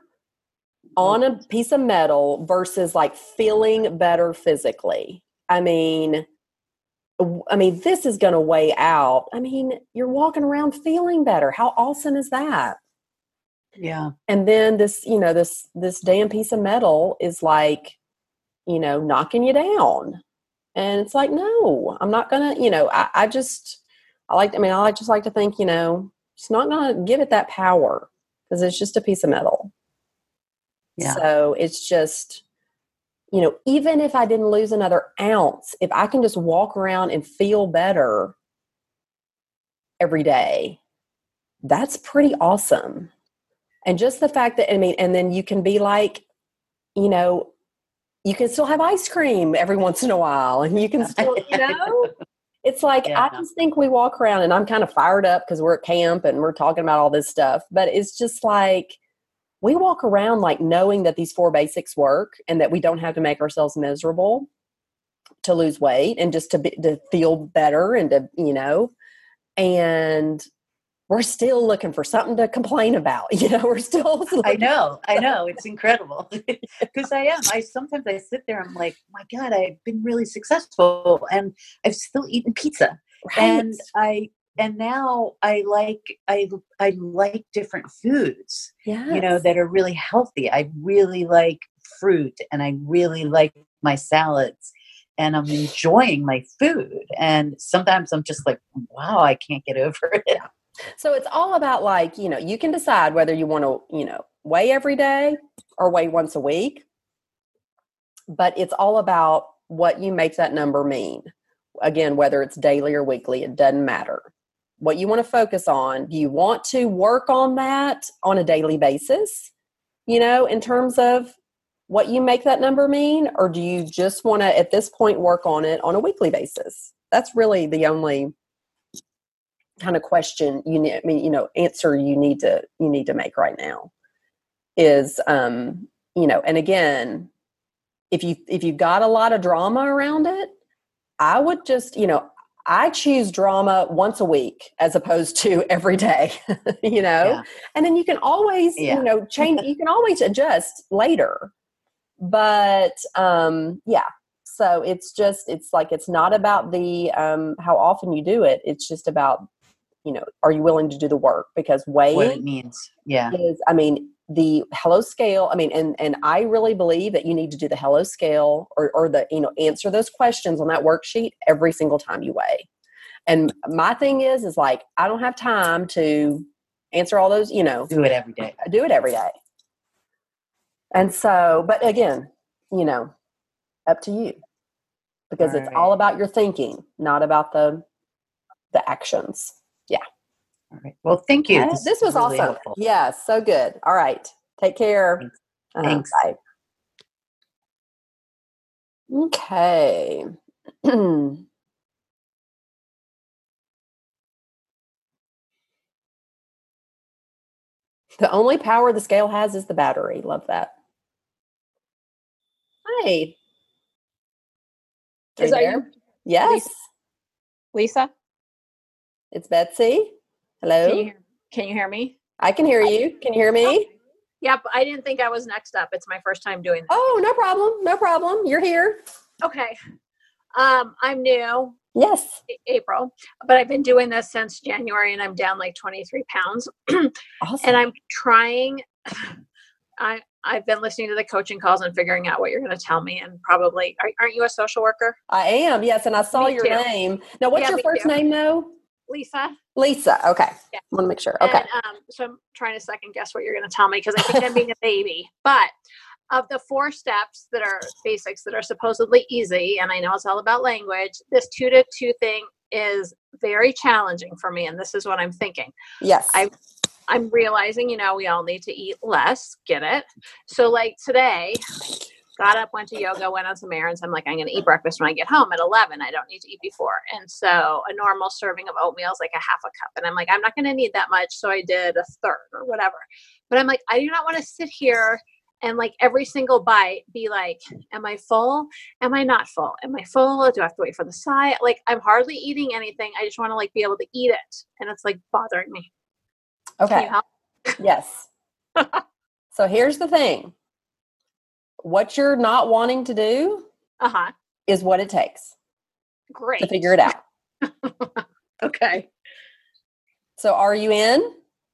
on a piece of metal versus like feeling better physically. I mean, I mean, this is going to weigh out. I mean, you're walking around feeling better. How awesome is that? Yeah. And then this, you know, this, this damn piece of metal is like, you know, knocking you down. And it's like, no, I'm not going to, you know, I, I just, I like, I mean, I just like to think, you know, it's not going to give it that power because it's just a piece of metal. Yeah. So it's just, you know, even if I didn't lose another ounce, if I can just walk around and feel better every day, that's pretty awesome. And just the fact that, I mean, and then you can be like, you know, you can still have ice cream every once in a while and you can still, you know, it's like, yeah. I just think we walk around and I'm kind of fired up because we're at camp and we're talking about all this stuff, but it's just like, we walk around like knowing that these four basics work and that we don't have to make ourselves miserable to lose weight and just to be, to feel better and to, you know, and we're still looking for something to complain about. You know, we're still. I know, I know. It's incredible because I am. I sometimes I sit there. I'm like, my God, I've been really successful and I've still eaten pizza. Right. And I, and now I like, I, I like different foods, yes. you know, that are really healthy. I really like fruit and I really like my salads and I'm enjoying my food. And sometimes I'm just like, wow, I can't get over it. So it's all about like, you know, you can decide whether you want to, you know, weigh every day or weigh once a week, but it's all about what you make that number mean. Again, whether it's daily or weekly, it doesn't matter. What you want to focus on, do you want to work on that on a daily basis, you know, in terms of what you make that number mean, or do you just want to, at this point, work on it on a weekly basis? That's really the only kind of question you need, I mean, you know, answer you need to, you need to make right now is, um, you know, and again, if you, if you've got a lot of drama around it, I would just, you know, I choose drama once a week as opposed to every day, you know, yeah. And then you can always, yeah. you know, change, you can always adjust later, but, um, yeah. So it's just, it's like, it's not about the, um, how often you do it. It's just about, you know, are you willing to do the work? Because weighing what it means. Yeah. Is, I mean, the Hello Scale, I mean, and, and I really believe that you need to do the Hello Scale or, or the, you know, answer those questions on that worksheet every single time you weigh. And my thing is, is like, I don't have time to answer all those, you know, do it every day. I do it every day. And so, but again, you know, up to you because all it's right. all about your thinking, not about the, the actions. Yeah. All right. Well, thank you. This, this was really awesome. Helpful. Yeah, so good. All right. Take care. Thanks. Uh, Thanks. Bye. Okay. The only power the scale has is the battery. Love that. Hi. Are Is you that there? you, Yes. Lisa? Lisa? It's Betsy. Hello. Can you hear, can you hear me? I can hear you. Can you hear me? Yep. I didn't think I was next up. It's my first time doing this. Oh, no problem. No problem. You're here. Okay. Um, I'm new, Yes. A- April, but I've been doing this since January and I'm down like twenty-three pounds. Awesome. And I'm trying, I, I've been listening to the coaching calls and figuring out what you're going to tell me. And probably, are, aren't you a social worker? I am. Yes. And I saw Me your too. name. Now, what's Yeah, your me first too. name, though? Lisa? Lisa. Okay. Yeah. I want to make sure. Okay. And, um, so I'm trying to second guess what you're going to tell me because I think I'm being a baby. But of the four steps that are basics that are supposedly easy, and I know it's all about language, this two to two thing is very challenging for me. And this is what I'm thinking. Yes. I, I'm realizing, you know, we all need to eat less. Get it? So like today, got up, went to yoga, went on some errands. I'm like, I'm going to eat breakfast when I get home at eleven. I don't need to eat before. And so a normal serving of oatmeal is like a half a cup. And I'm like, I'm not going to need that much. So I did a third or whatever. But I'm like, I do not want to sit here and like every single bite be like, am I full? Am I not full? Am I full? Do I have to wait for the side? Like I'm hardly eating anything. I just want to like be able to eat it. And it's like bothering me. Can Okay. you help? Yes. So here's the thing. What you're not wanting to do Uh-huh. is what it takes Great. to figure it out. Okay. So are you in?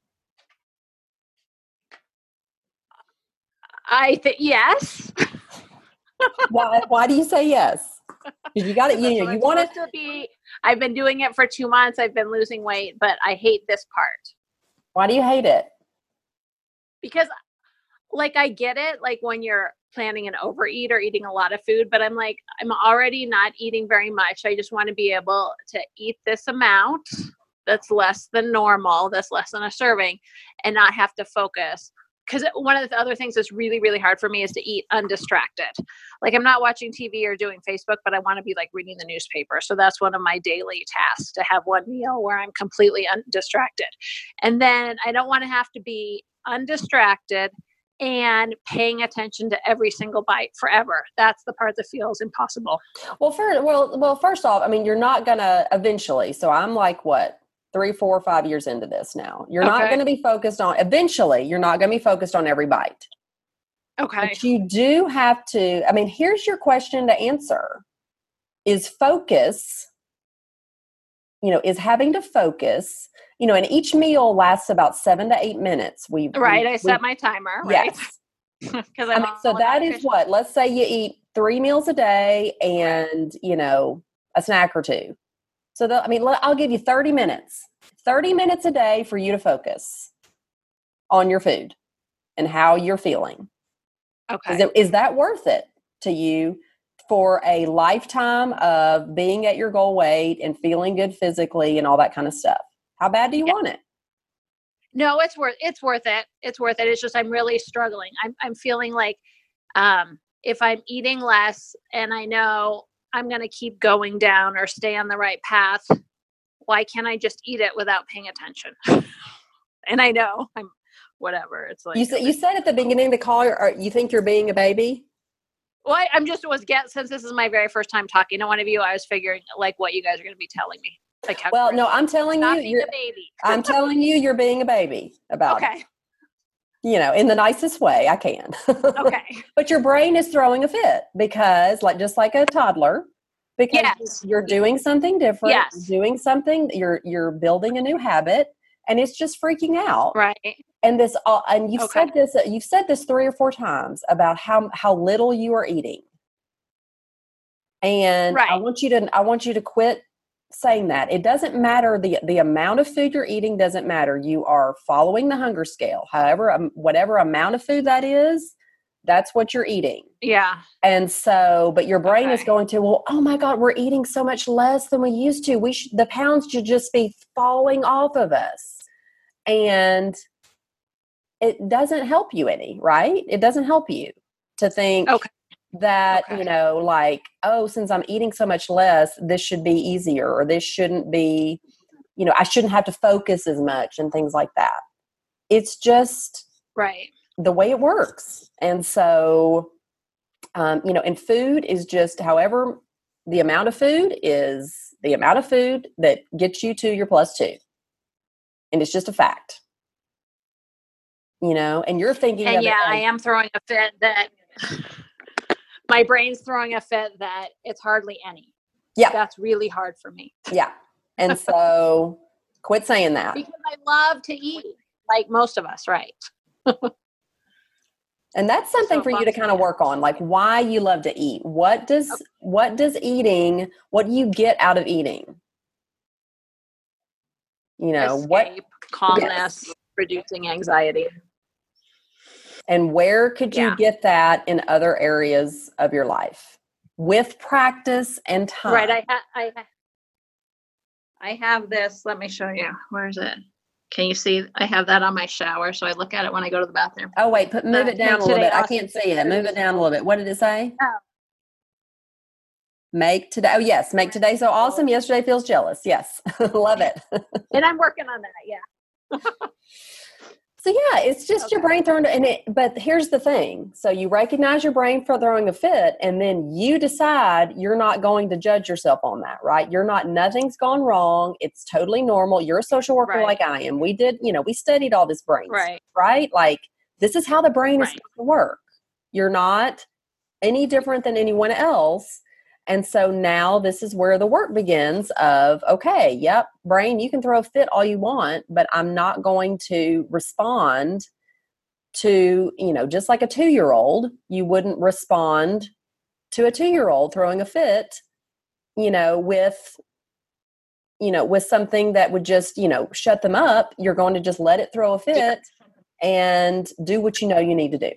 I think yes. Why, why do you say yes? Because you got it. That's You, what you I'm want it. supposed to be. I've been doing it for two months. I've been losing weight, but I hate this part Why do you hate it? because, like, I get it. Like when you're planning an overeat or eating a lot of food, but I'm like, I'm already not eating very much. I just want to be able to eat this amount that's less than normal, that's less than a serving, and not have to focus. Because one of the other things that's really, really hard for me is to eat undistracted. Like I'm not watching T V or doing Facebook, but I want to be like reading the newspaper. So that's one of my daily tasks, to have one meal where I'm completely undistracted. And then I don't want to have to be undistracted and paying attention to every single bite forever. That's the part that feels impossible. Well, for, well, well, first off, I mean, you're not going to eventually. So I'm like, what, three, four, five years into this now. You're not Okay. going to be focused on, eventually, you're not going to be focused on every bite. Okay. But you do have to, I mean, here's your question to answer. Is focus, you know, is having to focus, you know, and each meal lasts about seven to eight minutes. We Right. we, I set we, my timer, right? Yes. Because I I'm mean, all so about that is efficiency. what, let's say you eat three meals a day and, you know, a snack or two. So, the, I mean, let, I'll give you thirty minutes, thirty minutes a day for you to focus on your food and how you're feeling. Okay. Is, it, is that worth it to you for a lifetime of being at your goal weight and feeling good physically and all that kind of stuff? How bad do you Yeah. want it? No, it's worth it's worth it. It's worth it. It's just I'm really struggling. I'm I'm feeling like um if I'm eating less and I know I'm going to keep going down or stay on the right path, why can't I just eat it without paying attention? And I know I'm whatever. It's like You said you said at the beginning of the call, or you think you're being a baby. well, I, I'm just was get since this is my very first time talking to one of you. I was figuring like what you guys are going to be telling me. Like how Well, great- no, I'm telling not you, being you're, a baby. I'm telling you, you're being a baby about it. Okay. You know, in the nicest way I can. Okay. But your brain is throwing a fit because, like, just like a toddler, because Yes. you're doing something different, Yes. you're doing something, you're you're building a new habit, and it's just freaking out. Right. And this, uh, and you've Okay. said this, you've said this three or four times about how how little you are eating. And I Right. want you to, I want you to quit saying that. It doesn't matter. The, the amount of food you're eating doesn't matter. You are following the hunger scale. However, um, whatever amount of food that is, that's what you're eating. Yeah. And so, but your brain is Okay. going to, well, oh my God, we're eating so much less than we used to. We should, the pounds should just be falling off of us. And it doesn't help you any, right? It doesn't help you to think Okay. that, Okay. you know, like, oh, since I'm eating so much less, this should be easier, or this shouldn't be, you know, I shouldn't have to focus as much and things like that. it's just Right. the way it works. And so, um, you know, and food is just however the amount of food is the amount of food that gets you to your plus two. And it's just a fact. You know, and you're thinking And of yeah, it I as, am throwing a fit that my brain's throwing a fit that it's hardly any. yeah, That's really hard for me yeah. And so quit saying that. because I love to eat like most of us, right? And that's something So for you to bumps kind me of out. work on, like why you love to eat. What does Okay. what does eating, what do you get out of eating? You know, what Escape, calmness, reducing anxiety. and where could you Yeah. get that in other areas of your life with practice and time? Right. I ha- I ha- I have this. Let me show you. Where is it? Can you see? I have that on my shower, so I look at it when I go to the bathroom. Oh wait, put move The it down Make a little Today bit. I Awesome can't see it. Move it down a little bit. What did it say? Oh. Make today. Oh yes, make today so awesome. Yesterday feels jealous. Yes, love it. And I'm working on that. Yeah. So yeah, it's just your Okay. brain throwing and it, but here's the thing. So you recognize your brain for throwing a fit and then you decide you're not going to judge yourself on that, right? You're not, nothing's gone wrong. It's totally normal. You're a social worker Right. like I am. We did, you know, we studied all this brain stuff, Right. right? Like this is how the brain is Right. supposed to work. You're not any different than anyone else. And so now this is where the work begins of, okay, yep, brain, you can throw a fit all you want, but I'm not going to respond to, you know, just like a two-year-old, you wouldn't respond to a two-year-old throwing a fit, you know, with, you know, with something that would just, you know, shut them up. You're going to just let it throw a fit and do what you know you need to do.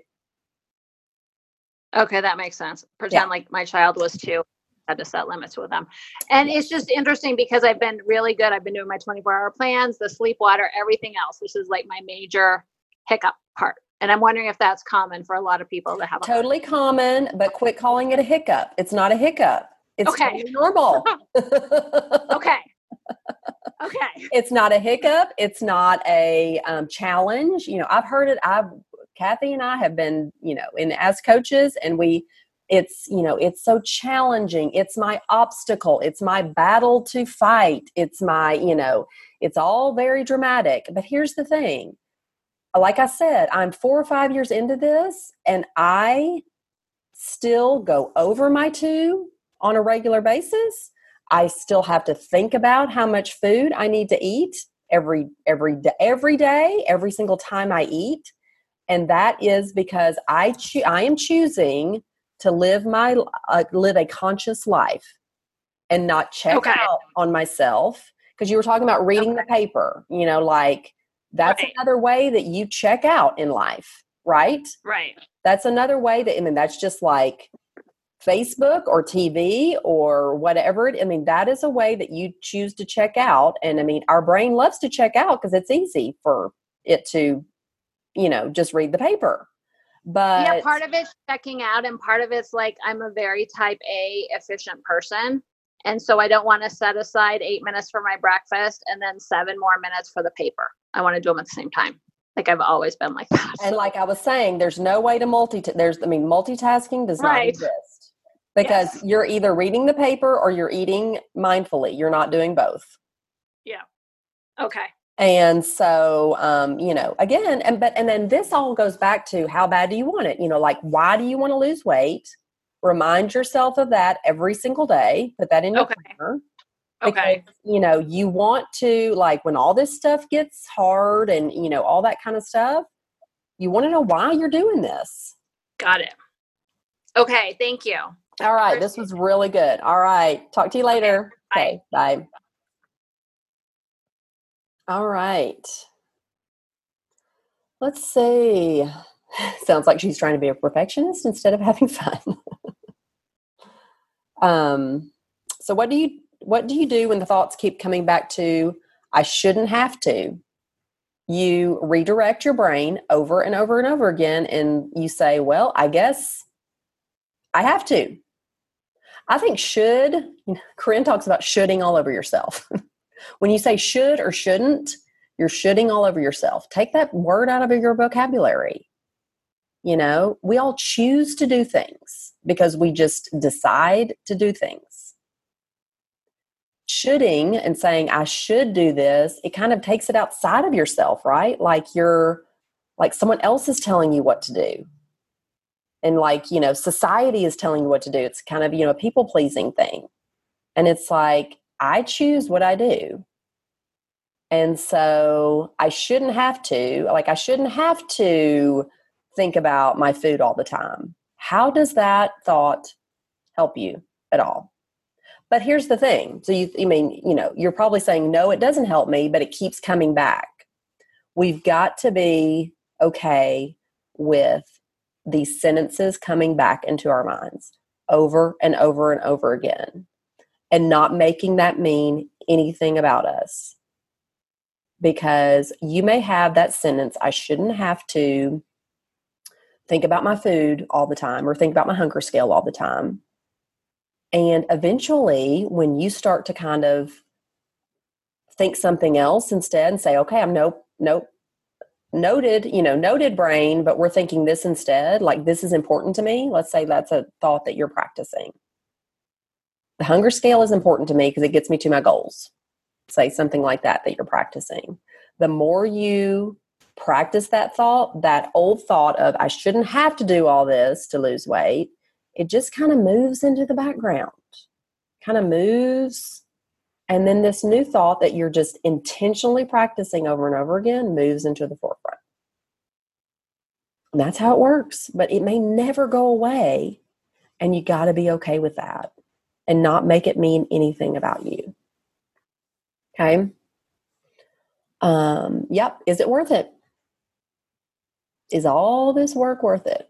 Okay, that makes sense. Pretend Yeah. like my child was two. Had to set limits with them. And it's just interesting because I've been really good. I've been doing my twenty-four hour plans, the sleep, water, everything else. This is like my major hiccup part. And I'm wondering if that's common for a lot of people to have a Totally common, but quit calling it a hiccup. It's not a hiccup. It's Okay. totally normal. Okay. Okay. It's not a hiccup. It's not a um, challenge. You know, I've heard it. I've Kathy and I have been, you know, in as coaches, and we, it's, you know, it's so challenging. It's my obstacle. It's my battle to fight. It's my, you know, it's all very dramatic. But here's the thing. Like I said, I'm four or five years into this, and I still go over my two on a regular basis. I still have to think about how much food I need to eat every every day, every day, every single time I eat, and that is because I cho- I am choosing to live my uh, live a conscious life and not check Okay. out on myself. Because you were talking about reading Okay. the paper, you know, like that's Right. another way that you check out in life, right? Right. That's another way that, I mean, that's just like Facebook or T V or whatever. I mean, that is a way that you choose to check out. And I mean, our brain loves to check out because it's easy for it to, you know, just read the paper. But Yeah, part of it's checking out, and part of it's like I'm a very type A efficient person. And so I don't want to set aside eight minutes for my breakfast and then seven more minutes for the paper. I want to do them at the same time. Like I've always been like that. and like I was saying, there's no way to multi. There's, I mean, multitasking does not Right. exist because Yes. you're either reading the paper or you're eating mindfully. You're not doing both. Yeah. Okay. And so, um, you know, again, and but and then this all goes back to how bad do you want it? You know, like why do you want to lose weight? Remind yourself of that every single day. Put that in your Okay. planner. Okay. Because, you know, you want to, like, when all this stuff gets hard and, you know, all that kind of stuff, you want to know why you're doing this. Got it. Okay. Thank you. All right. This was really good. All right. Talk to you later. Bye. Okay. Bye. All right. Let's see. Sounds like she's trying to be a perfectionist instead of having fun. um, so what do you, what do you do when the thoughts keep coming back to, I shouldn't have to? You redirect your brain over and over and over again, and you say, well, I guess I have to. I think should, you know, Corinne talks about shoulding all over yourself. When you say should or shouldn't, You're shoulding all over yourself. Take that word out of your vocabulary. You know, we all choose to do things because we just decide to do things. Shoulding and saying, I should do this, it kind of takes it outside of yourself, right? Like you're, like someone else is telling you what to do. And like, you know, society is telling you what to do. It's kind of, you know, a people pleasing thing. And it's like, I choose what I do. And so I shouldn't have to, like, I shouldn't have to think about my food all the time. How does that thought help you at all? But here's the thing. So you, I mean, you know, you're probably saying, no, it doesn't help me, but it keeps coming back. We've got to be okay with these sentences coming back into our minds over and over and over again, and not making that mean anything about us. Because you may have that sentence, I shouldn't have to think about my food all the time or think about my hunger scale all the time. And eventually, when you start to kind of think something else instead and say, okay, I'm nope, nope, noted, you know, noted brain, but we're thinking this instead, like this is important to me. Let's say that's a thought that you're practicing. The hunger scale is important to me because it gets me to my goals. Say something like that, that you're practicing. The more you practice that thought, that old thought of I shouldn't have to do all this to lose weight, it just kind of moves into the background, kind of moves. And then this new thought that you're just intentionally practicing over and over again moves into the forefront. And that's how it works. But it may never go away. And you got to be okay with that and not make it mean anything about you. Okay. Um, yep. Is it worth it? Is all this work worth it?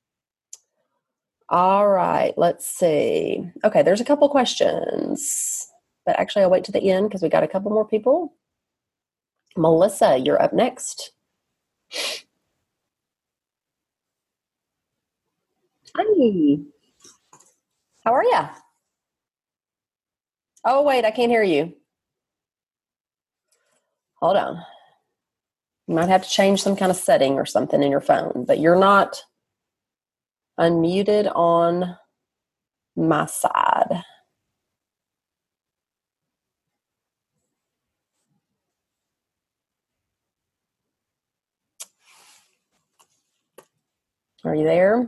All right. Let's see. Okay. There's a couple questions, but actually I'll wait to the end because we got a couple more people. Melissa, you're up next. Hi. How are you? Oh, wait, I can't hear you. Hold on. You might have to change some kind of setting or something in your phone, but you're not unmuted on my side. Are you there?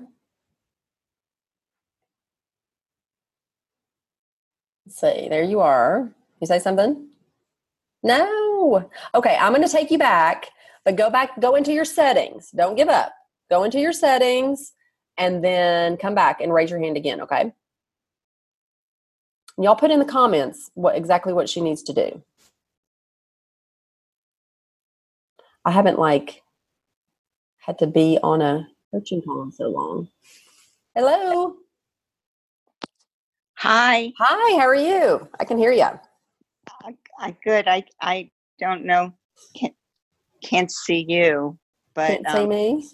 Let's see. There you are. You say something? No. Okay, I'm going to take you back, but go back, go into your settings. Don't give up. Go into your settings and then come back and raise your hand again, okay? Y'all put in the comments what exactly what she needs to do. I haven't like had to be on a coaching call in so long. Hello. Hi. Hi, how are you? I can hear you. I, I good. I I don't know. Can't can't see you, but Can't see um, me.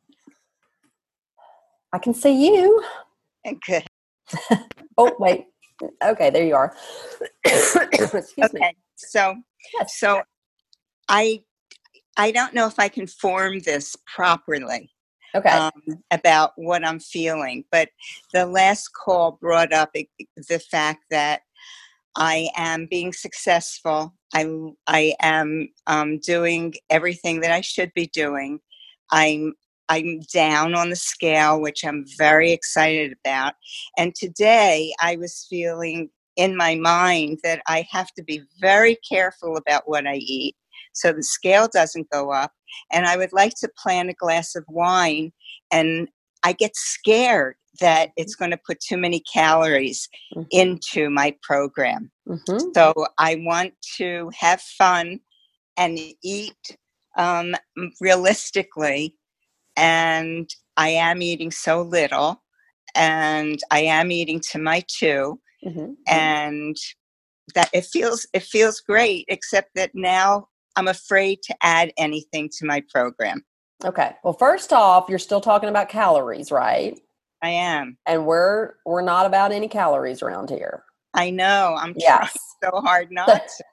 I can see you. good. Oh, wait. Okay, there you are. Excuse Okay. me. So Yes. so I I don't know if I can form this properly. Okay. Um, about what I'm feeling, but the last call brought up it, the fact that I am being successful. I I am um, doing everything that I should be doing. I'm I'm down on the scale, which I'm very excited about. And today I was feeling in my mind that I have to be very careful about what I eat so the scale doesn't go up. And I would like to plan a glass of wine, and I get scared that it's going to put too many calories mm-hmm. into my program. Mm-hmm. So I want to have fun and eat um, realistically. And I am eating so little, and I am eating to my two. Mm-hmm. And that it feels it feels great, except that now I'm afraid to add anything to my program. Okay. Well, first off, you're still talking about calories, right? I am. And we're we're not about any calories around here. I know. I'm yes. trying so hard not to.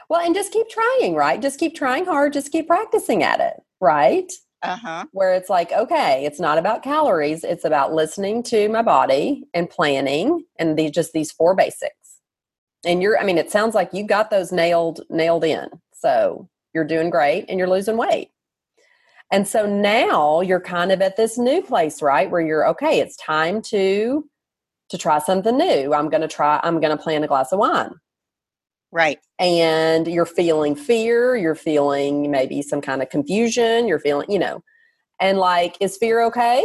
Well, and just keep trying, right? Just keep trying hard. Just keep practicing at it, right? Uh-huh. Where it's like, okay, it's not about calories. It's about listening to my body and planning and these just these four basics. And you're, I mean, it sounds like you got those nailed, nailed in. So you're doing great and you're losing weight. And so now you're kind of at this new place, right? Where you're, okay, it's time to, to try something new. I'm going to try, I'm going to plan a glass of wine. Right. And you're feeling fear, you're feeling maybe some kind of confusion, you're feeling, you know, and like, is fear okay?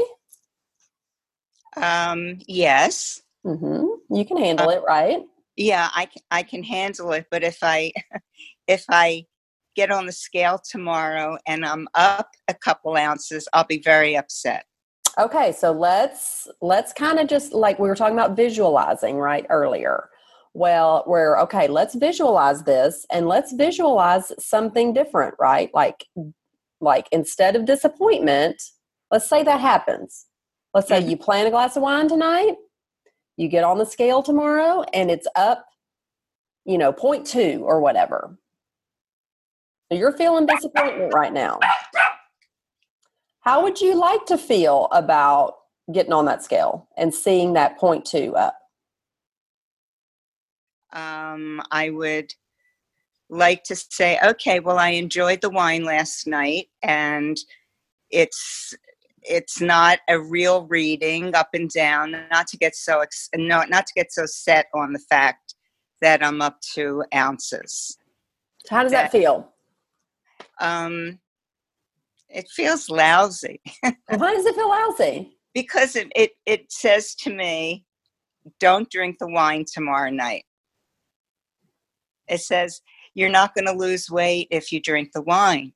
Um, yes. Mm-hmm. You can handle Uh, it, right? Yeah, I can, I can handle it. But if I, if I get on the scale tomorrow and I'm up a couple ounces, I'll be very upset. Okay. So let's, let's kind of just like we were talking about visualizing right earlier. Well, we're okay, let's visualize this and let's visualize something different, right? Like, like instead of disappointment, let's say that happens. Let's say Mhm. you plan a glass of wine tonight, you get on the scale tomorrow and it's up, you know, point two or whatever. So you're feeling disappointment right now. How would you like to feel about getting on that scale and seeing that point two up? Um, I would like to say, okay, well, I enjoyed the wine last night, and it's it's not a real reading up and down. Not to get so ex- no, not to get so set on the fact that I'm up two ounces. So how does that, that feel? Um, it feels lousy. Why does it feel lousy? Because it, it it says to me, don't drink the wine tomorrow night. It says, you're not going to lose weight if you drink the wine.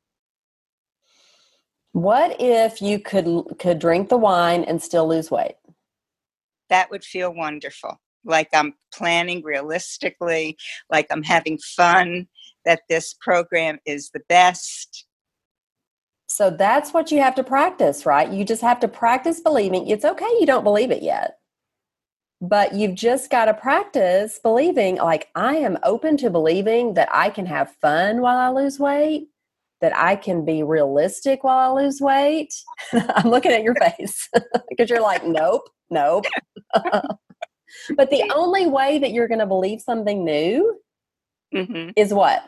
What if you could could drink the wine and still lose weight? That would feel wonderful. Like I'm planning realistically, like I'm having fun, that this program is the best. So that's what you have to practice, right? You just have to practice believing. It's okay you don't believe it yet. But you've just got to practice believing, like, I am open to believing that I can have fun while I lose weight, that I can be realistic while I lose weight. I'm looking at your face because you're like, nope, nope. But the only way that you're going to believe something new mm-hmm. is what?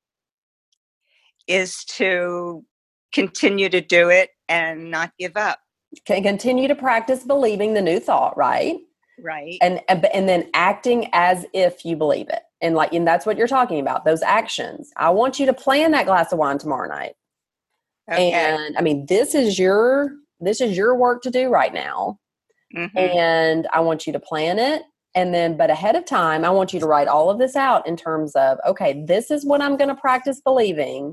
Is to continue to do it and not give up. Can continue to practice believing the new thought, right? Right. And, and and then acting as if you believe it. And like, and that's what you're talking about, those actions. I want you to plan that glass of wine tomorrow night. Okay. And I mean, this is your, this is your work to do right now. Mm-hmm. And I want you to plan it. And then, but ahead of time, I want you to write all of this out in terms of, okay, this is what I'm going to practice believing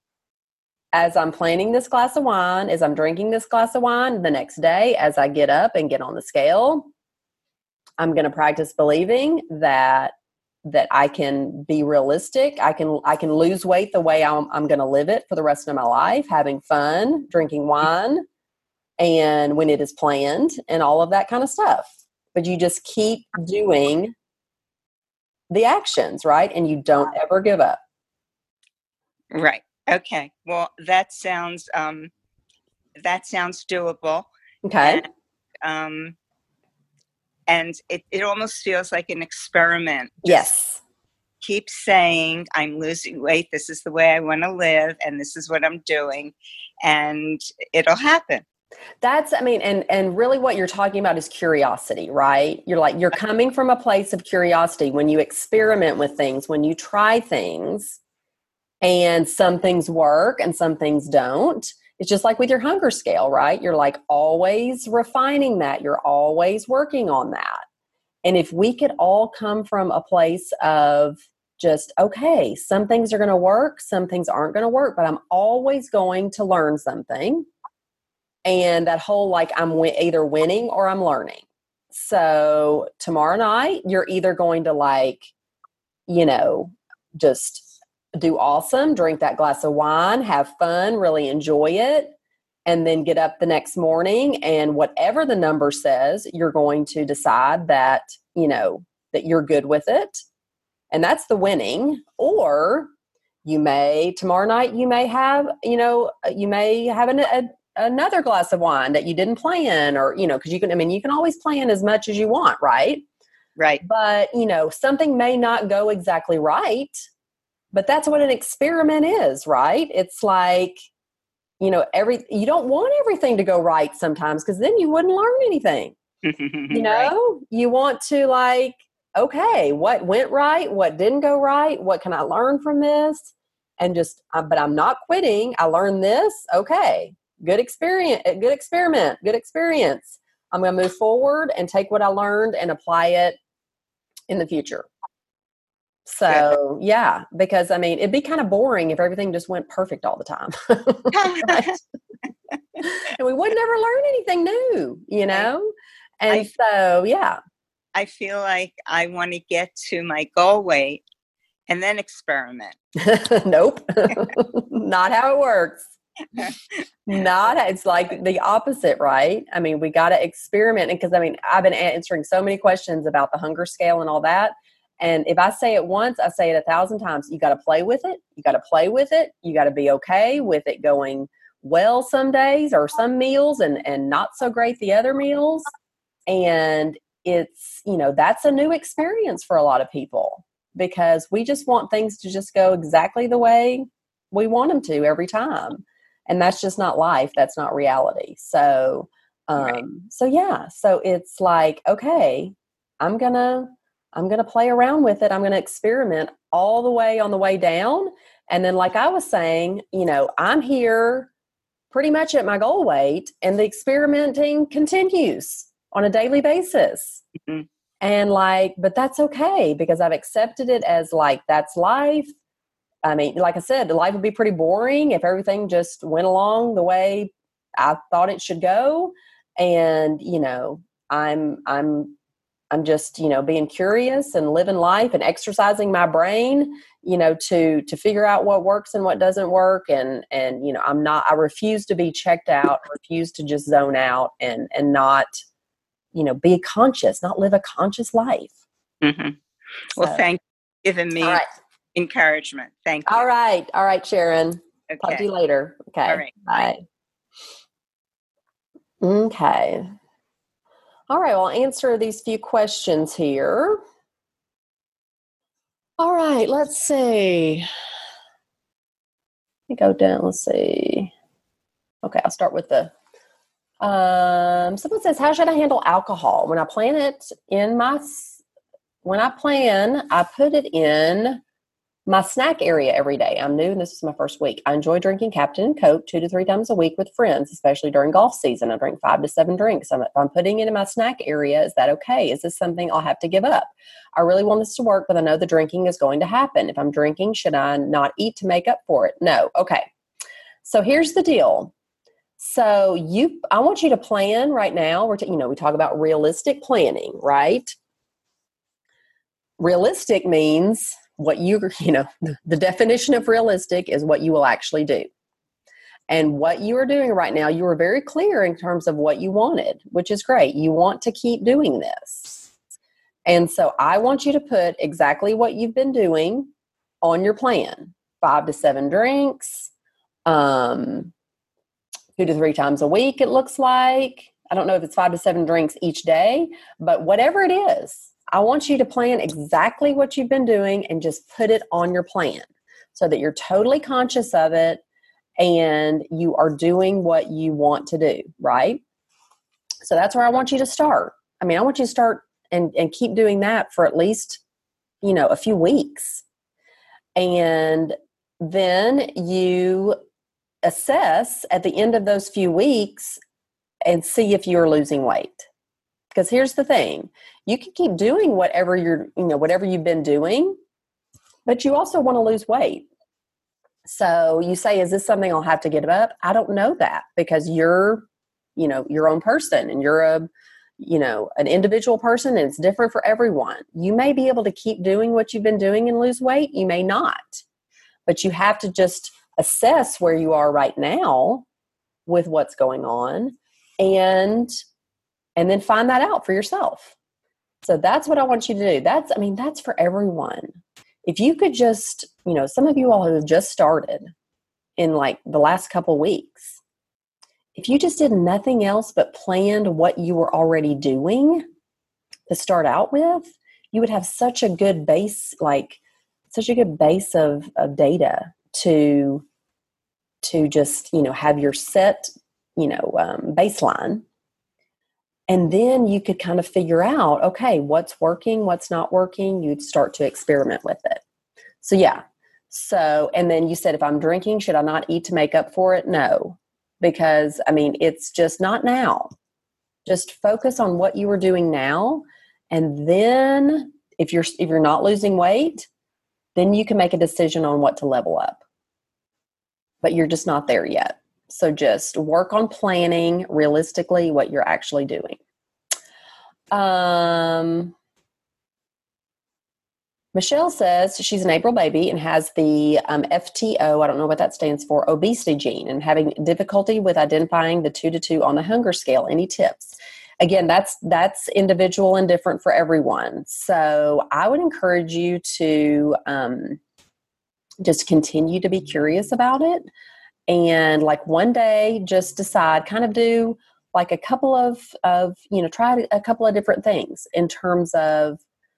as I'm planning this glass of wine, as I'm drinking this glass of wine the next day, as I get up and get on the scale. I'm going to practice believing that that I can be realistic. I can I can lose weight the way I'm, I'm going to live it for the rest of my life, having fun, drinking wine, and when it is planned, and all of that kind of stuff. But you just keep doing the actions, right? And you don't ever give up. Right. Okay. Well, that sounds um, that sounds doable. Okay. And, um. And it, it almost feels like an experiment. Just yes. Keep saying, I'm losing weight. This is the way I want to live. And this is what I'm doing. And it'll happen. That's, I mean, and, and really what you're talking about is curiosity, right? You're like, you're coming from a place of curiosity when you experiment with things, when you try things, and some things work and some things don't. It's just like with your hunger scale, right? You're like always refining that. You're always working on that. And if we could all come from a place of just, okay, some things are going to work, some things aren't going to work, but I'm always going to learn something. And that whole, like, I'm w- either winning or I'm learning. So tomorrow night, you're either going to, like, you know, just do awesome, drink that glass of wine, have fun, really enjoy it, and then get up the next morning, and whatever the number says, you're going to decide that, you know, that you're good with it, And that's the winning. Or you may, tomorrow night, you may have, you know, you may have an, a, another glass of wine that you didn't plan, or, you know, because you can, I mean, you can always plan as much as you want, right? Right. But, you know, something may not go exactly right, but that's what an experiment is, right? It's like, you know, every, you don't want everything to go right sometimes, because then you wouldn't learn anything. You know, right. You want to like, okay, what went right? What didn't go right? What can I learn from this? And just, uh, but I'm not quitting. I learned this. Okay. Good experience, good experiment, good experience. I'm going to move forward and take what I learned and apply it in the future. So good. Yeah, because I mean, it'd be kind of boring if everything just went perfect all the time. Right? And we would never learn anything new, you know? And I, so, yeah. I feel like I want to get to my goal weight and then experiment. Nope. Not how it works. Not, it's like the opposite, right? I mean, we got to experiment. And because I mean, I've been answering so many questions about the hunger scale and all that. And if I say it once, I say it a thousand times. You got to play with it. You got to play with it. You got to be okay with it going well some days or some meals and, and not so great the other meals. And it's, you know, that's a new experience for a lot of people, because we just want things to just go exactly the way we want them to every time. And that's just not life. That's not reality. So, um, right. so yeah, so it's like, okay, I'm going to, I'm going to play around with it. I'm going to experiment all the way on the way down. And then, like I was saying, you know, I'm here pretty much at my goal weight, and the experimenting continues on a daily basis. Mm-hmm. And like, but that's okay, because I've accepted it as like, that's life. I mean, like I said, life would be pretty boring if everything just went along the way I thought it should go. And, you know, I'm, I'm, I'm just, you know, being curious and living life and exercising my brain, you know, to, to figure out what works and what doesn't work. And, and, you know, I'm not, I refuse to be checked out, refuse to just zone out and, and not, you know, be conscious, not live a conscious life. Mm-hmm. Well, so, thank you for giving me right. encouragement. Thank you. All right. All right, Sharon. Okay. Talk to you later. Okay. All right. Bye. Bye. Okay. All right. Well, I'll answer these few questions here. All right. Let's see. Let me go down. Let's see. Okay. I'll start with the Um, someone says, how should I handle alcohol? When I plan it in my, when I plan, I put it in my snack area every day. I'm new and this is my first week. I enjoy drinking Captain and Coke two to three times a week with friends, especially during golf season. I drink five to seven drinks. I'm, if I'm putting it in my snack area, is that okay? Is this something I'll have to give up? I really want this to work, but I know the drinking is going to happen. If I'm drinking, should I not eat to make up for it? No. Okay. So here's the deal. So you, I want you to plan right now. We're, t- you know, we talk about realistic planning, right? Realistic means what you, you know, the definition of realistic is what you will actually do. And what you are doing right now, you are very clear in terms of what you wanted, which is great. You want to keep doing this. And so I want you to put exactly what you've been doing on your plan. Five to seven drinks, um, two to three times a week, it looks like. I don't know if it's five to seven drinks each day, but whatever it is, I want you to plan exactly what you've been doing and just put it on your plan so that you're totally conscious of it and you are doing what you want to do, right? So that's where I want you to start. I mean, I want you to start and, and keep doing that for at least, you know, a few weeks. And then you assess at the end of those few weeks and see if you're losing weight. Because here's the thing, you can keep doing whatever you're, you know, whatever you've been doing, but you also want to lose weight. So you say, is this something I'll have to give up? I don't know that, because you're, you know, your own person and you're a, you know, an individual person and it's different for everyone. You may be able to keep doing what you've been doing and lose weight. You may not, but you have to just assess where you are right now with what's going on and and then find that out for yourself. So that's what I want you to do. That's, I mean, that's for everyone. if you could just, you know, some of you all who have just started in like the last couple weeks, if you just did nothing else but planned what you were already doing to start out with, you would have such a good base, like such a good base of, of data to, to just, you know, have your set, you know, um, baseline. And then you could kind of figure out, okay, what's working, what's not working. You'd start to experiment with it. So yeah. So, and then you said, if I'm drinking, should I not eat to make up for it? No, because I mean, it's just not now. Just focus on what you are doing now. And then if you're, if you're not losing weight, then you can make a decision on what to level up, but you're just not there yet. So just work on planning realistically what you're actually doing. Um, Michelle says she's an April baby and has the um, F T O, I don't know what that stands for, obesity gene, and having difficulty with identifying the two to two on the hunger scale. Any tips? Again, that's that's individual and different for everyone. So I would encourage you to um, just continue to be curious about it. And like one day, just decide, kind of do like a couple of, of, you know, try a couple of different things in terms of,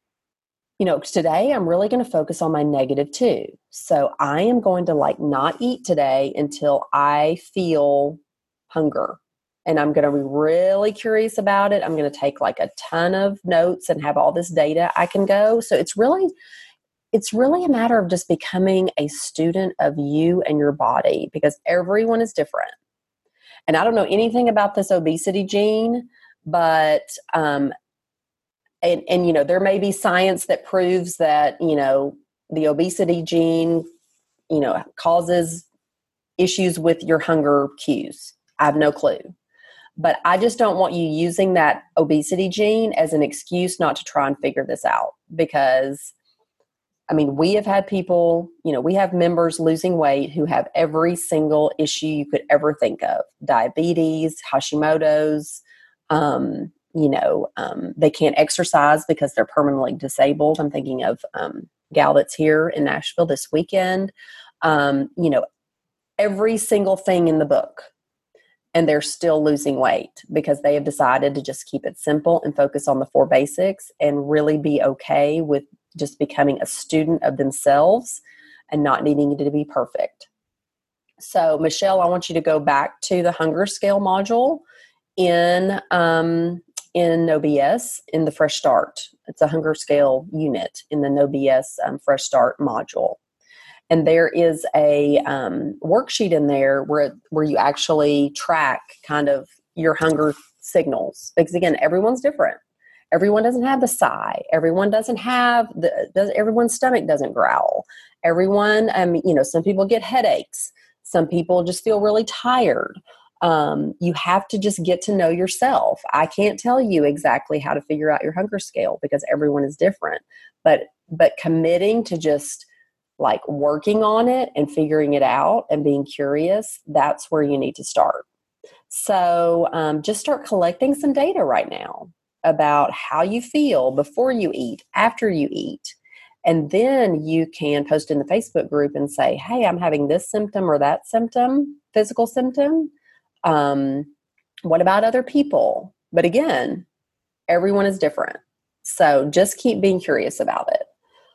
you know, today I'm really going to focus on my negative two. So I am going to like not eat today until I feel hunger. And I'm going to be really curious about it. I'm going to take like a ton of notes and have all this data I can go. So it's really, it's really a matter of just becoming a student of you and your body, because everyone is different. And I don't know anything about this obesity gene, but, um, and, and, you know, there may be science that proves that, you know, the obesity gene, you know, causes issues with your hunger cues. I have no clue. But I just don't want you using that obesity gene as an excuse not to try and figure this out. Because, I mean, we have had people, you know, we have members losing weight who have every single issue you could ever think of. Diabetes, Hashimoto's, um, you know, um, they can't exercise because they're permanently disabled. I'm thinking of um, gal that's here in Nashville this weekend. Um, you know, every single thing in the book. And they're still losing weight because they have decided to just keep it simple and focus on the four basics and really be okay with just becoming a student of themselves and not needing to be perfect. So, Michelle, I want you to go back to the hunger scale module in um, in No B S in the Fresh Start. It's a hunger scale unit in the No B S um, Fresh Start module. And there is a um, worksheet in there where where you actually track kind of your hunger signals. Because again, everyone's different. Everyone doesn't have the sigh. Everyone doesn't have the. Does, everyone's stomach doesn't growl. Everyone, um, you know, some people get headaches. Some people just feel really tired. Um, you have to just get to know yourself. I can't tell you exactly how to figure out your hunger scale because everyone is different. But but committing to just like working on it and figuring it out and being curious, that's where you need to start. So um, just start collecting some data right now about how you feel before you eat, after you eat. And then you can post in the Facebook group and say, hey, I'm having this symptom or that symptom, physical symptom. Um, what about other people? But again, everyone is different. So just keep being curious about it.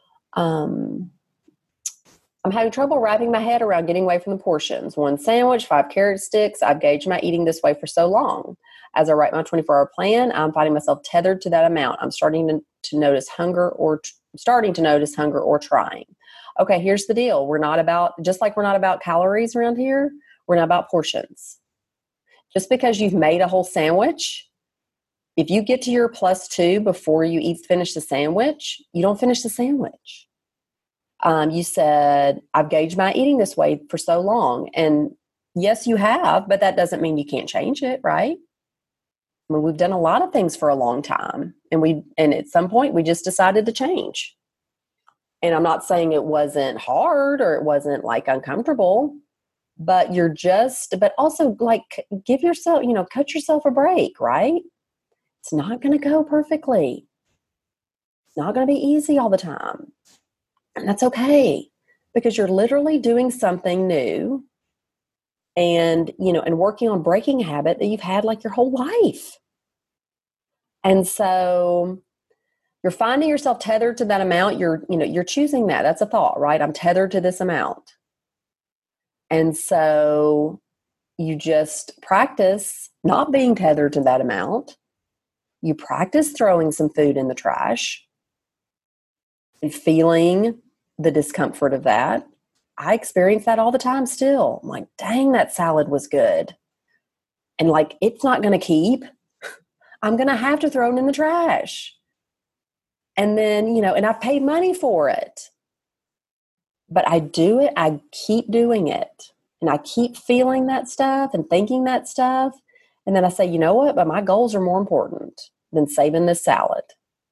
Um, I'm having trouble wrapping my head around getting away from the portions. One sandwich, five carrot sticks. I've gauged my eating this way for so long. As I write my twenty-four hour plan, I'm finding myself tethered to that amount. I'm starting to, to notice hunger or t- starting to notice hunger or trying. Okay, here's the deal. We're not about, just like we're not about calories around here, we're not about portions. Just because you've made a whole sandwich, if you get to your plus two before you eat, finish the sandwich, you don't finish the sandwich. Um, you said, I've gauged my eating this way for so long. And yes, you have, but that doesn't mean you can't change it, right? I mean, we've done a lot of things for a long time. And we, and at some point we just decided to change. And I'm not saying it wasn't hard or it wasn't like uncomfortable, but you're just, but also like give yourself, you know, cut yourself a break, right? It's not going to go perfectly. It's not going to be easy all the time. And that's okay, because you're literally doing something new and, you know, and working on breaking a habit that you've had like your whole life. And so you're finding yourself tethered to that amount. You're, you know, you're choosing that. That's a thought, right? I'm tethered to this amount. And so you just practice not being tethered to that amount. You practice throwing some food in the trash and feeling the discomfort of that. I experience that all the time still. I'm like, dang, that salad was good. And like, it's not going to keep. I'm going to have to throw it in the trash. And then, you know, and I've paid money for it. But I do it, I keep doing it. And I keep feeling that stuff and thinking that stuff. And then I say, you know what? But my goals are more important than saving this salad.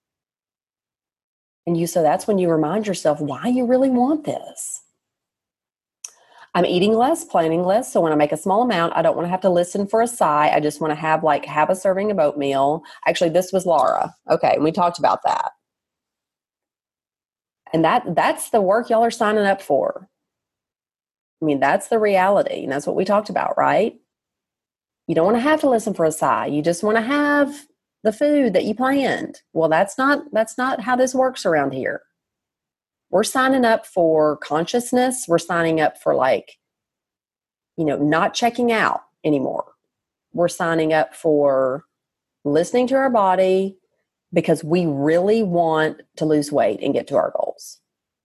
And you, so that's when you remind yourself why you really want this. I'm eating less, planning less. So when I make a small amount, I don't want to have to listen for a sigh. I just want to have like have a serving of oatmeal. Actually, this was Laura. Okay. And we talked about that. And that that's the work y'all are signing up for. I mean, that's the reality. And that's what we talked about, right? You don't want to have to listen for a sigh. You just want to have the food that you planned. Well, that's not that's not how this works around here. We're signing up for consciousness. We're signing up for like, you know, not checking out anymore. We're signing up for listening to our body because we really want to lose weight and get to our goals.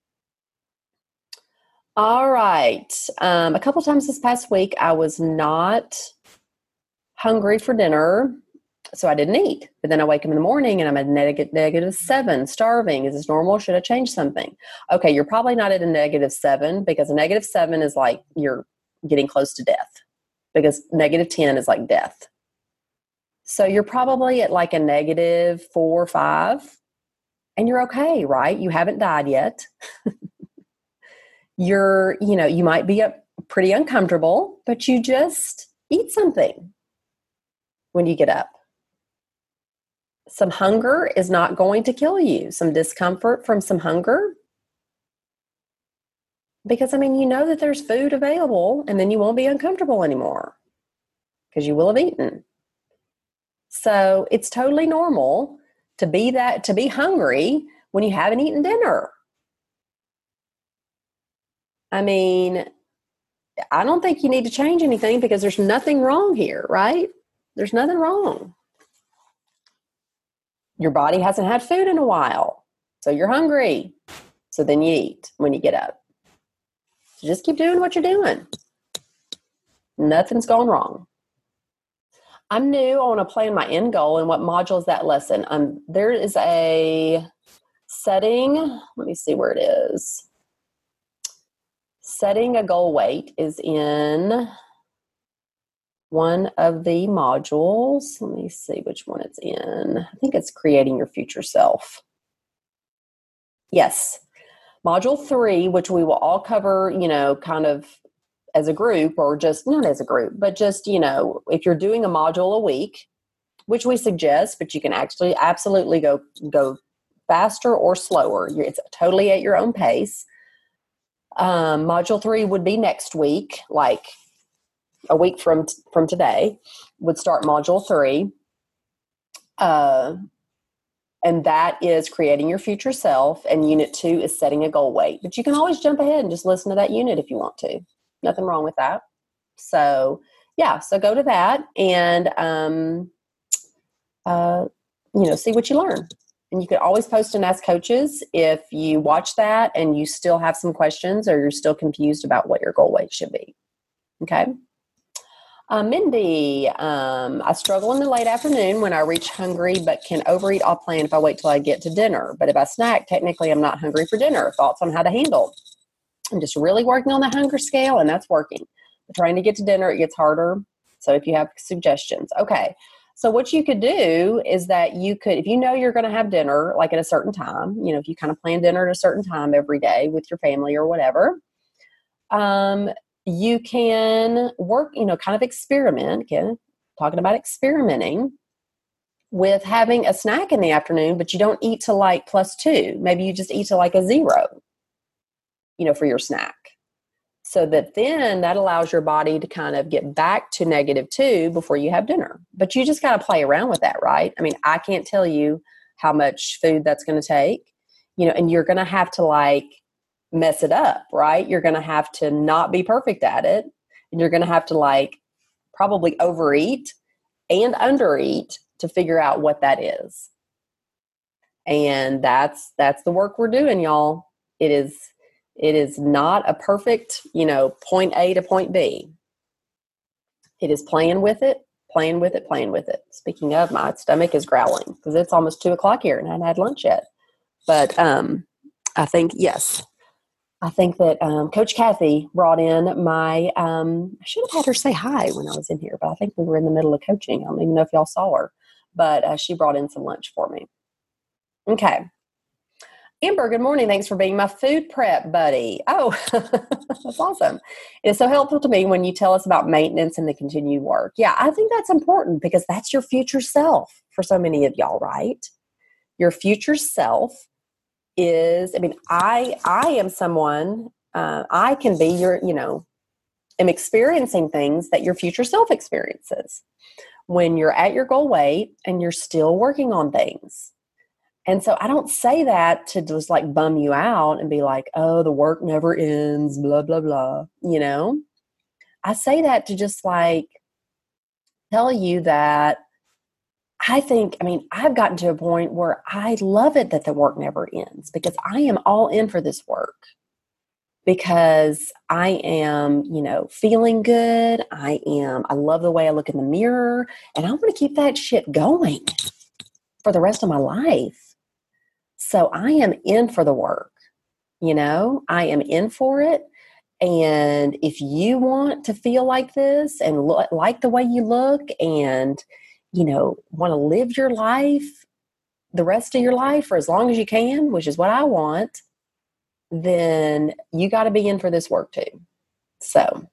All right. Um, a couple times this past week, I was not hungry for dinner, so I didn't eat. But then I wake up in the morning and I'm at neg- negative seven, starving. Is this normal? Should I change something? Okay, you're probably not at a negative seven, because a negative seven is like you're getting close to death, because negative ten is like death. So you're probably at like a negative four or five, and you're okay, right? You haven't died yet. You're, you know, you might be up pretty uncomfortable, but you just eat something when you get up. Some hunger is not going to kill you. Some discomfort from some hunger. Because, I mean, you know that there's food available, and then you won't be uncomfortable anymore because you will have eaten. So it's totally normal to be that, to be hungry when you haven't eaten dinner. I mean, I don't think you need to change anything, because there's nothing wrong here, right? There's nothing wrong. Your body hasn't had food in a while, so you're hungry. So then you eat when you get up. So just keep doing what you're doing. Nothing's going wrong. I'm new. I want to plan my end goal. And what module is that lesson? Um, there is a setting. Let me see where it is. Setting a goal weight is in one of the modules. Let me see which one it's in. I think it's creating your future self. Yes. Module three, which we will all cover, you know, kind of as a group, or just not as a group, but just, you know, if you're doing a module a week, which we suggest, but you can actually absolutely go, go faster or slower. It's totally at your own pace. Um, module three would be next week, like a week from, from today would start module three. Uh, and that is creating your future self. And unit two is setting a goal weight, but you can always jump ahead and just listen to that unit if you want to. Nothing wrong with that. So yeah, so go to that and, um, uh, you know, see what you learn. And you can always post and ask coaches if you watch that and you still have some questions or you're still confused about what your goal weight should be. Okay. Uh, Mindy, um, I struggle in the late afternoon when I reach hungry, but can overeat all plan if I wait till I get to dinner. But if I snack, technically I'm not hungry for dinner. Thoughts on how to handle? I'm just really working on the hunger scale, and that's working. But trying to get to dinner, it gets harder. So if you have suggestions. Okay. So what you could do is that you could, if you know you're going to have dinner, like at a certain time, you know, if you kind of plan dinner at a certain time every day with your family or whatever, um, you can work, you know, kind of experiment, again, talking about experimenting with having a snack in the afternoon, but you don't eat to like plus two. Maybe you just eat to like a zero. you know, for your snack. So that then that allows your body to kind of get back to negative two before you have dinner. But you just got to play around with that, right? I mean, I can't tell you how much food that's going to take, you know, and you're going to have to like mess it up, right? You're going to have to not be perfect at it. And you're going to have to like probably overeat and undereat to figure out what that is. And that's, that's the work we're doing, y'all. It is, it is not a perfect, you know, point A to point B. It is playing with it, playing with it, playing with it. Speaking of, my stomach is growling because it's almost two o'clock here and I hadn't had lunch yet. But um, I think, yes, I think that um, Coach Kathy brought in my, um, I should have had her say hi when I was in here, but I think we were in the middle of coaching. I don't even know if y'all saw her, but uh, she brought in some lunch for me. Okay. Amber, good morning. Thanks for being my food prep buddy. Oh, that's awesome. It's so helpful to me when you tell us about maintenance and the continued work. Yeah, I think that's important because that's your future self for so many of y'all, right? Your future self is, I mean, I I am someone, uh, I can be your, you know, am experiencing things that your future self experiences when you're at your goal weight and you're still working on things. And so I don't say that to just like bum you out and be like, oh, the work never ends, blah, blah, blah. You know, I say that to just like tell you that I think, I mean, I've gotten to a point where I love it that the work never ends because I am all in for this work because I am, you know, feeling good. I am, I love the way I look in the mirror and I want to keep that shit going for the rest of my life. So I am in for the work, you know, I am in for it. And if you want to feel like this and look, like the way you look and, you know, want to live your life, the rest of your life for as long as you can, which is what I want, then you got to be in for this work too. So,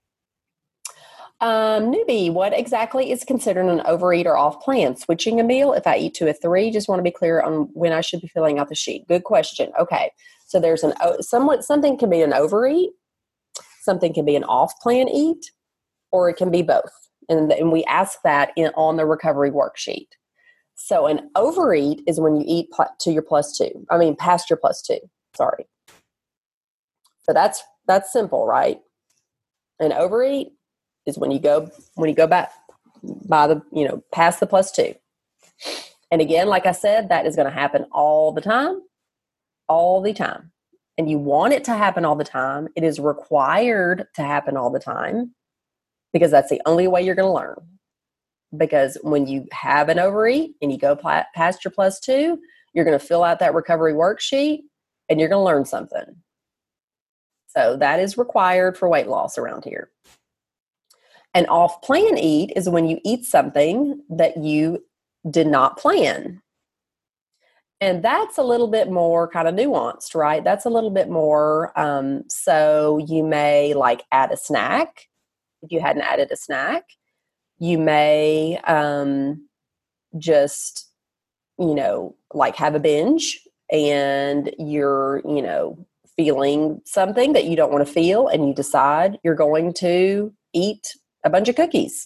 Um, newbie, what exactly is considered an overeat or off plan? Switching a meal if I eat to a three? Just want to be clear on when I should be filling out the sheet. Good question. Okay, so there's an somewhat something can be an overeat, something can be an off plan eat, or it can be both. And, and we ask that in on the recovery worksheet. So an overeat is when you eat pl- to your plus two. I mean, past your plus two. Sorry. So that's that's simple, right? An overeat is when you go when you go back by the, you know, past the plus two. And again, like I said, that is going to happen all the time, all the time. And you want it to happen all the time. It is required to happen all the time because that's the only way you're going to learn. Because when you have an overeat and you go pl- past your plus two, you're going to fill out that recovery worksheet and you're going to learn something. So that is required for weight loss around here. An off-plan eat is when you eat something that you did not plan. And that's a little bit more kind of nuanced, right? That's a little bit more, um, so you may like add a snack if you hadn't added a snack. You may um, just, you know, like have a binge and you're, you know, feeling something that you don't want to feel and you decide you're going to eat a bunch of cookies.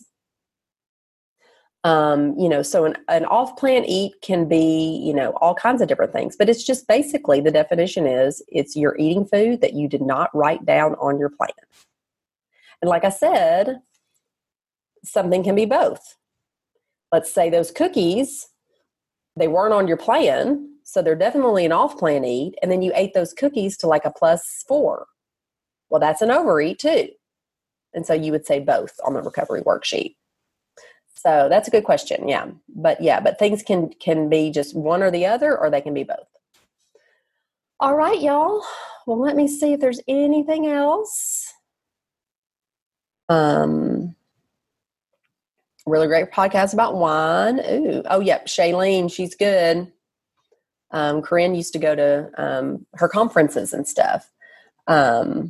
Um, you know, so an, an off-plan eat can be, you know, all kinds of different things, but it's just basically the definition is it's you're eating food that you did not write down on your plan. And like I said, something can be both. Let's say those cookies, they weren't on your plan, so they're definitely an off-plan eat, and then you ate those cookies to like a plus four. Well, that's an overeat too. And so you would say both on the recovery worksheet. So that's a good question. Yeah. But yeah, but things can, can be just one or the other, or they can be both. All right, y'all. Well, let me see if there's anything else. Um, really great podcast about wine. Ooh. Oh, yep. Shailene, she's good. Um, Corinne used to go to um, her conferences and stuff. Um,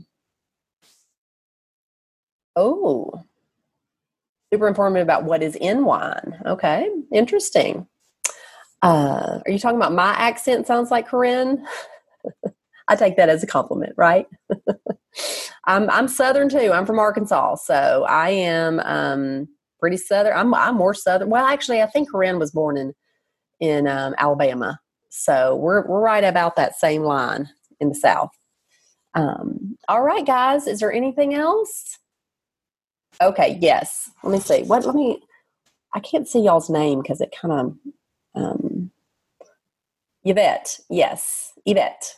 oh, super informative about what is in wine. Okay, interesting. Uh, are you talking about my accent? Sounds like Corinne. I take that as a compliment, right? I'm I'm Southern too. I'm from Arkansas, so I am um, pretty Southern. I'm I'm more Southern. Well, actually, I think Corinne was born in in um, Alabama, so we're we're right about that same line in the South. Um, all right, guys. Is there anything else? Okay. Yes. Let me see. What? Let me. I can't see y'all's name because it kind of. Um, Yvette. Yes, Yvette.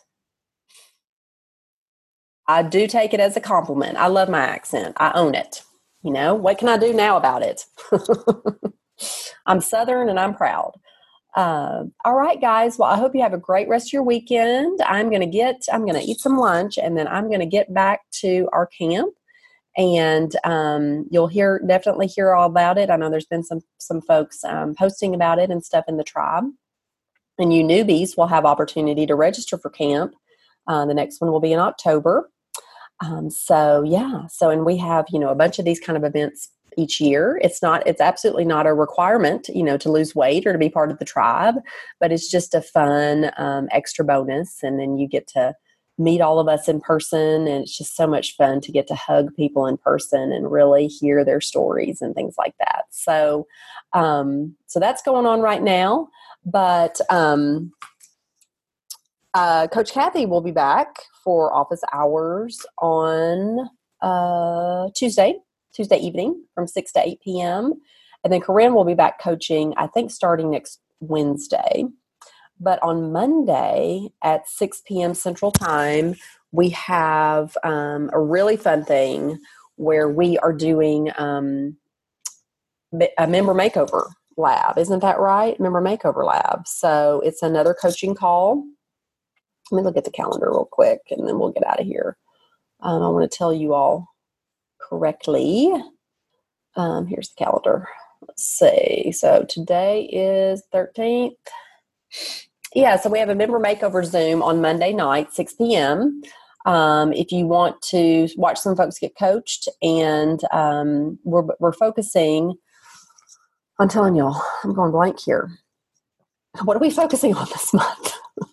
I do take it as a compliment. I love my accent. I own it. You know, what can I do now about it? I'm Southern and I'm proud. Uh, all right, guys. Well, I hope you have a great rest of your weekend. I'm going to get, I'm going to eat some lunch and then I'm going to get back to our camp and um, you'll hear, definitely hear all about it. I know there's been some, some folks um, posting about it and stuff in the tribe. And you newbies will have opportunity to register for camp. Uh, the next one will be in October. Um, so yeah, so, and we have, you know, a bunch of these kind of events each year. It's not, it's absolutely not a requirement, you know, to lose weight or to be part of the tribe, but it's just a fun, um, extra bonus. And then you get to meet all of us in person. And it's just so much fun to get to hug people in person and really hear their stories and things like that. So, um, so that's going on right now, but, um, Uh, Coach Kathy will be back for office hours on uh, Tuesday, Tuesday evening from six to eight p.m. And then Corinne will be back coaching, I think, starting next Wednesday. But on Monday at six p.m. Central Time, we have um, a really fun thing where we are doing um, a member makeover lab. Isn't that right? Member makeover lab. So it's another coaching call. Let me look at the calendar real quick, and then we'll get out of here. Um, I want to tell you all correctly. Um, here's the calendar. Let's see. So today is thirteenth. Yeah, so we have a member makeover Zoom on Monday night, six p.m. Um, if you want to watch some folks get coached, and um, we're we're focusing. I'm telling y'all, I'm going blank here. What are we focusing on this month?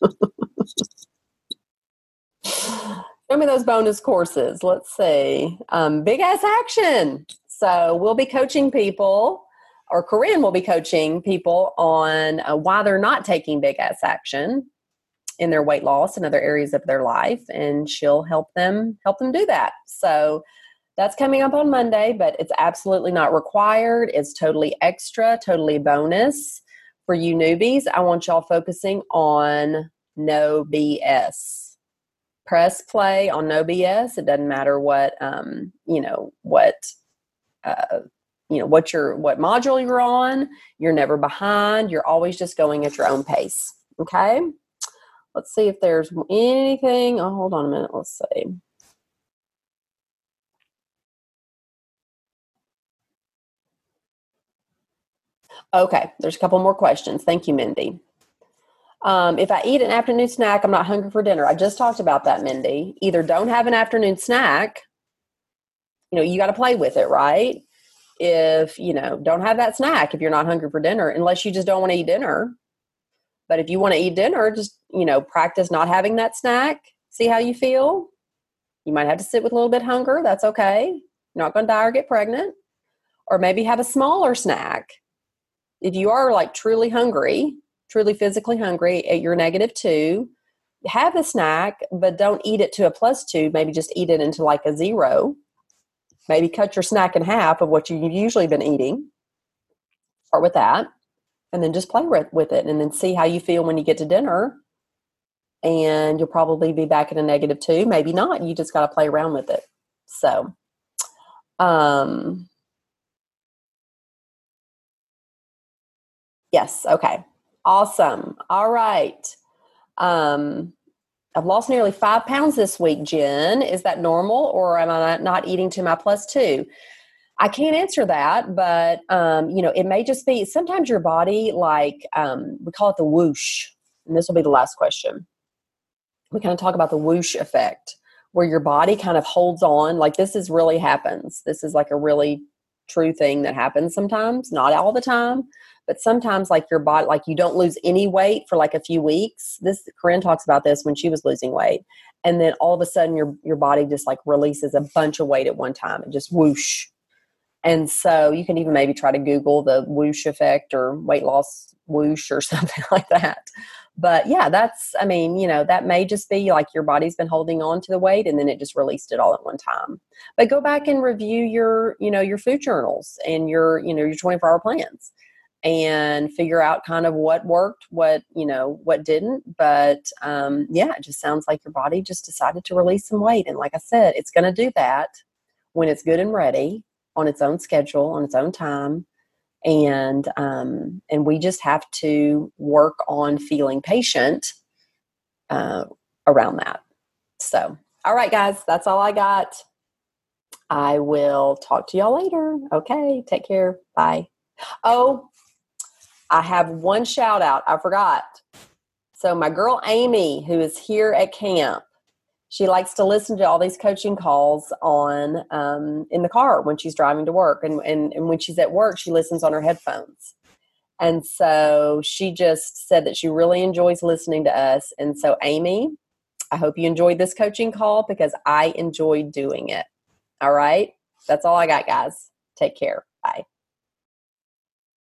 Show me those bonus courses. Let's see. Um, big ass action. So we'll be coaching people, or Corinne will be coaching people on uh, why they're not taking big ass action in their weight loss and other areas of their life, and she'll help them help them do that. So that's coming up on Monday, but it's absolutely not required. It's totally extra, totally bonus for you newbies. I want y'all focusing on no B S. Press play on no B S. It doesn't matter what, um, you know, what, uh, you know, what you're, what module you're on. You're never behind. You're always just going at your own pace. Okay. Let's see if there's anything. Oh, hold on a minute. Let's see. Okay. There's a couple more questions. Thank you, Mindy. Um, if I eat an afternoon snack, I'm not hungry for dinner. I just talked about that, Mindy. Either don't have an afternoon snack, you know, you got to play with it, right? If, you know, don't have that snack if you're not hungry for dinner, unless you just don't want to eat dinner. But if you want to eat dinner, just, you know, practice not having that snack. See how you feel. You might have to sit with a little bit of hunger. That's okay. You're not going to die or get pregnant. Or maybe have a smaller snack. If you are like truly hungry, truly physically hungry at your negative two, have the snack, but don't eat it to a plus two. Maybe just eat it into like a zero. Maybe cut your snack in half of what you've usually been eating. Start with that. And then just play with it. And then see how you feel when you get to dinner. And you'll probably be back at a negative two. Maybe not. You just got to play around with it. So, um, yes. Okay. Awesome. All right. Um, I've lost nearly five pounds this week, Jen. Is that normal, or am I not eating to my plus two? I can't answer that, but, um, you know, it may just be sometimes your body, like, um, we call it the whoosh. And this will be the last question. We kind of talk about the whoosh effect, where your body kind of holds on. Like this is really happens. This is like a really true thing that happens sometimes, not all the time, but sometimes like your body, like you don't lose any weight for like a few weeks. This, Corinne talks about this when she was losing weight. And then all of a sudden your, your body just like releases a bunch of weight at one time and just whoosh. And so you can even maybe try to Google the whoosh effect or weight loss whoosh or something like that. But yeah, that's, I mean, you know, that may just be like your body's been holding on to the weight and then it just released it all at one time. But go back and review your, you know, your food journals and your, you know, your twenty-four hour plans and figure out kind of what worked, what, you know, what didn't. But um, yeah, it just sounds like your body just decided to release some weight. And like I said, it's going to do that when it's good and ready on its own schedule, on its own time. And um, and we just have to work on feeling patient uh, around that. So, all right, guys, that's all I got. I will talk to y'all later. Okay, take care. Bye. Oh, I have one shout out. I forgot. So my girl Amy, who is here at camp, she likes to listen to all these coaching calls on um, in the car when she's driving to work. And, and, and when she's at work, she listens on her headphones. And so she just said that she really enjoys listening to us. And so, Amy, I hope you enjoyed this coaching call because I enjoyed doing it. All right. That's all I got, guys. Take care. Bye.